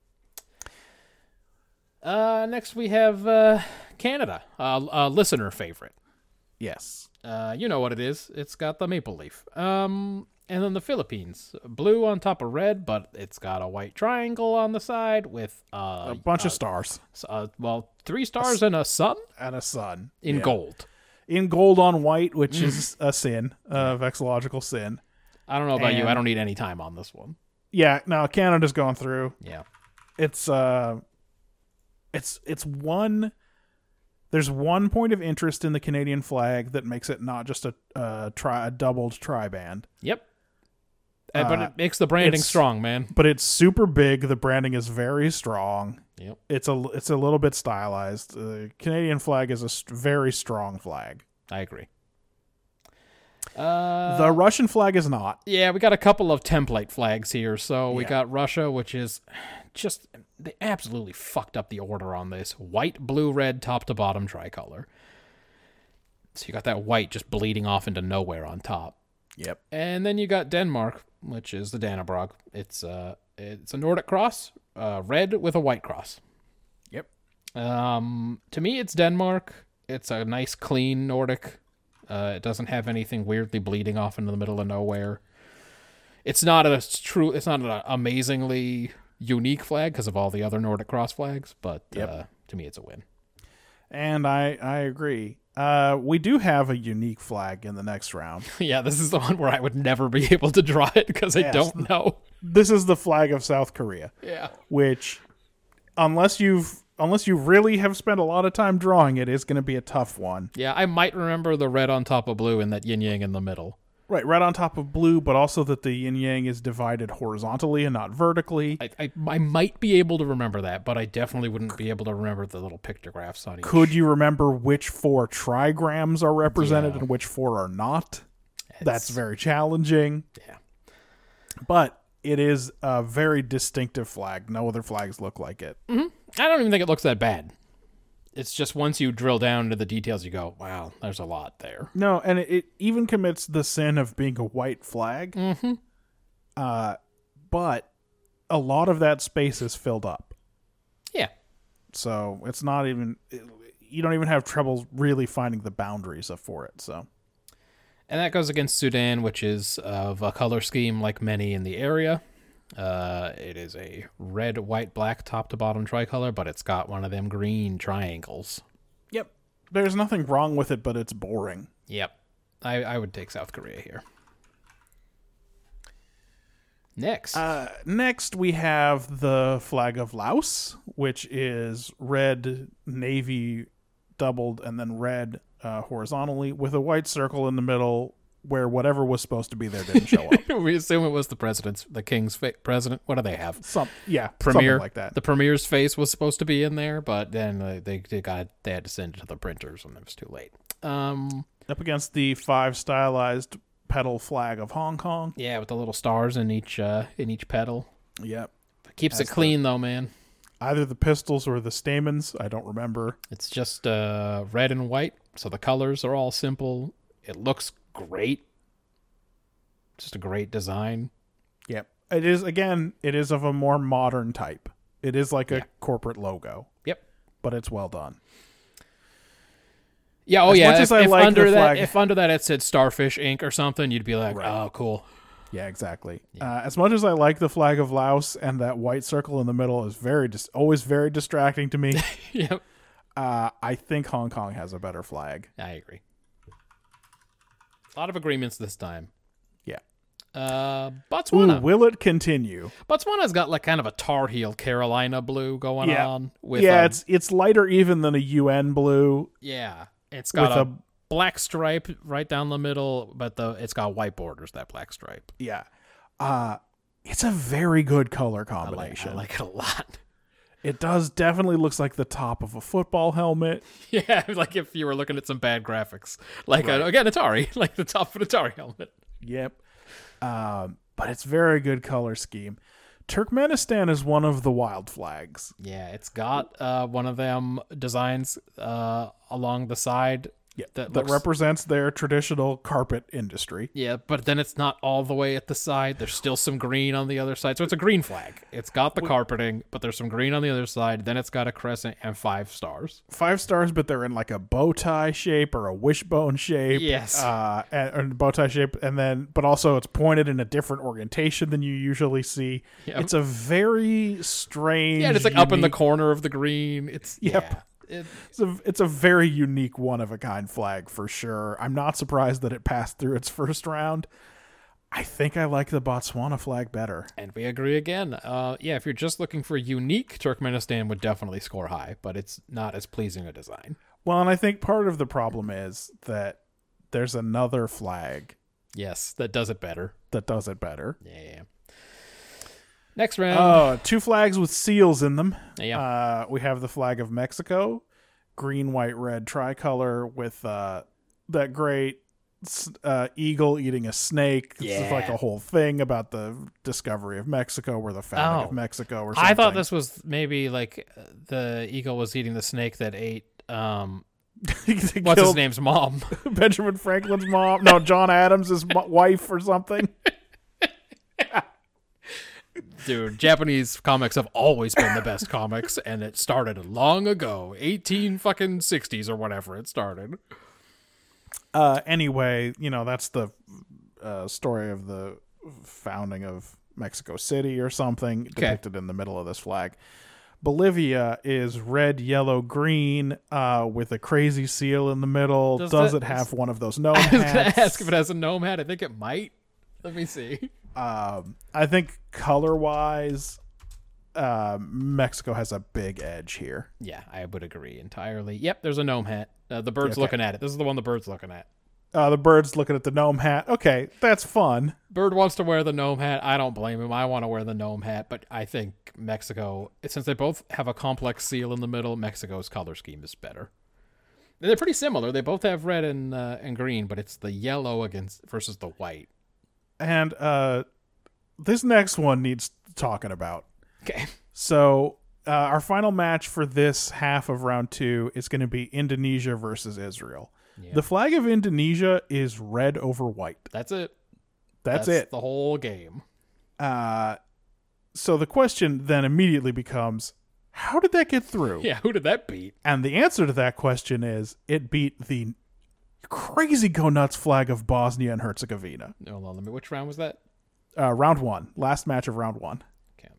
Uh, next we have uh, Canada, uh, a listener favorite. Yes. Uh, you know what it is. It's got the maple leaf. Um, and then the Philippines, blue on top of red, but it's got a white triangle on the side with uh, A bunch of stars s- uh, well, three stars and a sun and a sun in Yeah. gold. in gold on white, which is a sin, a vexillological sin. I don't know about you. And- I don't need any time on this one. Yeah. No, Canada's going through. Yeah. It's uh, it's it's one. There's one point of interest in the Canadian flag that makes it not just a uh, tri a doubled tri-band, Yep. Uh, but Uh, it makes the branding it's- strong, man. but it's super big. The branding is very strong. Yep. It's a it's a little bit stylized. The Canadian flag is a st- very strong flag. I agree. Uh, The Russian flag is not. Yeah, we got a couple of template flags here. So we Yeah. got Russia, which is just, they absolutely fucked up the order on this. White, blue, red, top to bottom tricolor. So you got that white just bleeding off into nowhere on top. Yep. And then you got Denmark, which is the Dannebrog. It's uh, it's a Nordic cross, uh, red with a white cross. Yep. Um, to me, it's Denmark. It's a nice, clean Nordic. Uh, it doesn't have anything weirdly bleeding off into the middle of nowhere. It's not a true. It's not an amazingly unique flag because of all the other Nordic cross flags, but Yep. uh, to me, it's a win. And I I agree. Uh, we do have a unique flag in the next round. Yeah, this is the one where I would never be able to draw it because I Yes. don't know. This is the flag of South Korea, Yeah. which, unless you've unless you really have spent a lot of time drawing it, is going to be a tough one. Yeah, I might remember the red on top of blue and that yin yang in the middle. Right, red on top of blue, but also that the yin yang is divided horizontally and not vertically. I, I I might be able to remember that, but I definitely wouldn't be able to remember the little pictographs on each. Could you remember which four trigrams are represented Yeah. and which four are not? It's- That's very challenging. Yeah. But it is a very distinctive flag. No other flags look like it. I don't even think it looks that bad. It's just once you drill down into the details, you go, wow, there's a lot there. No, and it, it even commits the sin of being a white flag. Mm-hmm. Uh, but a lot of that space is filled up. Yeah. So it's not even, you don't even have trouble really finding the boundaries of for it. So, And that goes against Sudan, which is of a color scheme like many in the area. Uh, it is a red, white, black top to bottom tricolor, but it's got one of them green triangles. yep, there's nothing wrong with it, but it's boring. Yep. I, I would take South Korea here. Next. Uh, next, we have the flag of Laos, which is red, navy doubled, and then red uh, horizontally with a white circle in the middle where whatever was supposed to be there didn't show up. we assume it was the president's, the king's fa- president. What do they have? Some, yeah, Premier, something like that. The premier's face was supposed to be in there, but then uh, they they got they had to send it to the printers, and it was too late. Um, Up against the five stylized petal flag of Hong Kong. yeah, with the little stars in each uh, in each petal. Yep. Keeps That's it clean though, man. Either the pistils or the stamens. I don't remember. It's just uh, red and white, so the colors are all simple. It looks great. Just a great design. Yep. It is, again, it is of a more modern type. It is like a Yeah. corporate logo. Yep. But it's well done. Yeah. Oh As yeah. much If, as I if like under the that, flag- if under that it said Starfish Incorporated or something, you'd be like, Right. oh, cool. Yeah, exactly. Uh, as much as I like the flag of Laos and that white circle in the middle is very dis- always very distracting to me, Yep. uh, I think Hong Kong has a better flag. I agree. A lot of agreements this time. Yeah. Uh, Ooh, Botswana. will it continue? Botswana's got like kind of a Tar Heel Carolina blue going Yeah. on. With yeah, um, it's it's lighter even than a U N blue. yeah. It's got with a, a- black stripe right down the middle, but the it's got white borders. That black stripe. Yeah. Uh, it's a very good color I like, combination. I like it a lot. It does definitely looks like the top of a football helmet. Yeah, like if you were looking at some bad graphics, like uh, again Atari, like the top of an Atari helmet. Yep. Um, but it's very good color scheme. Turkmenistan is one of the wild flags. Yeah, it's got uh, one of them designs uh, along the side. Yeah, that, that looks, represents their traditional carpet industry. Yeah, but then it's not all the way at the side. There's still some green on the other side. So it's a green flag. It's got the carpeting, but there's some green on the other side. Then it's got a crescent and five stars. Five stars, but they're in like a bow tie shape or a wishbone shape. Yes. Uh, and, or bow tie shape, and then, but also it's pointed in a different orientation than you usually see. Yep. It's a very strange. Yeah, and it's like up in the unique- corner of the green. It's Yep. yeah. It, It's a, it's a very unique one of a kind flag for sure. I'm not surprised that it passed through its first round. I think I like the Botswana flag better. and we agree again. Uh, yeah, if you're just looking for unique, Turkmenistan would definitely score high, but it's not as pleasing a design. Well, and I think part of the problem is that there's another flag Yes, that does it better. that does it better. Yeah. yeah. Next round. Oh, two flags with seals in them. yeah. Uh, we have the flag of Mexico, green, white, red tricolor with uh, that great uh, eagle eating a snake. This is like Yeah. a whole thing about the discovery of Mexico or the founding Oh. of Mexico or something. I thought this was maybe like uh, the eagle was eating the snake that ate. Um, They what's his killed name's mom? Benjamin Franklin's mom. No, John Adams' mo- wife or something. Dude, Japanese comics have always been the best comics, and it started long ago, eighteen fucking sixties or whatever it started. Uh, anyway, you know, that's the uh, story of the founding of Mexico City or something depicted in the middle of this flag. Bolivia is red, yellow, green uh, with a crazy seal in the middle. Does Does, that- it have one of those gnome I was gonna hats? ask if it has a gnome hat. I think it might. Let me see. Um, I think color-wise, uh, Mexico has a big edge here. Yeah, I would agree entirely. Yep, there's a gnome hat. Uh, the bird's Okay. looking at it. This is the one the bird's looking at. Uh, the bird's looking at the gnome hat. Okay, that's fun. Bird wants to wear the gnome hat. I don't blame him. I want to wear the gnome hat, but I think Mexico, since they both have a complex seal in the middle, Mexico's color scheme is better. They're pretty similar. They both have red and uh, and green, but it's the yellow against versus the white. And uh, this next one needs talking about. Okay. So uh, our final match for this half of round two is going to be Indonesia versus Israel. Yeah. The flag of Indonesia is red over white. That's it. That's, it. The whole game. Uh, so the question then immediately becomes, how did that get through? Yeah, who did that beat? And the answer to that question is, it beat the crazy go nuts flag of Bosnia and Herzegovina. Hold on, let me. Which round was that? Uh, round one, last match of round one. Okay,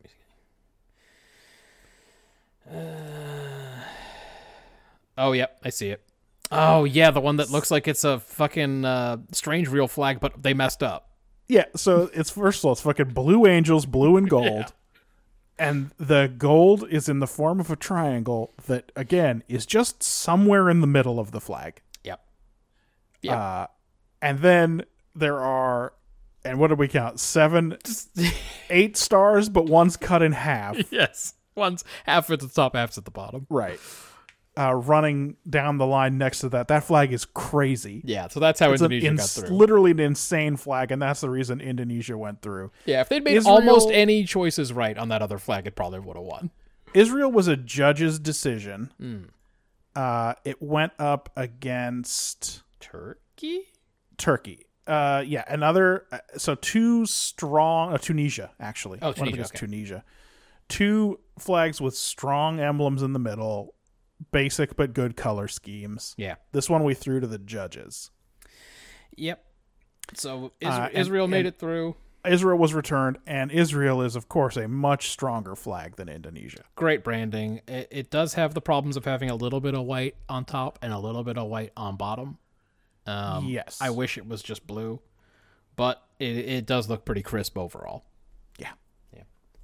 let me see. Uh, oh, yep, I see it. Oh, yeah, the one that looks like it's a fucking uh, strange real flag, but they messed up. Yeah, so it's first of all, it's fucking Blue Angels, blue and gold. Yeah. And the gold is in the form of a triangle that, again, is just somewhere in the middle of the flag. Yep. Yep. Uh, and then there are, and what did we count? Seven, eight stars, but one's cut in half. Yes. One's half at the top, half's at the bottom. Right. Uh, running down the line next to that. That flag is crazy. Yeah, so that's how It's an Indonesia ins- got through. literally an insane flag, and that's the reason Indonesia went through. Yeah, if they'd made Israel- almost any choices right on that other flag, it probably would have won. Israel was a judge's decision. Mm. Uh, it went up against Turkey? Turkey. Uh, yeah, another. Uh, so two strong. Uh, Tunisia, actually. Oh, Went up Tunisia, against okay. Tunisia. Two flags with strong emblems in the middle. Basic but good color schemes. Yeah. This one we threw to the judges. Yep. So Is- Uh, and- Israel made and- it through. Israel was returned, and Israel is, of course, a much stronger flag than Indonesia. Great branding. It, it does have the problems of having a little bit of white on top and a little bit of white on bottom. Um, Yes. I wish it was just blue, but it, it does look pretty crisp overall. Yeah. Yeah.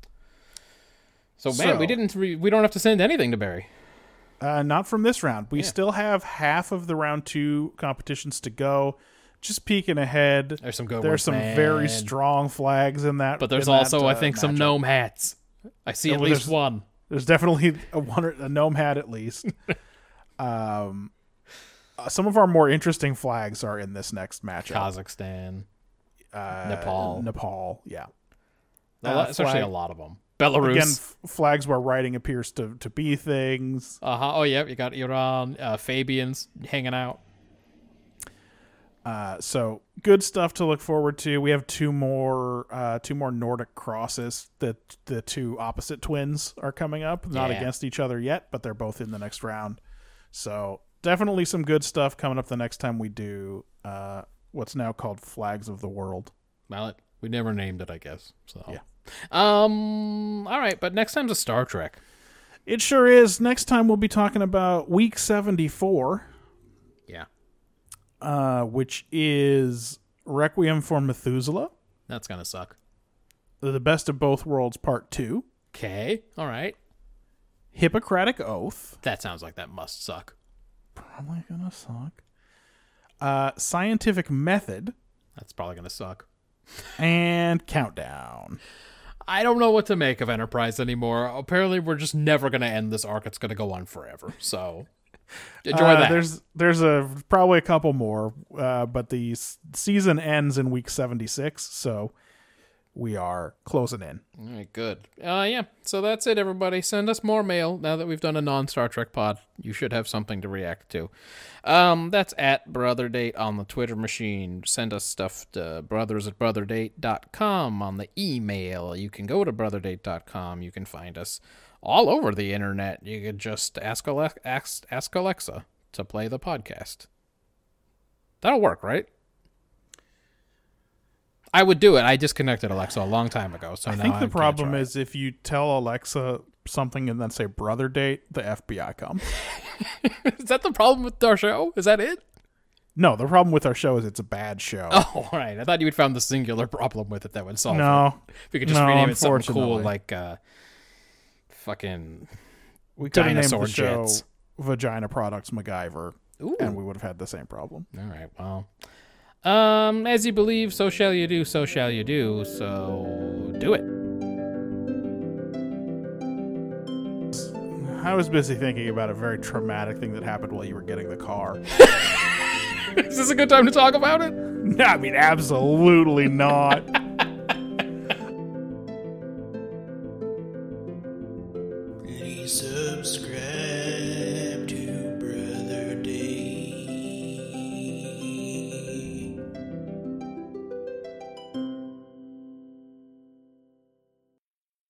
So, man, So- we didn't. Re- we don't have to send anything to Barry. Uh, not from this round. We Yeah. still have half of the round two competitions to go. Just peeking ahead. There's some good There's ones, some man. very strong flags in that. But there's in that, also, I uh, think, some matchup. gnome hats. I see Yeah, at well, least there's- one. There's definitely a, one, a gnome hat at least. um, uh, some of our more interesting flags are in this next matchup. Kazakhstan. Uh, Nepal. Nepal, yeah. A lot, Uh, it's actually a flag- lot of them. Belarus. Again, f- flags where writing appears to, to be things. Uh-huh. Oh, yeah, you got Iran, uh, Fabians hanging out. Uh, so good stuff to look forward to. We have two more uh, two more Nordic crosses. The the two opposite twins are coming up, not Yeah. against each other yet, but they're both in the next round. So definitely some good stuff coming up the next time we do uh, what's now called Flags of the World. Well, it, we never named it, I guess. So Yeah. Um. All right, but next time's a Star Trek. It sure is. Next time we'll be talking about Week seventy-four, Yeah, uh, which is Requiem for Methuselah, that's gonna suck. The Best of Both Worlds Part two, Okay. All right. Hippocratic Oath, That sounds like that must suck. probably gonna suck, uh, Scientific Method, That's probably gonna suck. and Countdown. I don't know what to make of Enterprise anymore. Apparently, we're just never gonna end this arc. It's gonna go on forever. So enjoy Uh, that. There's there's a probably a couple more, uh, but the s- season ends in week seventy-six, so we are closing in. All right, good. Uh, yeah, so that's it, everybody. Send us more mail now that we've done a non-Star Trek pod. You should have something to react to. Um, that's at Brother Date on the Twitter machine. Send us stuff to brothers at brother date dot com on the email. You can go to brother date dot com. You can find us all over the internet. You could just ask Alexa, ask, ask Alexa to play the podcast. That'll work, right? I would do it. I disconnected Alexa a long time ago, so I now think I the can't problem try it. is if you tell Alexa something and then say brother date, the F B I comes. Is that the problem with our show? Is that it? No, the problem with our show is it's a bad show. Oh, all right. I thought you had found the singular problem with it that would solve it. no, If you could just No, rename it something cool unfortunately. like uh, fucking we could have named dinosaur the show jets. Vagina Products MacGyver, Ooh. and we would have had the same problem. All right. Well, um, as you believe, so shall you do. So shall you do. So do it. I was busy thinking about a very traumatic thing that happened while you were getting the car. Is this a good time to talk about it? I mean, absolutely not. Please subscribe.